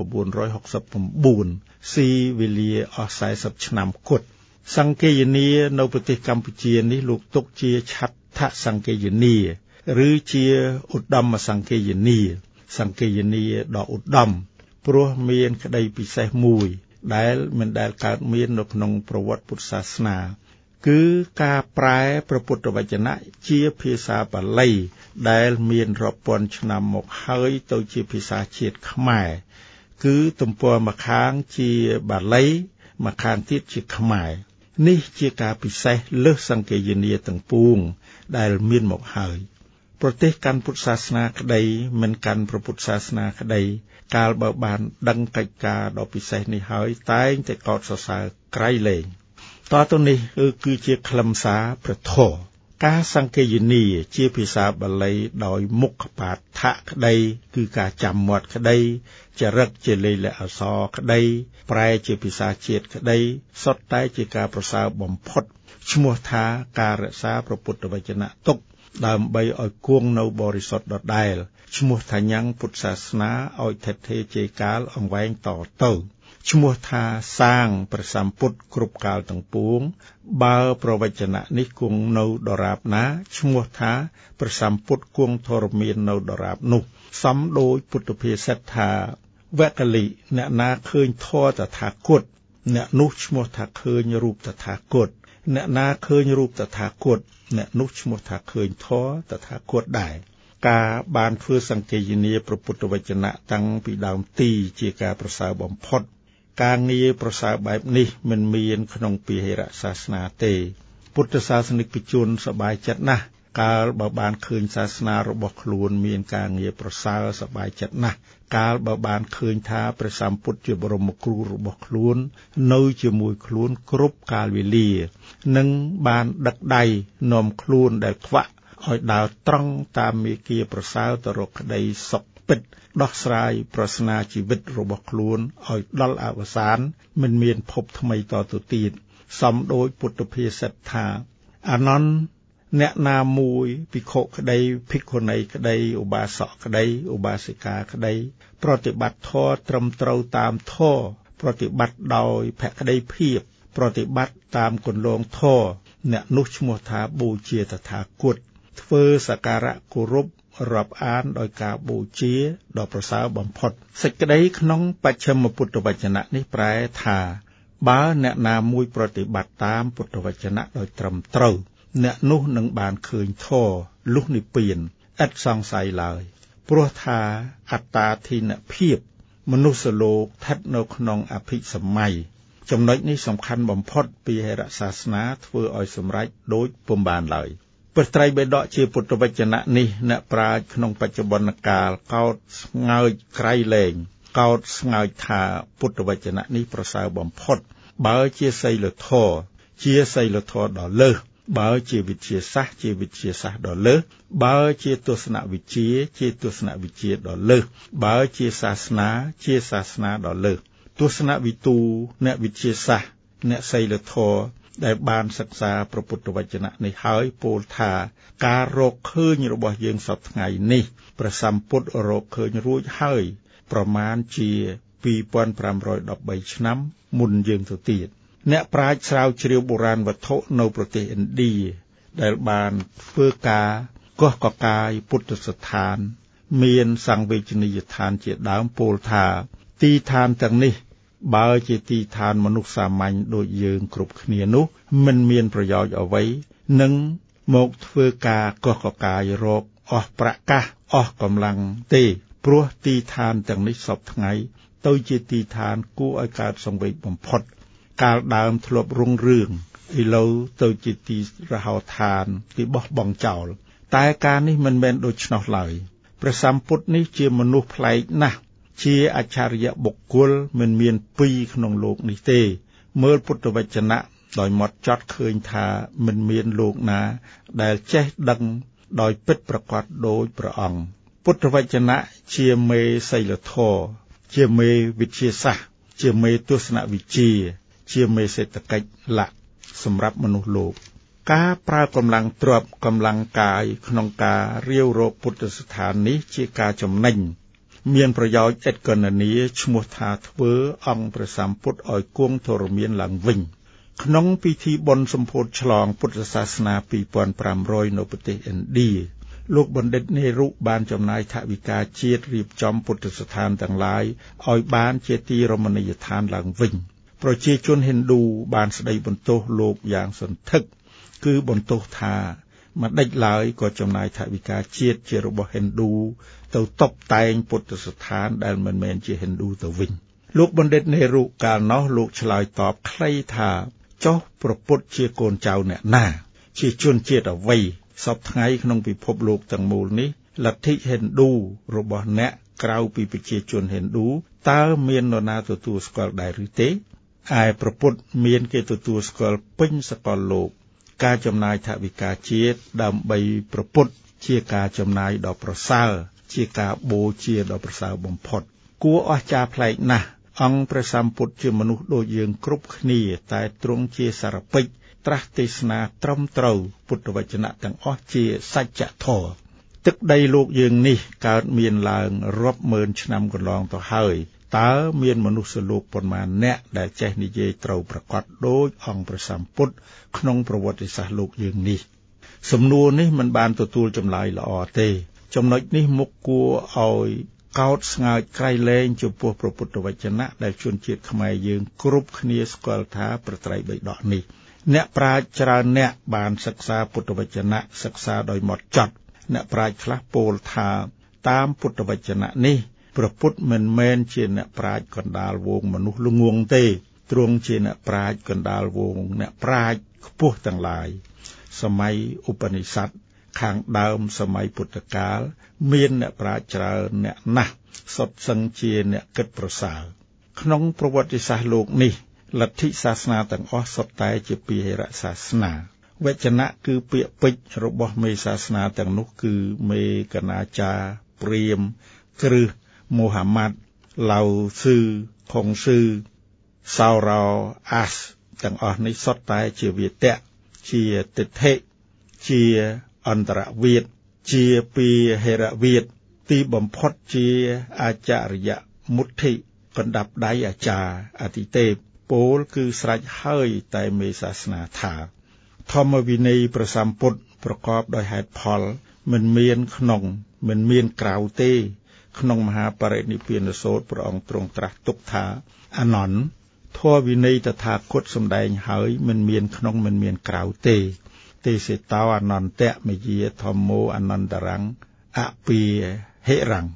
1969ស៊ីវេលាអស់40ឆ្នាំគត់សង្កេយនានៅប្រទេសកម្ពុជានេះលោកទុកជាឆដ្ឋសង្កេយនាឬជាឧត្តមសង្កេយនាដ៏ឧត្តមព្រោះមានក្តីពិសេសមួយដែលមិនដែលកើតមាននៅក្នុងប្រវត្តិពុទ្ធសាសនាគឺការប្រែព្រះពុទ្ធវចនៈជាភាសាបាលីដែលមានរាប់ពាន់ឆ្នាំមកហើយទៅជាភាសាជាតិខ្មែរគឺទំព័រម្ខាងជាបាលីម្ខាងទៀតជាខ្មែរនេះជាការពិសេសលើសសង្កេយនាទាំងពួងដែលមានមកហើយប្រទេសកាន់ពុទ្ធសាសនាក្តីមិនកាន់ព្រះពុទ្ធសាសនាក្តីកាលបើបានដឹងកិច្ចការដ៏ពិសេសនេះហើយតែងតែកោតសរសើរក្រៃលែងតទៅនេះគឺជាខ្លឹមសារព្រះធម៌ការសង្កេយនាជាភាសាបាលីដោយមុខបាថៈក្តីគឺការចាំមាត់ក្តីចរិតជាលេខលក្ខអក្សរក្តីប្រែជាភាសាជាតិក្តីសុទ្ធតែជាការប្រសើរបំផុតឈ្មោះថាការរក្សាព្រះពុទ្ធវចនៈទុកដើម្បីឲ្យគង់នៅបរិសុទ្ធដដែលឈ្មោះថាញ៉ាំងពុទ្ធសាសនាឲ្យថិតថេរជេរកាលអង្វែងតទៅឈ្មោះថាសាងព្រះសម្ពុទ្ធគ្រប់កាលទាំងពួងបើប្រវចនៈនេះគង់នៅដរាបណាឈ្មោះថាព្រះសម្ពុទ្ធគង់ធរមាននៅដរាបនោះសំដោយពុទ្ធភាសិតថាវកលិអ្នកណាឃើញធម៌តថាគតអ្នកនោះឈ្មោះថាឃើញរូបតថាគតអ្នកណាឃើញរូបតថាគតអ្នកនោះឈ្មោះថាឃើញធម៌តថាគតដែរការបានធ្វើសង្កេយនាព្រះពុទ្ធវចនៈតាំងពីដើមទីជាការប្រសើរបំផុតការងារប្រសើរបែបនេះមិនមានក្នុងពហិរសាសនាទេពុទ្ធសាសនិកជនសប្បាយចិត្តណាស់កាលបើបានឃើញសាសនារបស់ខ្លួនមានការងារប្រសើរសប្បាយចិត្តណាស់កាលបើបានឃើញថាព្រះសម្ពុទ្ធជាបរមគ្រូរបស់ខ្លួននៅជាមួយខ្លួនគ្រប់កាលវេលានិងបានដឹកដៃនាំខ្លួនដែលខ្វាក់ឲ្យដើរត្រង់តាមមាគ៌ាប្រសើរទៅរកក្តីសុខពិតដោះស្រាយប្រស្នាជីវិតរបស់ខ្លួនឲ្យដល់អវសានមិនមានភពថ្មីតទៅទៀតសំដោយពុទ្ធភាសិតថាអនន្តអ្នកណាមួយភិក្ខុក្តីភិក្ខុនីក្តីឧបាសកក្តីឧបាសិកាក្តីប្រតិបត្តិធម៌ត្រឹមត្រូវតាមធម៌ប្រតិបត្តិដោយភក្តីភាពប្រតិបត្តិតាមគន្លងធម៌អ្នកនោះឈ្មោះថាបូជាតថាគតធ្វើសក្ការៈគោរពរាប់អានដោយការបូជាដ៏ប្រសើរបំផុតសេចក្តីក្នុងបច្ឆិមពុទ្ធវចនៈនេះប្រែថាបើអ្នកណាមួយប្រតិបត្តិតាមពុទ្ធវចនៈដោយត្រឹមត្រូវអ្នកនោះនឹងបានឃើញធម៌លុះនិព្វានឥតសង្ស័យឡើយព្រោះថាអត្តាធិនភាពមនុស្សលោកស្ថិតនៅក្នុងអភិសម័យចំណុចនេះសំខាន់បំផុតពីហេរសាសនាធ្វើឲ្យសម្រេចដូចពុំបានឡើយព្រះត្រៃបិដកជាពុទ្ធវចនៈនេះអ្នកប្រាជ្ញក្នុងបច្ចុប្បន្នកាលកោតស្ងើចក្រៃលែងកោតស្ងើចថាពុទ្ធវចនៈនេះប្រសើរបំផុតបើជាសីលធម៌ជាសីលធម៌ដ៏លើសបើជាវិទ្យាសាស្ត្រជាវិទ្យាសាស្ត្រដ៏លើសបើជាទស្សនវិជ្ជាជាទស្សនវិជ្ជាដ៏លើសបើជាសាសនាជាសាសនាដ៏លើសទស្សនវិទូអ្នកវិទ្យាសាស្ត្រអ្នកសីលធម៌ដែលបានសិក្សាព្រះពុទ្ធវចនៈនេះហើយពោលថាការរកឃើញរបស់យើងសពថ្ងៃនេះព្រះសម្ពុទ្ធរកឃើញរួចហើយប្រមាណជា2513ឆ្នាំមុនយើងទៅទៀតអ្នកប្រាជ្ញស្រាវជ្រាវបុរាណវត្ថុនៅប្រទេសឥណ្ឌាដែលបានធ្វើការកោះកកាយពុទ្ធស្ថានមានសង្វេជនីយដ្ឋានជាដើមពោលថាទីឋានទាំងនេះបើជាទីឋានមនុស្សសាមញ្ញដូចយើងគ្រប់គ្នានោះមិនមានប្រយោជន៍អ្វីនឹងមកធ្វើការកោះកកាយរកអស់ប្រកាសអស់កម្លាំងទេព្រោះទីឋានទាំងនេះសពថ្ងៃទៅជាទីឋានគួរឲ្យកើតសង្វេគបំផុតកាលដើមធ្លាប់រុងរឿងឥឡូវទៅជាទីរហោឋានទីបោះបង់ចោលតែការនេះមិនមែនដូច្នោះឡើយព្រះសម្ពុទ្ធនេះជាមនុស្សប្លែកណាស់ជាអច្ឆរិយបុគ្គលមិនមានពីរក្នុងលោកនេះទេមើលពុទ្ធវចនៈដោយម៉ត់ចត់ឃើញថាមិនមានលោកណាដែលចេះដឹងដោយពិតប្រាកដដូចព្រះអង្គពុទ្ធវចនៈជាមេសីលធម៌ជាមេវិទ្យាសាស្ត្រជាមេទស្សនវិជ្ជាជាមេសេដ្ឋកិច្ចលក្ខសម្រាប់មនុស្សលោកការប្រើកម្លាំងទ្រព្យកម្លាំងកាយក្នុងការរាវរកពុទ្ធស្ថាននេះជាការចំណេញមានប្រយោជន៍ឥតគណនាឈ្មោះថាធ្វើអង្គព្រះសម្ពុទ្ធឲ្យគង់ធរមានឡើងវិញក្នុងពិធីបុណ្យសម្ពោធឆ្លងពុទ្ធសាសនា2500នៅប្រទេសឥណ្ឌាលោកបណ្ឌិតនេរុបានចំណាយថវិកាជាតិរៀបចំពុទ្ធស្ថានទាំងឡាយឲ្យបានជាទីរមណីយដ្ឋានឡើងវិញប្រជាជនហិណ្ឌូបានស្ដីបន្ទោសលោកយ៉ាងសន្ធឹកគឺបន្ទោសថាមិនដេចឡើយក៏ចំណាយថវិកាជាតិជារបស់ហិណ្ឌូទៅតុបតែងពុទ្ធស្ថានដែលមិនមែនជាហិណ្ឌូទៅវិញលោកបណ្ឌិតនេរុកាលនោះលោកឆ្លើយតបខ្លីថាចុះព្រះពុទ្ធជាកូនចៅអ្នកណាជាជនជាតិអ្វីសពថ្ងៃក្នុងពិភពលោកទាំងមូលនេះលទ្ធិហិណ្ឌូរបស់អ្នកក្រៅពីប្រជាជនហិណ្ឌូតើមាននរណាទទួលស្គាល់ដែរឬទេឯព្រះពុទ្ធមានគេទទួលស្គាល់ពេញសកលលោកការចំណាយថវិកាជាតិដើម្បីព្រះពុទ្ធជាការចំណាយដ៏ប្រសើរជាការបូជាដ៏ប្រសើរបំផុតគួរអស្ចារ្យប្លែកណាស់អង្គព្រះសម្ពុទ្ធជាមនុស្សដូចយើងគ្រប់គ្នាតែទ្រង់ជាសារពេចត្រាស់ទេសនាត្រឹមត្រូវពុទ្ធវចនៈទាំងអស់ជាសច្ចធម៌ទឹកដីលោកយើងនេះកើតមានឡើងរាប់ម៉ឺនឆ្នាំកន្លងទៅហើយតើមានមនុស្សលោកប៉ុន្មានអ្នកដែលចេះនិយាយត្រូវប្រកបដោយអង្គព្រះសម្ពុទ្ធក្នុងប្រវត្តិសាស្ត្រលោកយើងនេះសំណួរនេះមិនបានទទួលចម្លើយល្អទេចំណុចនេះមុខគួរឲ្យកោតស្ងើចក្រៃលែងចំពោះព្រះពុទ្ធវចនៈដែលជនជាតិខ្មែរយើងគ្រប់គ្នាស្គាល់ថាព្រះត្រៃបិដកនេះអ្នកប្រាជ្ញច្រើនអ្នកបានសិក្សាពុទ្ធវចនៈសិក្សាដោយម៉ត់ចត់អ្នកប្រាជ្ញខ្លះពោលថាតាមពុទ្ធវចនៈនេះព្រះពុទ្ធមិនមែនជាអ្នកប្រាជ្ញកណ្ដាលវងមនុស្សល្ងងទេទ្រង់ជាអ្នកប្រាជ្ញកណ្ដាលវងអ្នកប្រាជ្ញខ្ពស់ទាំងឡាយសម័យឧបនិស្ស័តខាងដើមសម័យពុទ្ធកាលមានអ្នកប្រាជ្ញច្រើនអ្នកណាស់សុទ្ធសឹងជាអ្នកគិតប្រសើរក្នុងប្រវត្តិសាស្ត្រលោកនេះលទ្ធិសាសនាទាំងអស់សុទ្ធតែជាពាហិរសាសនាវចនៈគឺពាក្យពេចន៍របស់មេសាសនាទាំងនោះគឺមេកណាចារព្រាហ្មណ៍គ្រឹះមូហាម៉ាត់ឡៅស៊ឺខុងស៊ឺសោរ៉ោអាសទាំងអស់នេះសុទ្ធតែជាវាទៈជាទិដ្ឋិជាអន្តរវាទជាពាហិរវាទទីបំផុតជាអាចារ្យមុទ្ធិកណ្ដាប់ដៃអាចារ្យអតិទេពពោលគឺស្រេចហើយតែមេសាសនាថាធម្មវិន័យព្រះសម្ពុទ្ធប្រកបដោយហេតុផលមិនមានក្នុងមិនមានក្រៅទេក្នុងមហាបរិនិព្វានសូត្រព្រះអង្គទ្រង់ត្រាស់ទុកថាអនន្តធម៌វិន័យតថាគតសម្ដែងហើយមិនមានក្នុងមិនមានក្រៅទេសេតោអនន្តៈមយាធម្មោអនន្តរੰអពាហិរੰពុ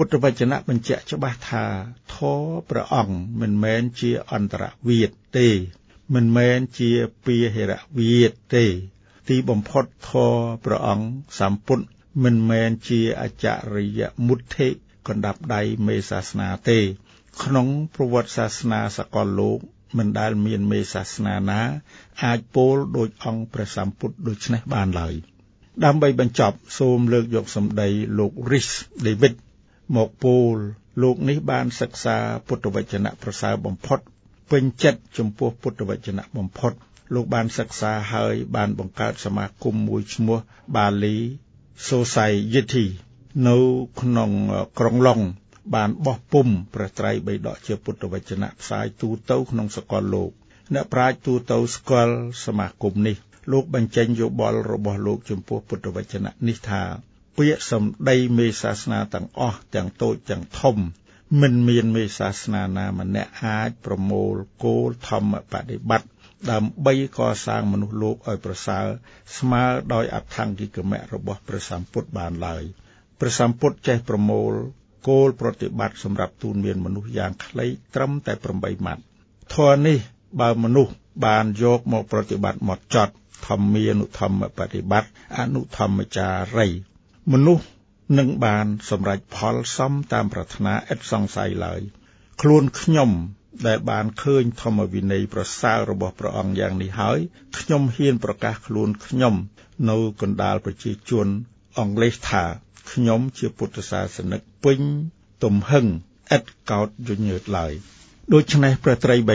ពុទ្ធវចនៈបញ្ជាក់ច្បាស់ថាធម៌ព្រះអង្គមិនមែនជាអន្តរវាទទេមិនមែនជាពាហិរវាទទេទីបំផុតធម៌ព្រះអង្គសម្ពុទ្ធមិនមែនជាអចរិយមុទ្ធិកណ្ដាប់ដៃមេសាសនាទេក្នុងប្រវត្តិសាសនាសកលលោកមិនដែលមានមេសាសនាណាអាចពោលដោយអង្គព្រះសម្ពុទ្ធដូច្នេះបានឡើយដើម្បីបញ្ចប់សូមលើកយកសម្ដីលោក Rhys David មកពោលលោកនេះបានសិក្សាពុទ្ធវចនៈប្រសើរបំផុតពេញចិត្តចំពោះពុទ្ធវចនៈបំផុតលោកបានសិក្សាហើយបានបង្កើតសមាគមមួយឈ្មោះ Bali Society នៅក្នុងក្រុងឡុងបានបោះពុម្ពព្រះត្រៃបិដកជាពុទ្ធវចនៈផ្សាយទូទៅក្នុងសកលលោកអ្នកប្រាជ្ញទូទៅស្គាល់សមាគមនេះលោកបញ្ចេញយោបល់របស់លោកចំពោះពុទ្ធវចនៈនេះថាពាក្យសម្ដីមេសាសនាទាំងអស់ទាំងតូចទាំងធំមិនមានមេសាសនាណាម្នាក់អាចប្រមូលគោលធម្មបដិបត្តិដើម្បីកសាងមនុស្សលោកឲ្យប្រសើរស្មើដោយអថង្គិកមៈរបស់ព្រះសម្ពុទ្ធបានឡើយព្រះសម្ពុទ្ធចេះប្រមូលគោលប្រតិបត្តិសម្រាប់ទូនមានមនុស្សយ៉ាងខ្លីត្រឹមតែ8ម៉ាត់ធម៌នេះបើមនុស្សបានយកមកប្រតិបត្តិមកចត់ធម្មានុធម្មបដិបត្តិអនុធម្មចារីមនុស្សនឹងបានសម្រេចផលសមតាមប្រាថ្នាឥតសង្ស័យឡើយខ្លួនខ្ញុំដែលបានឃើញធម្មវិន័យប្រសើររបស់ព្រះអង្គយ៉ាងនេះហើយខ្ញុំហ៊ានប្រកាសខ្លួនខ្ញុំនៅកណ្ដាលប្រជាជនអង់គ្លេសថាខ្ញុំជាពុទ្ធសាសនិកពេញទំហឹងឥតកោតយញើតឡើយដូច្នេះព្រះត្រៃបិ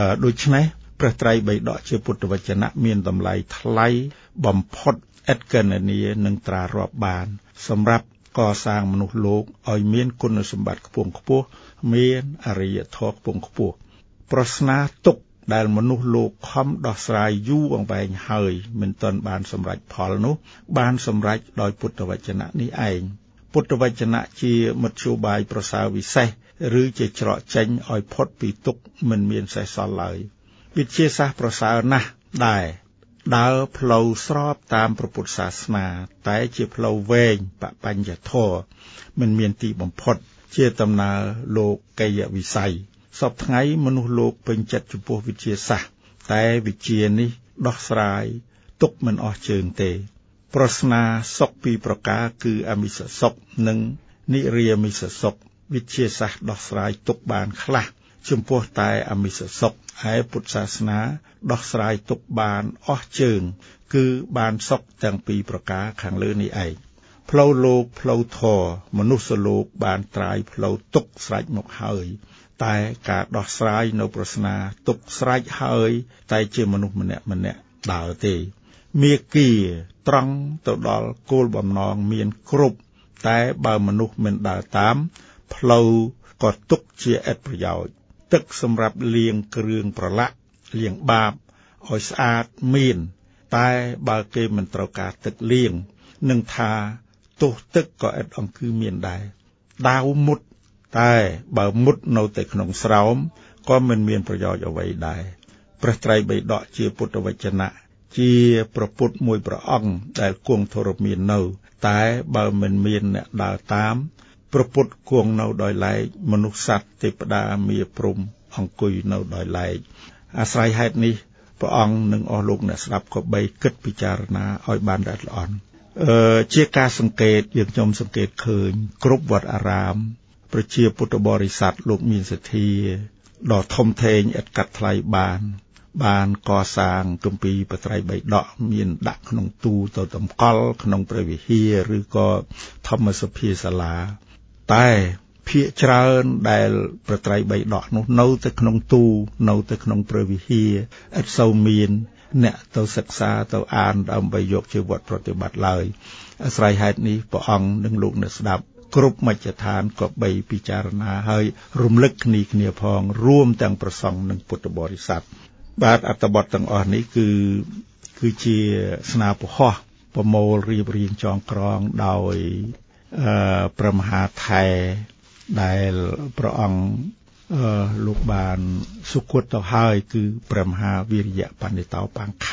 ដកជាពុទ្ធវចនៈមានតម្លៃថ្លៃបំផុតឥតគណនានឹងត្រារាប់បានសម្រាប់កសាងមនុស្សលោកឲ្យមានគុណសម្បត្តិខ្ពង់ខ្ពស់មានអរិយធម៌ខ្ពង់ខ្ពស់ប្រស្នាទុកដែលមនុស្សលោកខំដោះស្រាយយូរអង្វែងហើយមិនទាន់បានសម្រេចផលនោះបានសម្រេចដោយពុទ្ធវចនៈនេះឯងពុទ្ធវចនៈជាមធ្យោបាយប្រសើរវិសេសឬជាច្រកចេញឲ្យផុតពីទុក្ខមិនមានសេះសល់ឡើយវិទ្យាសាស្ត្រប្រសើរណាស់ដែរដើរផ្លូវស្របតាមព្រះពុទ្ធសាសនាតែជាផ្លូវវែងបបញ្ញធម៌មិនមានទីបំផុតជាដំណើរលោកីយវិស័យសពថ្ងៃមនុស្សលោកពេញចិត្តចំពោះវិទ្យាសាស្ត្រតែវិទ្យានេះដោះស្រាយទុកមិនអស់ជើងទេប្រស្នាសុខពីរប្រការគឺអមិសសុខនិងនិរាមិសសុខវិទ្យាសាស្ត្រដោះស្រាយទុកបានខ្លះចំពោះតែអមិសសុខហើយពុទ្ធសាសនាដោះស្រាយទុកបានអស់ជើងគឺបានសុខទាំងពីរប្រការខាងលើនេះឯងផ្លូវលោកផ្លូវធម៌មនុស្សលោកបានត្រាយផ្លូវទុកស្រេចមកហើយតែការដោះស្រាយនៅប្រស្នាទុកស្រេចហើយតែជាមនុស្សម្នាក់ដើរទេមាគ៌ាត្រង់ទៅដល់គោលបំណងមានគ្រប់តែបើមនុស្សមិនដើរតាមផ្លូវក៏ទុកជាឥតប្រយោជន៍ទឹកសម្រាប់លាងគ្រឿងប្រឡាក់លាងបាបឲ្យស្អាតមានតែបើគេមិនត្រូវការទឹកលាងនឹងថាទោះទឹកក៏ឥតអង្គឺមានដែរដាវមុតតែបើមុតនៅតែក្នុងស្រោមក៏មិនមានប្រយោជន៍អ្វីដែរព្រះត្រៃបិដកជាពុទ្ធវចនៈជាព្រះពុទ្ធមួយព្រះអង្គដែលគង់ធរមាននៅតែបើមិនមានអ្នកដើរតាមព្រះពុទ្ធគង់នៅដោយឡែកមនុស្សសត្វទេវតាមាព្រំអង្គុយនៅដោយឡែកអាស្រ័យហេតុនេះព្រះអង្គនិងអស់លោកអ្នកស្ដាប់ក៏បីគិតពិចារណាឲ្យបានល្អិតល្អន់ជាការសង្កេតយើងខ្ញុំសង្កេតឃើញគ្រប់វត្តអារាមប្រជាពុទ្ធបរិស័ទលោកមានសទ្ធាដ៏ធំធេងឥតកាត់ថ្លៃបានកសាងគម្ពីរបត្រៃបិដកមានដាក់ក្នុងទូទៅតម្កល់ក្នុងព្រះវិហារឬក៏ធម្មសភាសាលាតែភាគច្រើនដែលប្រត្រៃបិដកនោះនៅតែក្នុងទូនៅតែក្នុងព្រះវិហារឥតសូវមានអ្នកទៅសិក្សាទៅអានដើម្បីយកជាវត្តប្រតិបត្តិឡើយអាស្រ័យហេតុនេះព្រះអង្គនិងលោកអ្នកស្ដាប់គ្រប់មជ្ឈដ្ឋានក៏បីពិចារណាហើយរំលឹកគ្នាផងរួមទាំងប្រសង់និងពុទ្ធបរិស័ទបាទអត្ថបទទាំងអស់នេះគឺជាស្នាពហោះប្រមូលរៀបរៀងចងក្រងដោយព្រះមហាថែដែលព្រះអង្គលោកបានសុគតទៅហើយគឺព្រះមហាវីរយៈបណ្ឌិតោបាំងខាត់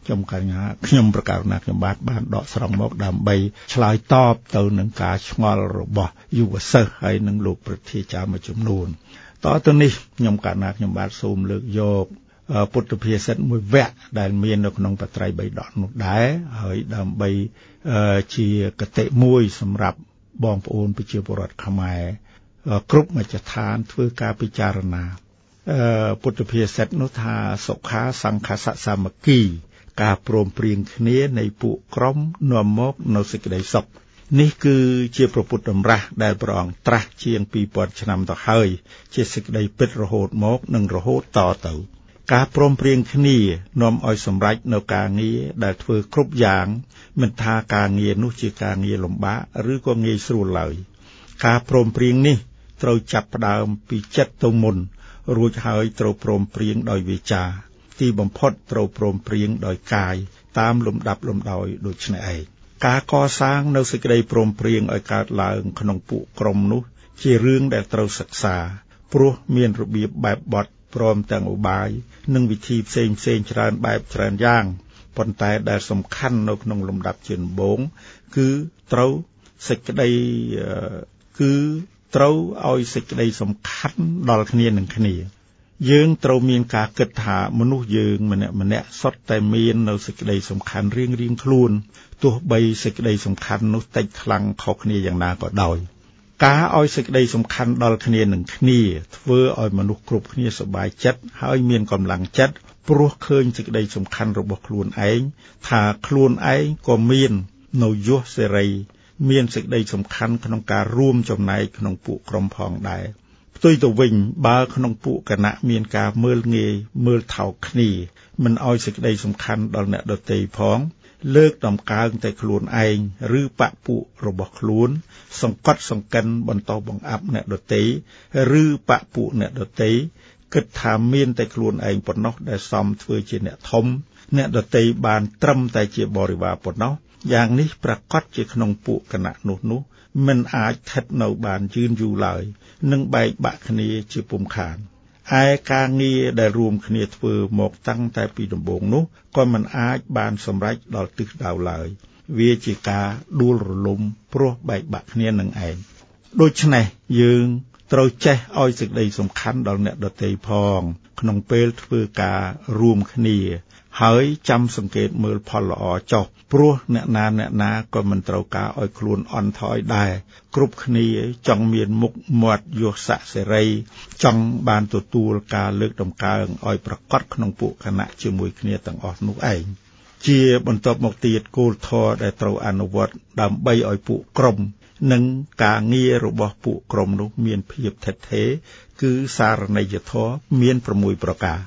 ខ្ញុំកញ្ញាខ្ញុំប្រកាសណាខ្ញុំបានដកស្រង់មកដើម្បីឆ្លើយតបទៅនឹងការឆ្ងល់របស់យុវសិស្សហើយនិងលោកប្រធាចារ្យមួយចំនួនតទៅនេះខ្ញុំកញ្ញាខ្ញុំបាទសូមលើកយកពុទ្ធភាសិតមួយវគ្គដែលមាននៅក្នុងបត្រៃបិដកនោះដែរហើយដើម្បីជាគតិមួយសម្រាប់បងប្អូនប្រជាពលរដ្ឋខ្មែរគ្រប់មជ្ឈដ្ឋានធ្វើការពិចារណាពុទ្ធភាសិតនោះថាសុខាសង្ឃសសាមគ្គីការព្រមព្រៀងគ្នានៃពួកក្រុមនាំមកនៅសេចក្តីសុខនេះគឺជាព្រះពុទ្ធតម្រាស់ដែលព្រះអង្គត្រាស់ជាង 2000 ឆ្នាំទៅហើយជាសេចក្តីពិតរហូតមកនិងរហូតតទៅការព្រមព្រៀងគ្នានាំឲ្យសម្រេចនៅការងារដែលធ្វើគ្រប់យ៉ាងមិនថាការងារនោះជាការងារលំបាកឬក៏ងាយស្រួលឡើយការព្រមព្រៀងនេះត្រូវចាប់ផ្ដើមពីចិត្តទៅមុនរួចហើយត្រូវព្រមព្រៀងដោយវាចាទីបំផុតត្រូវព្រមព្រៀងដោយកាយតាមលំដាប់លំដោយដូចនេះឯងការកសាងនៅសេចក្តីព្រមព្រៀងឲ្យកើតឡើងក្នុងពួកក្រុមនោះជារឿងដែលត្រូវសិក្សាព្រោះមានរបៀបបែបបទព្រមទាំងឧបាយនិងវិធីផ្សេងច្រើនបែបច្រើនយ៉ាងប៉ុន្តែដែលសំខាន់នៅក្នុងលំដាប់ជាដំបូងគឺត្រូវឲ្យសេចក្តីសំខាន់ដល់គ្នានឹងគ្នាយើងត្រូវមានការគិតថាមនុស្សយើងម្នាក់សុទ្ធតែមាននៅសេចក្តីសំខាន់រៀងៗខ្លួនទោះបីសេចក្តីសំខាន់នោះតិចខ្លាំងខុសគ្នាយ៉ាងណាក៏ដោយការឲ្យសេចក្តីសំខាន់ដល់គ្នានឹងគ្នាធ្វើឲ្យមនុស្សគ្រប់គ្នាសប្បាយចិត្តហើយមានកម្លាំងចិត្តព្រោះឃើញសេចក្តីសំខាន់របស់ខ្លួនឯងថាខ្លួនឯងក៏មាននៅយសសេរីមានសេចក្តីសំខាន់ក្នុងការរួមចំណែកក្នុងពួកក្រុមផងដែរផ្ទុយទៅវិញបើក្នុងពួកគណៈមានការមើលងាយមើលថោកគ្នាមិនឲ្យសេចក្តីសំខាន់ដល់អ្នកដទៃផងលើកដំកើងតែខ្លួនឯងឬបកពួករបស់ខ្លួនសង្កត់សង្កិនបន្តបង្អាប់អ្នកដទៃឬបកពួកអ្នកដទៃគិតថាមានតែខ្លួនឯងប៉ុណ្ណោះដែលសមធ្វើជាអ្នកធំអ្នកដទៃបានត្រឹមតែជាបរិវារប៉ុណ្ណោះយ៉ាងនេះប្រកាសជាក្នុងពួកគណៈនោះមិនអាចស្ថិតនៅបានយឺនយូរឡើយនឹងបែកបាក់គ្នាជាពុំខានឯការងារដែលរួមគ្នាធ្វើមកតាំងតែពីដំបូងនោះក៏មិនអាចបានសម្រេចដល់ទិសដៅឡើយវាជាការដួលរលំព្រោះបែកបាក់គ្នានឹងឯងដូច្នេះយើងត្រូវចេះឲ្យសេចក្តីសំខាន់ដល់អ្នកដទៃផងក្នុងពេលធ្វើការរួមគ្នាហើយចាំសង្កេតមើលផលល្អចុះព្រោះអ្នកណាក៏មិនត្រូវការឲ្យខ្លួនអន់ថយដែរគ្រប់គ្នាចង់មានមុខមាត់យសស័ក្តិសេរីចង់បានទទួលការលើកតម្កើងឲ្យប្រកបក្នុងពួកគណៈជាមួយគ្នាទាំងអស់នោះឯងជាបន្ទាប់មកទៀតគោលធម៌ដែលត្រូវអនុវត្តដើម្បីឲ្យពួកក្រុមនិងការងាររបស់ពួកក្រុមនោះមានភាពថិតថេរគឺសារណីយធម៌មាន6ប្រការ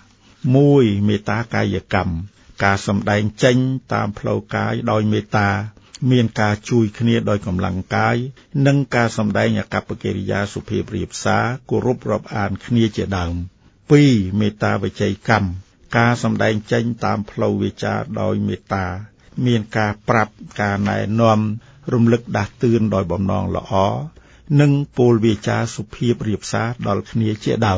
1មេត្តាកាយកម្មការសម្ដែងចេញតាមផ្លូវកាយដោយមេត្តាមានការជួយគ្នាដោយកម្លាំងកាយនិងការសម្ដែងអាកប្បកិរិយាសុភាពរាបសារគោរពរាប់អានគ្នាជាដើម2មេត្តាវិច័យកម្មការសម្ដែងចេញតាមផ្លូវវាចាដោយមេត្តាមានការប្រាប់ការណែនាំរំលឹកដាស់តឿនដោយបំណងល្អនិងពោលវាចាសុភាពរាបសារដល់គ្នាជាដើម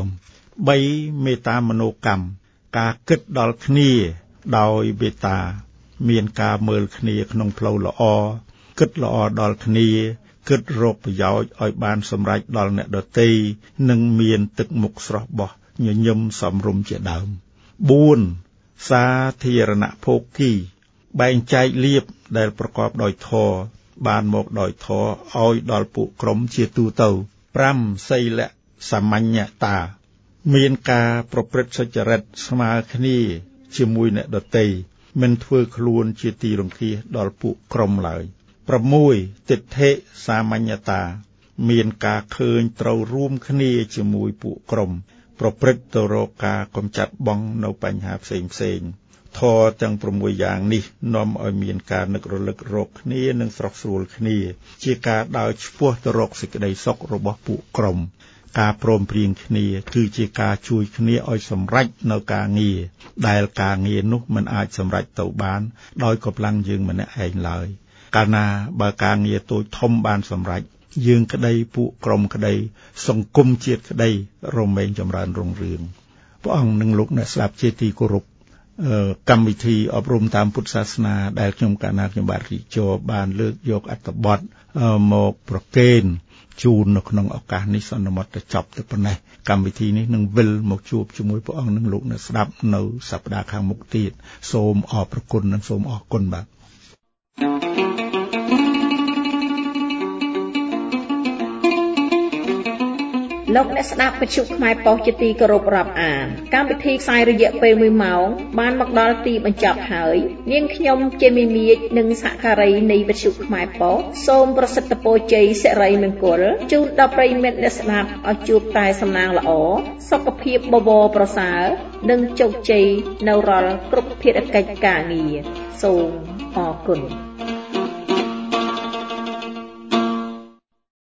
3មេត្តាមនោកម្មការគិតដល់គ្នាដោយមេត្តាមានការមើលគ្នាក្នុងផ្លូវល្អគិតល្អដល់គ្នាគិតរកប្រយោជន៍ឲ្យបានសម្រេចដល់អ្នកដទៃនិងមានទឹកមុខស្រស់បោះញញឹមសមរម្យជាដើម4សាធារណភោគីបែងចែកលាភដែលប្រកបដោយធម៌បានមកដោយធម៌ឲ្យដល់ពួកក្រុមជាទូទៅ5សីលសាមញ្ញតាមានការប្រព្រឹត្តសុចរិតស្មើគ្នាជាមួយអ្នកដទៃមិនធ្វើខ្លួនជាទីរង្គៀសដល់ពួកក្រុមឡើយ6ទិដ្ឋិសាមញ្ញតាមានការឃើញត្រូវរួមគ្នាជាមួយពួកក្រុមប្រព្រឹត្តទៅរកការកំចាត់បងនៅបញ្ហាផ្សេងធម៌ទាំង6យ៉ាងនេះនាំឲ្យមានការនឹករលឹករកគ្នានិងស្រស់ស្រួលគ្នាជាការដើរឆ្ពោះទៅរកសេចក្តីសុខរបស់ពួកក្រុមការព្រមព្រៀងគ្នាគឺជាការជួយគ្នាឲ្យសម្រេចនៅការងារដែលការងារនោះមិនអាចសម្រេចទៅបានដោយកម្លាំងយើងម្នាក់ឯងឡើយកាលណាបើការងារតូចធំបានសម្រេចយើងក្តីពួកក្រុមក្តីសង្គមជាតិក្តីរមែងចម្រើនរុងរឿងព្រះអង្គនិងលោកអ្នកស្ដាប់ជាទីគោរពកម្មវិធីអប់រំតាមពុទ្ធសាសនាដែលខ្ញុំកាលណាខ្ញុំបាទរីជបានលើកយកអត្ថបទមកប្រកេនជូននៅក្នុងឱកាសនេះសន្មតទៅចប់ទៅប៉ុណ្ណេះកម្មវិធីនេះនឹងវិលមកជួបជាមួយព្រះអង្គនិងលោកអ្នកស្ដាប់នៅសប្តាហ៍ខាងមុខទៀតសូមអរព្រគុណនិងសូមអរគុណបាទលោកអ្នកស្ដាប់វិទ្យុខ្មែរប៉ុស្តិ៍ជាទីគោរពរាប់អានកម្មវិធីផ្សាយរយៈពេល1ម៉ោងបានមកដល់ទីបញ្ចប់ហើយនាងខ្ញុំជាមីមៀចនិងសហការីនៃវិទ្យុខ្មែរប៉ុស្តិ៍សូមប្រសិទ្ធពរជ័យសិរីមង្គលជូនដល់ប្រិយមិត្តអ្នកស្ដាប់ឲ្យជួបតែសំណាងល្អសុខភាពបបរប្រសើរនិងជោគជ័យនៅរាល់គ្រប់ភារកិច្ចការងារសូមអរគុណ